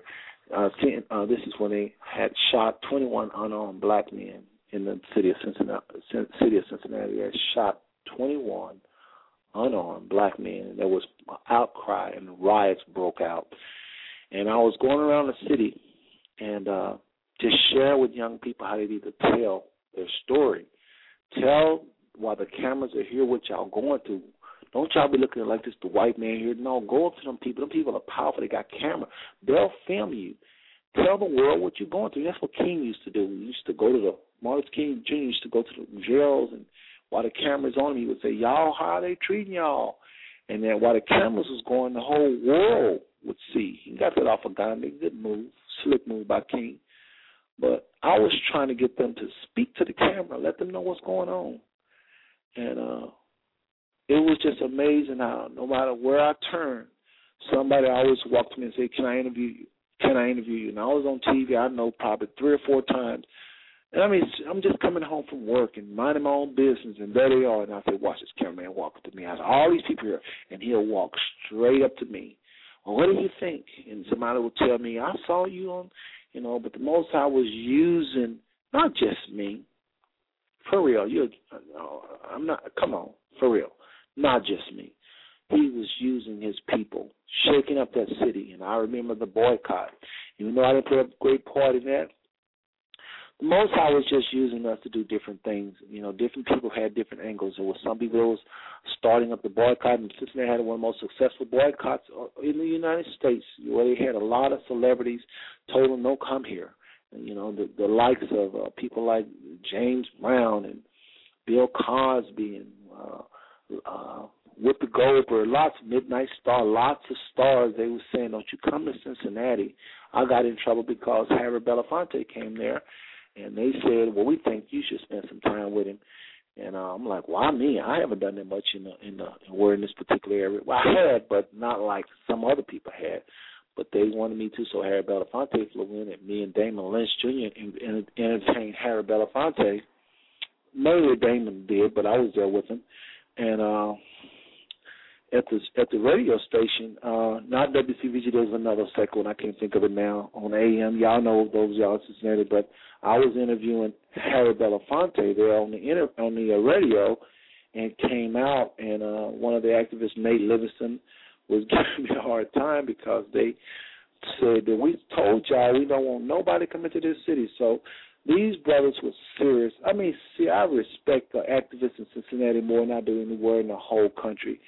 This is when they had shot 21 unarmed black men in the city of Cincinnati. They had shot 21 unarmed black men. There was outcry and riots broke out. And I was going around the city and just share with young people how they need to tell their story. Tell while the cameras are here what y'all going through. Don't y'all be looking like this the white man here. No, go up to them people. Them people are powerful. They got camera. They'll film you. Tell the world what you're going through. That's what King used to do. He used to go to the Martin King Jr. used to go to the jails, and while the cameras on him, he would say, "Y'all, how are they treating y'all?" And then while the cameras was going, the whole world would see. He got that off of Gandhi. Good move, slick move by King. But I was trying to get them to speak to the camera, let them know what's going on. And it was just amazing how no matter where I turned, somebody always walked to me and said, "Can I interview you? Can I interview you?" And I was on TV, I know, probably 3 or 4 times. And I mean, I'm just coming home from work and minding my own business, and there they are. And I said, "Watch this cameraman walk up to me." I said, "All these people here." And he'll walk straight up to me. "Well, what do you think?" And somebody will tell me, "I saw you on, but the Most High was using not just me. For real, I'm not, come on, for real, not just me. He was using his people, shaking up that city." And I remember the boycott. Even though I didn't play a great part in that, the Most High was just using us to do different things. Different people had different angles. There was some people that was starting up the boycott, and Cincinnati had one of the most successful boycotts in the United States, where they had a lot of celebrities told them, "Don't come here." And, the likes of people like James Brown and Bill Cosby and Whoopi Goldberg, lots of Midnight Star, lots of stars. They were saying, "Don't you come to Cincinnati." I got in trouble because Harry Belafonte came there. And they said, "Well, we think you should spend some time with him." And I'm like, "Why me? I haven't done that much in this particular area." Well, I had, but not like some other people had. But they wanted me to, so Harry Belafonte flew in, and me and Damon Lynch Jr. entertained Harry Belafonte. Mainly Damon did, but I was there with him. And at the radio station, not WCVG, there was another second one, I can't think of it now, on AM. Y'all know those y'all in Cincinnati, but I was interviewing Harry Belafonte there on the radio, and came out, and one of the activists, Nate Livingston, was giving me a hard time because they said that we told y'all we don't want nobody coming to this city. So these brothers were serious. I mean, see, I respect the activists in Cincinnati more than I do anywhere in the whole country.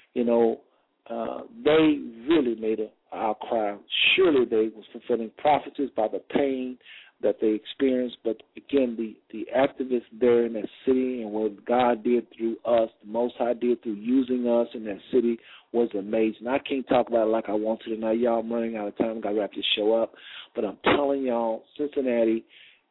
They really made an outcry. Surely they was fulfilling prophecies by the pain that they experienced. But again, the activists there in that city and what God did through us, the Most High did through using us in that city was amazing. I can't talk about it like I want to tonight. Y'all, I'm running out of time. I've got to wrap this show up. But I'm telling y'all, Cincinnati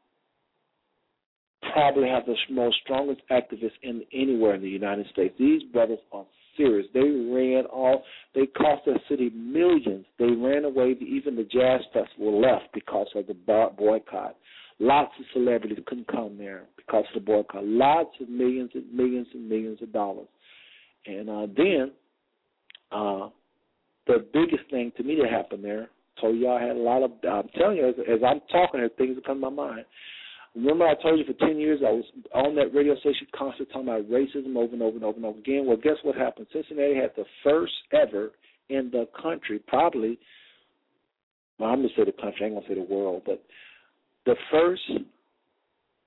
probably have the most strongest activists anywhere in the United States. These brothers are serious. They cost the city millions. They ran away. Even the jazz festival left because of the boycott. Lots of celebrities couldn't come there because of the boycott. Lots of millions and millions and millions of dollars. And then the biggest thing to me that happened there, told y'all I had a lot of, I'm telling you, as I'm talking here, things that come to my mind. Remember I told you for 10 years I was on that radio station constantly talking about racism over and over and over and over again. Well, guess what happened? Cincinnati had the first ever in the country, probably, well, I'm going to say the country, I ain't going to say the world, but the first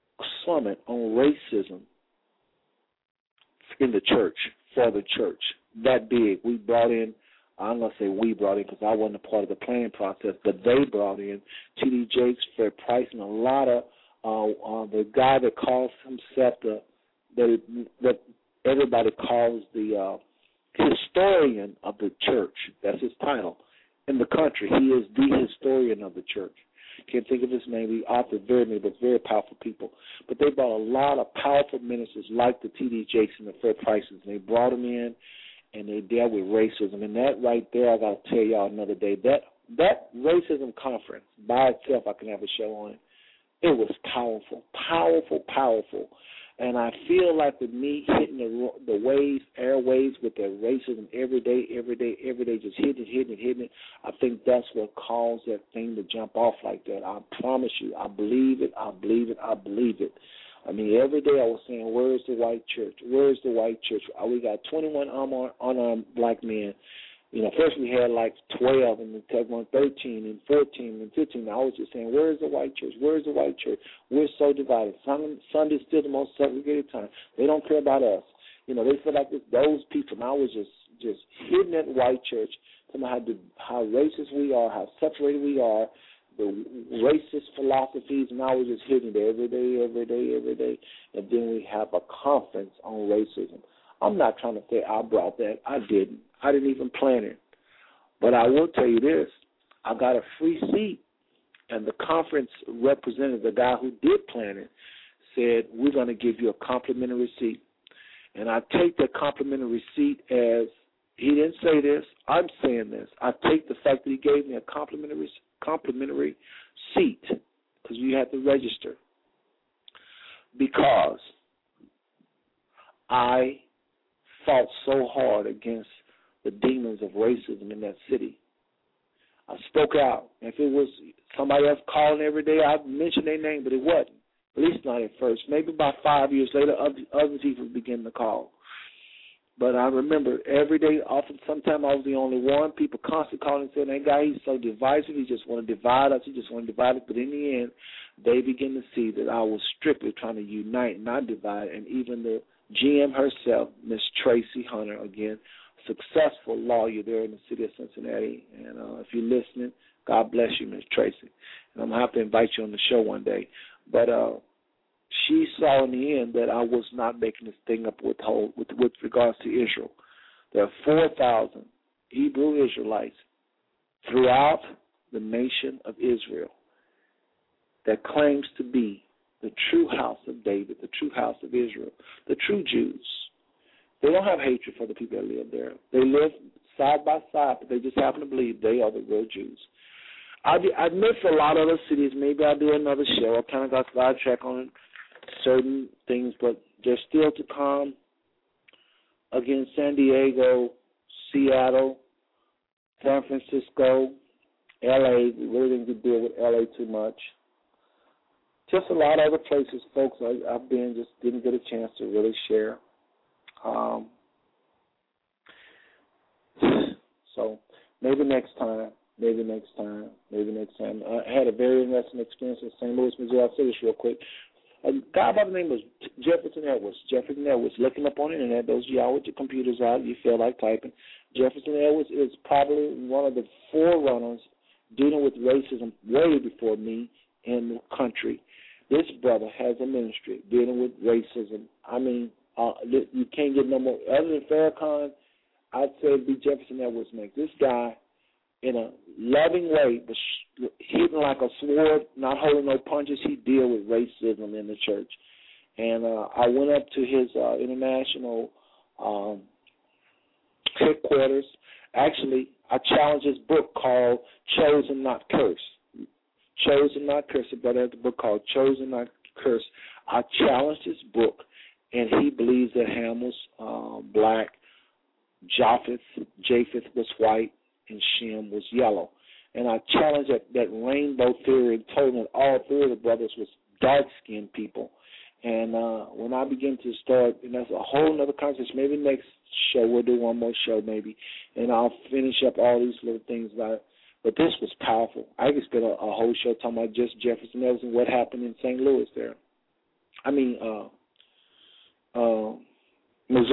summit on racism in the church, for the church. that big. We brought in, I'm going to say we brought in because I wasn't a part of the planning process, but they brought in T.D. Jakes, Fred Price, and a lot of the guy that calls himself that everybody calls the historian of the church. That's his title in the country. He is the historian of the church. Can't think of his name. The author, very powerful people. But they brought a lot of powerful ministers like the T.D. Jakes and the Fred Prices, and they brought them in, and they dealt with racism. And that right there, I got to tell y'all another day, that racism conference by itself, I can have a show on it. It was powerful, powerful. And I feel like with me hitting the waves, airwaves with the racism every day, just hitting it, I think that's what caused that thing to jump off like that. I promise you, I believe it. I mean, every day I was saying, where's the white church? Where's the white church? We got 21 unarmed black men. You know, first we had like 12, and then took on 13 and 14 and 15. I was just saying, where's the white church? Where's the white church? We're so divided. Sunday's still the most segregated time. They don't care about us. You know, they feel like it's those people. And I was just hitting that white church, talking about how racist we are, how separated we are, the racist philosophies, and I was just hitting it every day. And then we have a conference on racism. I'm not trying to say I brought that. I didn't even plan it. But I will tell you this. I got a free seat, and the conference representative, the guy who did plan it, said, we're going to give you a complimentary seat. And I take that complimentary seat as, he didn't say this, I'm saying this. I take the fact that he gave me a complimentary seat, because you have to register, because I fought so hard against the demons of racism in that city. I spoke out. If it was somebody else calling every day, I'd mention their name, but it wasn't. At least not at first. Maybe about 5 years later, other people began to call. But I remember every day, often, sometimes I was the only one. People constantly calling and saying, that guy, he's so divisive. He just want to divide us. He just want to divide us. But in the end, they began to see that I was strictly trying to unite, not divide. And even the GM herself, Miss Tracy Hunter, again, successful lawyer there in the city of Cincinnati. And if you're listening, God bless you, Miss Tracy. And I'm going to have to invite you on the show one day. But she saw in the end that I was not making this thing up with regards to Israel. There are 4,000 Hebrew Israelites throughout the nation of Israel that claims to be the true house of David, the true house of Israel, the true Jews. They don't have hatred for the people that live there. They live side by side, but they just happen to believe they are the real Jews. I admit for a lot of other cities, maybe I'll do another show. I kind of got sidetracked on certain things, but they're still to come. Again, San Diego, Seattle, San Francisco, L.A. We really didn't deal with L.A. too much. Just a lot of other places, folks, I've been, just didn't get a chance to really share. So maybe next time. I had a very interesting experience in St. Louis, Missouri. I'll say this real quick. A guy by the name was Jefferson Edwards. Look him up on the internet. Those of y'all with your computers out, you feel like typing. Jefferson Edwards is probably one of the forerunners dealing with racism way before me in the country. This brother has a ministry dealing with racism. I mean, you can't get no more. Other than Farrakhan, I'd say it'd be Jefferson Edwards next. This guy, in a loving way, but hitting like a sword, not holding no punches, he deal with racism in the church. And I went up to his international headquarters. Actually, I challenged his book called Chosen Not Cursed. Chosen Not Cursed. The brother has a book called Chosen Not Cursed. I challenged his book, and he believes that Ham was black, Japheth was white, and Shem was yellow. And I challenged that rainbow theory and told him that all three of the brothers was dark-skinned people. And when I begin to start, and that's a whole other conversation, maybe next show, we'll do one more show maybe, and I'll finish up all these little things about it. But this was powerful. I could spend a whole show talking about just Jefferson Edwards and what happened in St. Louis there. Missouri.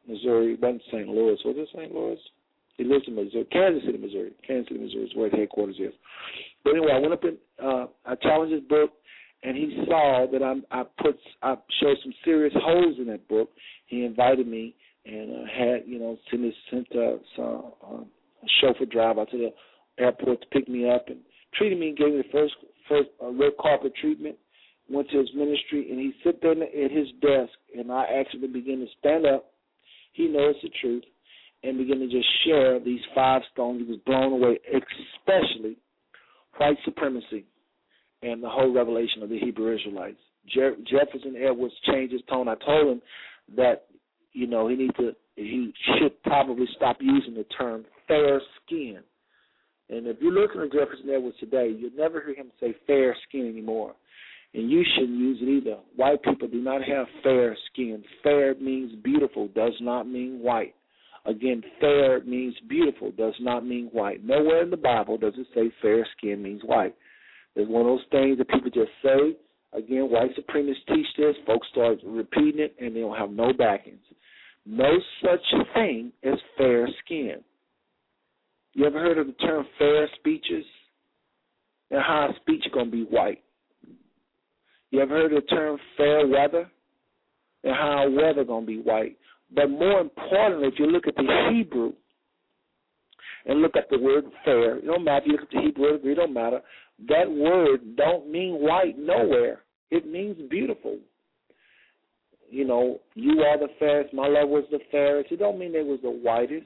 Missouri, went to St. Louis. Was it St. Louis? He lives in Missouri, Kansas City, Missouri. Kansas City, Missouri is where the headquarters is. But anyway, I went up and I challenged his book, and he saw that I showed some serious holes in that book. He invited me and sent a chauffeur driver out to the airport to pick me up and treated me and gave me the first red carpet treatment. Went to his ministry, and he sat there at his desk, and I actually began to stand up. He knows the truth, and began to just share these 5 stones. He was blown away, especially white supremacy and the whole revelation of the Hebrew Israelites. Jefferson Edwards changed his tone. I told him that, he should probably stop using the term fair skin. And if you look at Jefferson Edwards today, you'll never hear him say fair skin anymore. And you shouldn't use it either. White people do not have fair skin. Fair means beautiful, does not mean white. Again, fair means beautiful, does not mean white. Nowhere in the Bible does it say fair skin means white. It's one of those things that people just say. Again, white supremacists teach this. Folks start repeating it, and they don't have no backings. No such thing as fair skin. You ever heard of the term fair speeches? And how a speech is going to be white? You ever heard of the term fair weather? And how weather going to be white? But more importantly, if you look at the Hebrew and look at the word fair, it don't matter if you look at the Hebrew or it don't matter. That word don't mean white nowhere. It means beautiful. You are the fairest. My love was the fairest. It don't mean they was the whitest.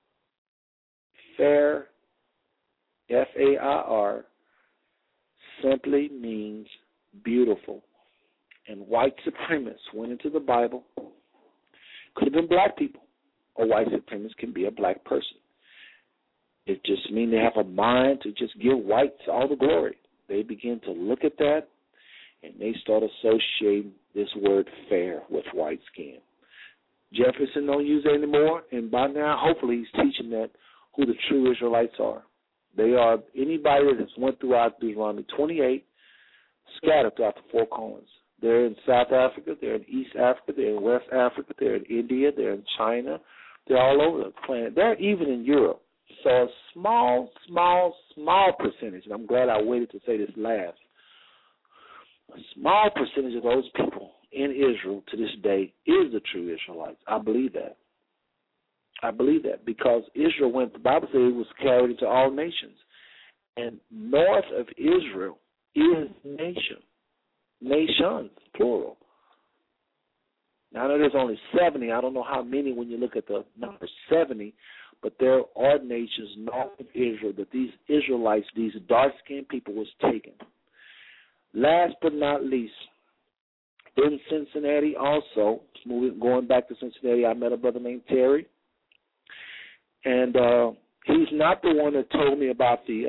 Fair, F-A-I-R, simply means beautiful. And white supremacists went into the Bible. Could have been black people, or white supremacists can be a black person. It just means they have a mind to just give whites all the glory. They begin to look at that, and they start associating this word fair with white skin. Jefferson don't use it anymore, and by now, hopefully, he's teaching that who the true Israelites are. They are anybody that's went throughout Deuteronomy 28, scattered throughout the 4 corners. They're in South Africa, they're in East Africa, they're in West Africa, they're in India, they're in China. They're all over the planet. They're even in Europe. So a small percentage, and I'm glad I waited to say this last, a small percentage of those people in Israel to this day is the true Israelites. I believe that. I believe that because Israel went, the Bible says it was carried into all nations. And north of Israel is nations, plural. Now, I know there's only 70. I don't know how many when you look at the number 70, but there are nations north of Israel that these Israelites, these dark-skinned people, was taken. Last but not least, in Cincinnati also, going back to Cincinnati, I met a brother named Terry. And he's not the one that told me about the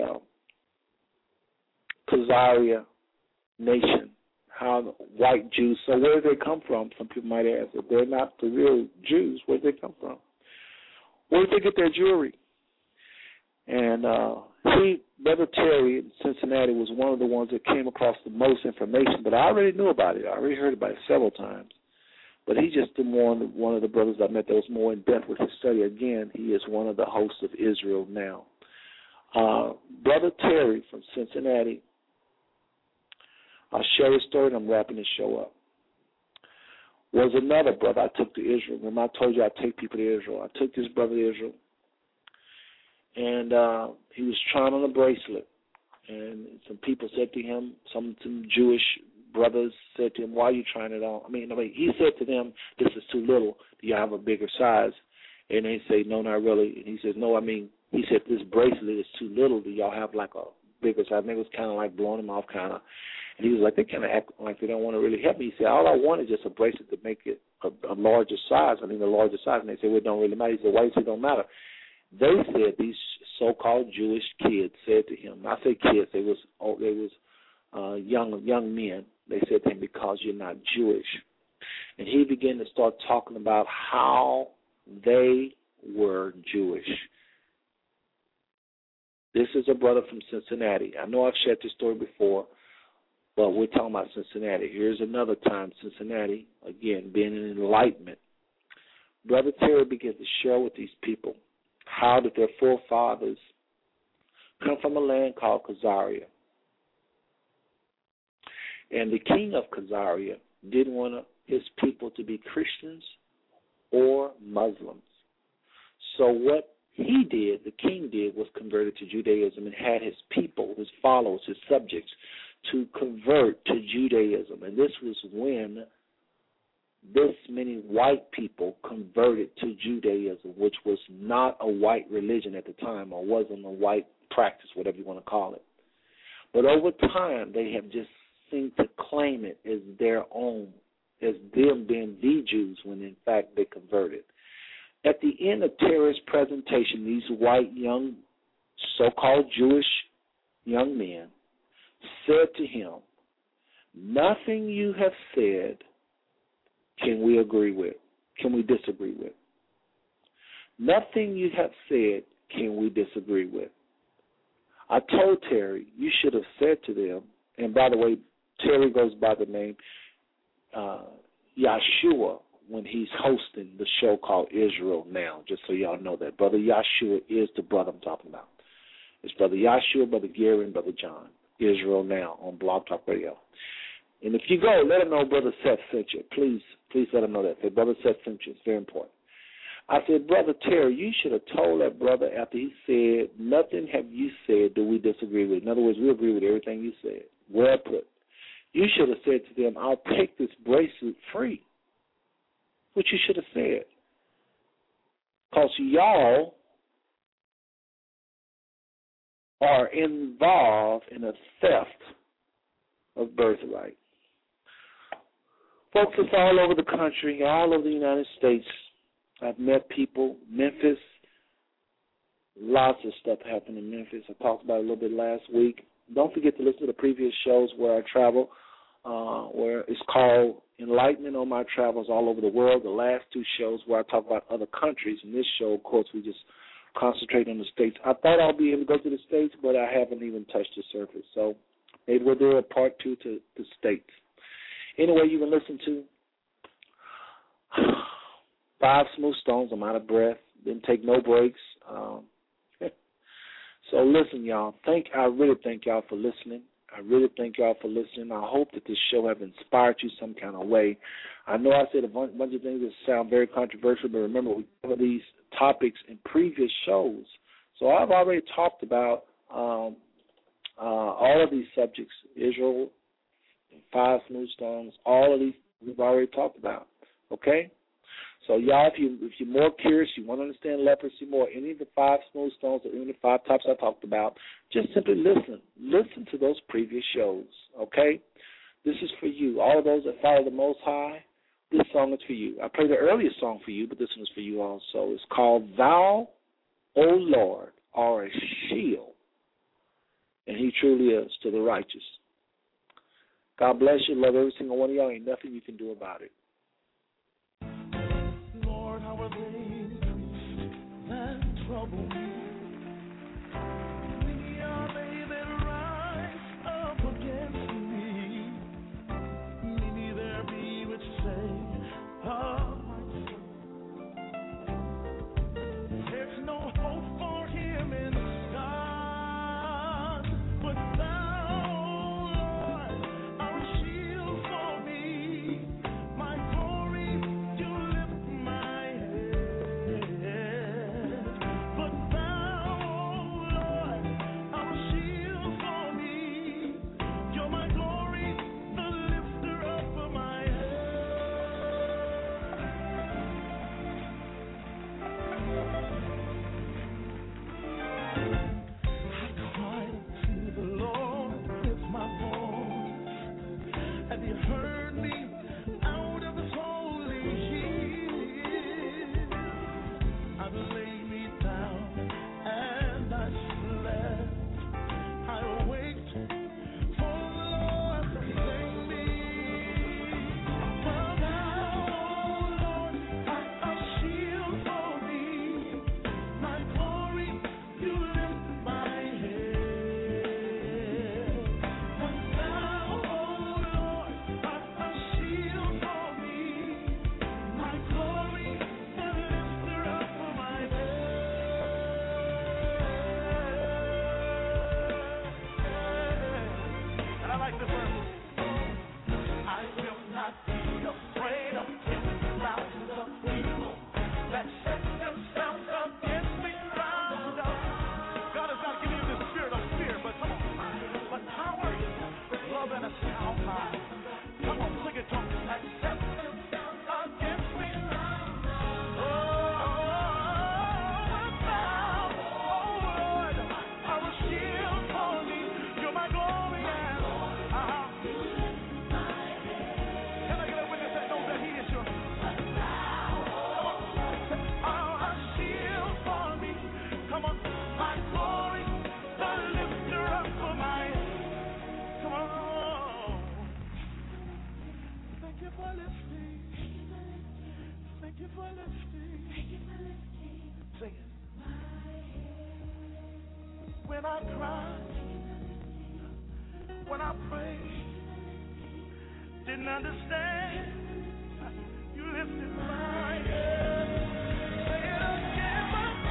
Khazaria nation, how white Jews. So where did they come from? Some people might ask. If they're not the real Jews, where did they come from? Where did they get their jewelry? And Brother Terry in Cincinnati was one of the ones that came across the most information, but I already knew about it. I already heard about it several times. But he just one of the brothers I met that was more in depth with his study. Again, he is one of the hosts of Israel now. Brother Terry from Cincinnati, I'll share his story and I'm wrapping this show up, was another brother I took to Israel. Remember I told you I take people to Israel. I took this brother to Israel, and he was trying on a bracelet. And some people said to him, some Jewish brothers said to him, why are you trying it on? He said to them, this is too little. Do you have a bigger size? And they say, no, not really. And he says, no, he said, this bracelet is too little. Do y'all have like a bigger size? I think it was kind of like blowing him off kind of. And he was like, they kind of act like they don't want to really help me. He said, all I want is just a bracelet to make it a larger size. A larger size. And they said, well, it don't really matter. He said, why? He said, it don't matter. They said, these so-called Jewish kids said to him, I say kids, they was young men. They said to him, because you're not Jewish. And he began to start talking about how they were Jewish. This is a brother from Cincinnati. I know I've shared this story before, but we're talking about Cincinnati. Here's another time, Cincinnati, again, being in enlightenment. Brother Terry began to share with these people how that their forefathers come from a land called Khazaria. And the king of Khazaria didn't want his people to be Christians or Muslims. So what he did, the king did, was converted to Judaism and had his people, his followers, his subjects, to convert to Judaism. And this was when this many white people converted to Judaism, which was not a white religion at the time, or wasn't a white practice, whatever you want to call it. But over time, they have just seemed to claim it as their own, as them being the Jews, when in fact they converted. At the end of Terry's presentation, these white young, so-called Jewish young men said to him, "Nothing you have said can we agree with, can we disagree with. Nothing you have said can we disagree with." I told Terry, you should have said to them, and by the way, Terry goes by the name Yahshua when he's hosting the show called Israel Now, just so y'all know that. Brother Yahshua is the brother I'm talking about. It's Brother Yahshua, Brother Gary, and Brother John. Israel Now on Blog Talk Radio. And if you go, let them know Brother Seth sent you. Please let them know that. Say, Brother Seth sent you. It's very important. I said, Brother Terry, you should have told that brother after he said, "Nothing have you said that we disagree with." In other words, we agree with everything you said. Well put. You should have said to them, "I'll take this bracelet free." What you should have said. Because y'all are involved in a theft of birthright. Folks, it's all over the country, all over the United States. I've met people, Memphis, lots of stuff happened in Memphis. I talked about it a little bit last week. Don't forget to listen to the previous shows where I travel, where it's called Enlightenment on My Travels All Over the World. The last two shows where I talk about other countries. In this show, of course, we just concentrate on the States. I thought I'll be able to go to the States, but I haven't even touched the surface. So maybe we'll do a part 2 to the States. Anyway, you can listen to Five Smooth Stones. I'm out of breath. Didn't take no breaks. So listen, y'all. I really thank y'all for listening. I hope that this show have inspired you some kind of way. I know I said a bunch of things that sound very controversial, but remember, we cover these topics in previous shows. So I've already talked about all of these subjects, Israel, Five Smooth Stones, all of these we've already talked about, okay? So, y'all, if you're more curious, you want to understand leprosy more, any of the 5 smooth stones or any of the 5 topics I talked about, just simply listen. Listen to those previous shows, okay? This is for you. All of those that follow the Most High, this song is for you. I played the earlier song for you, but this one is for you also. It's called Thou, O Lord, Are a Shield, and He truly is to the righteous. God bless you. Love every single one of y'all. Ain't nothing you can do about it. Trouble. We are they that rise up against me. Maybe there be which say, there's no hope for him in God, but thou, Lord, are a shield for me. My glory, you lift my head. But thou Thank you for lifting. Thank you for lifting. Sing it. When I cry, when I pray, didn't understand, you lifted my head. Say it again,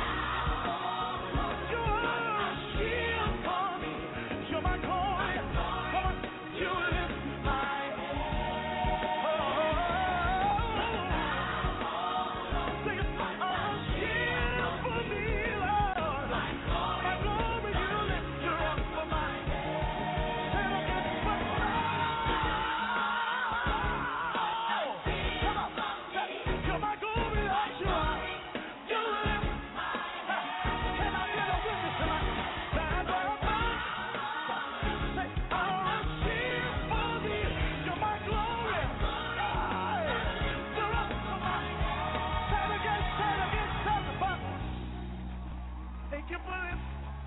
you're a shield for me. You're my glory. Come on, you lift my head. Say it, a shield for me, Lord. My glory, you lift her up for my head. Say it again, but you're my glory, Lord. You are. You lift. Can I get a witness tonight? Stand up. Say, I'm a shield for me. You're my glory. You're up for my. Say it again, testify. Thank you for this.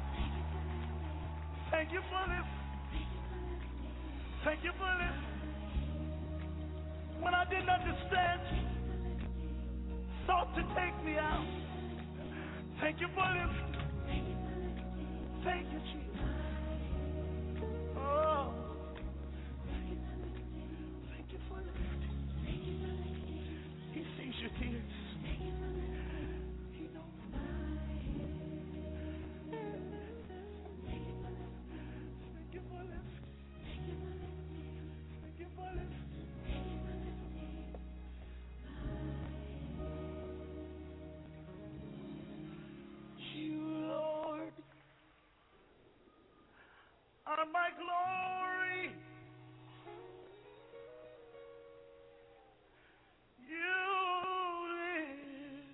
Thank you for this. Thank you for this. When I didn't understand, sought to take me out. Thank you for this. Thank you, Jesus. Oh, thank you for this. He sees your tears. He knows. Thank you for this. Thank you for this. You, Lord, are my glory. You live.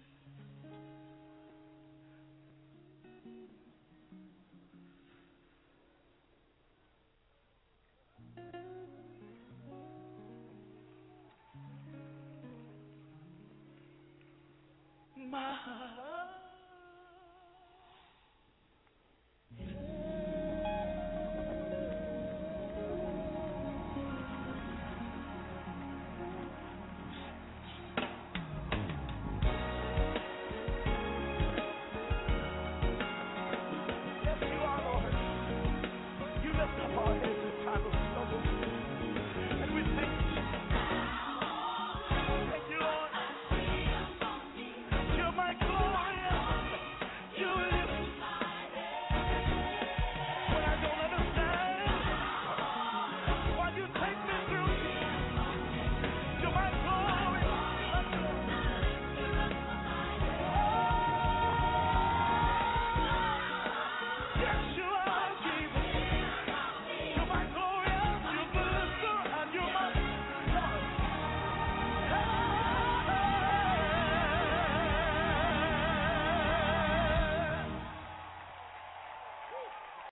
My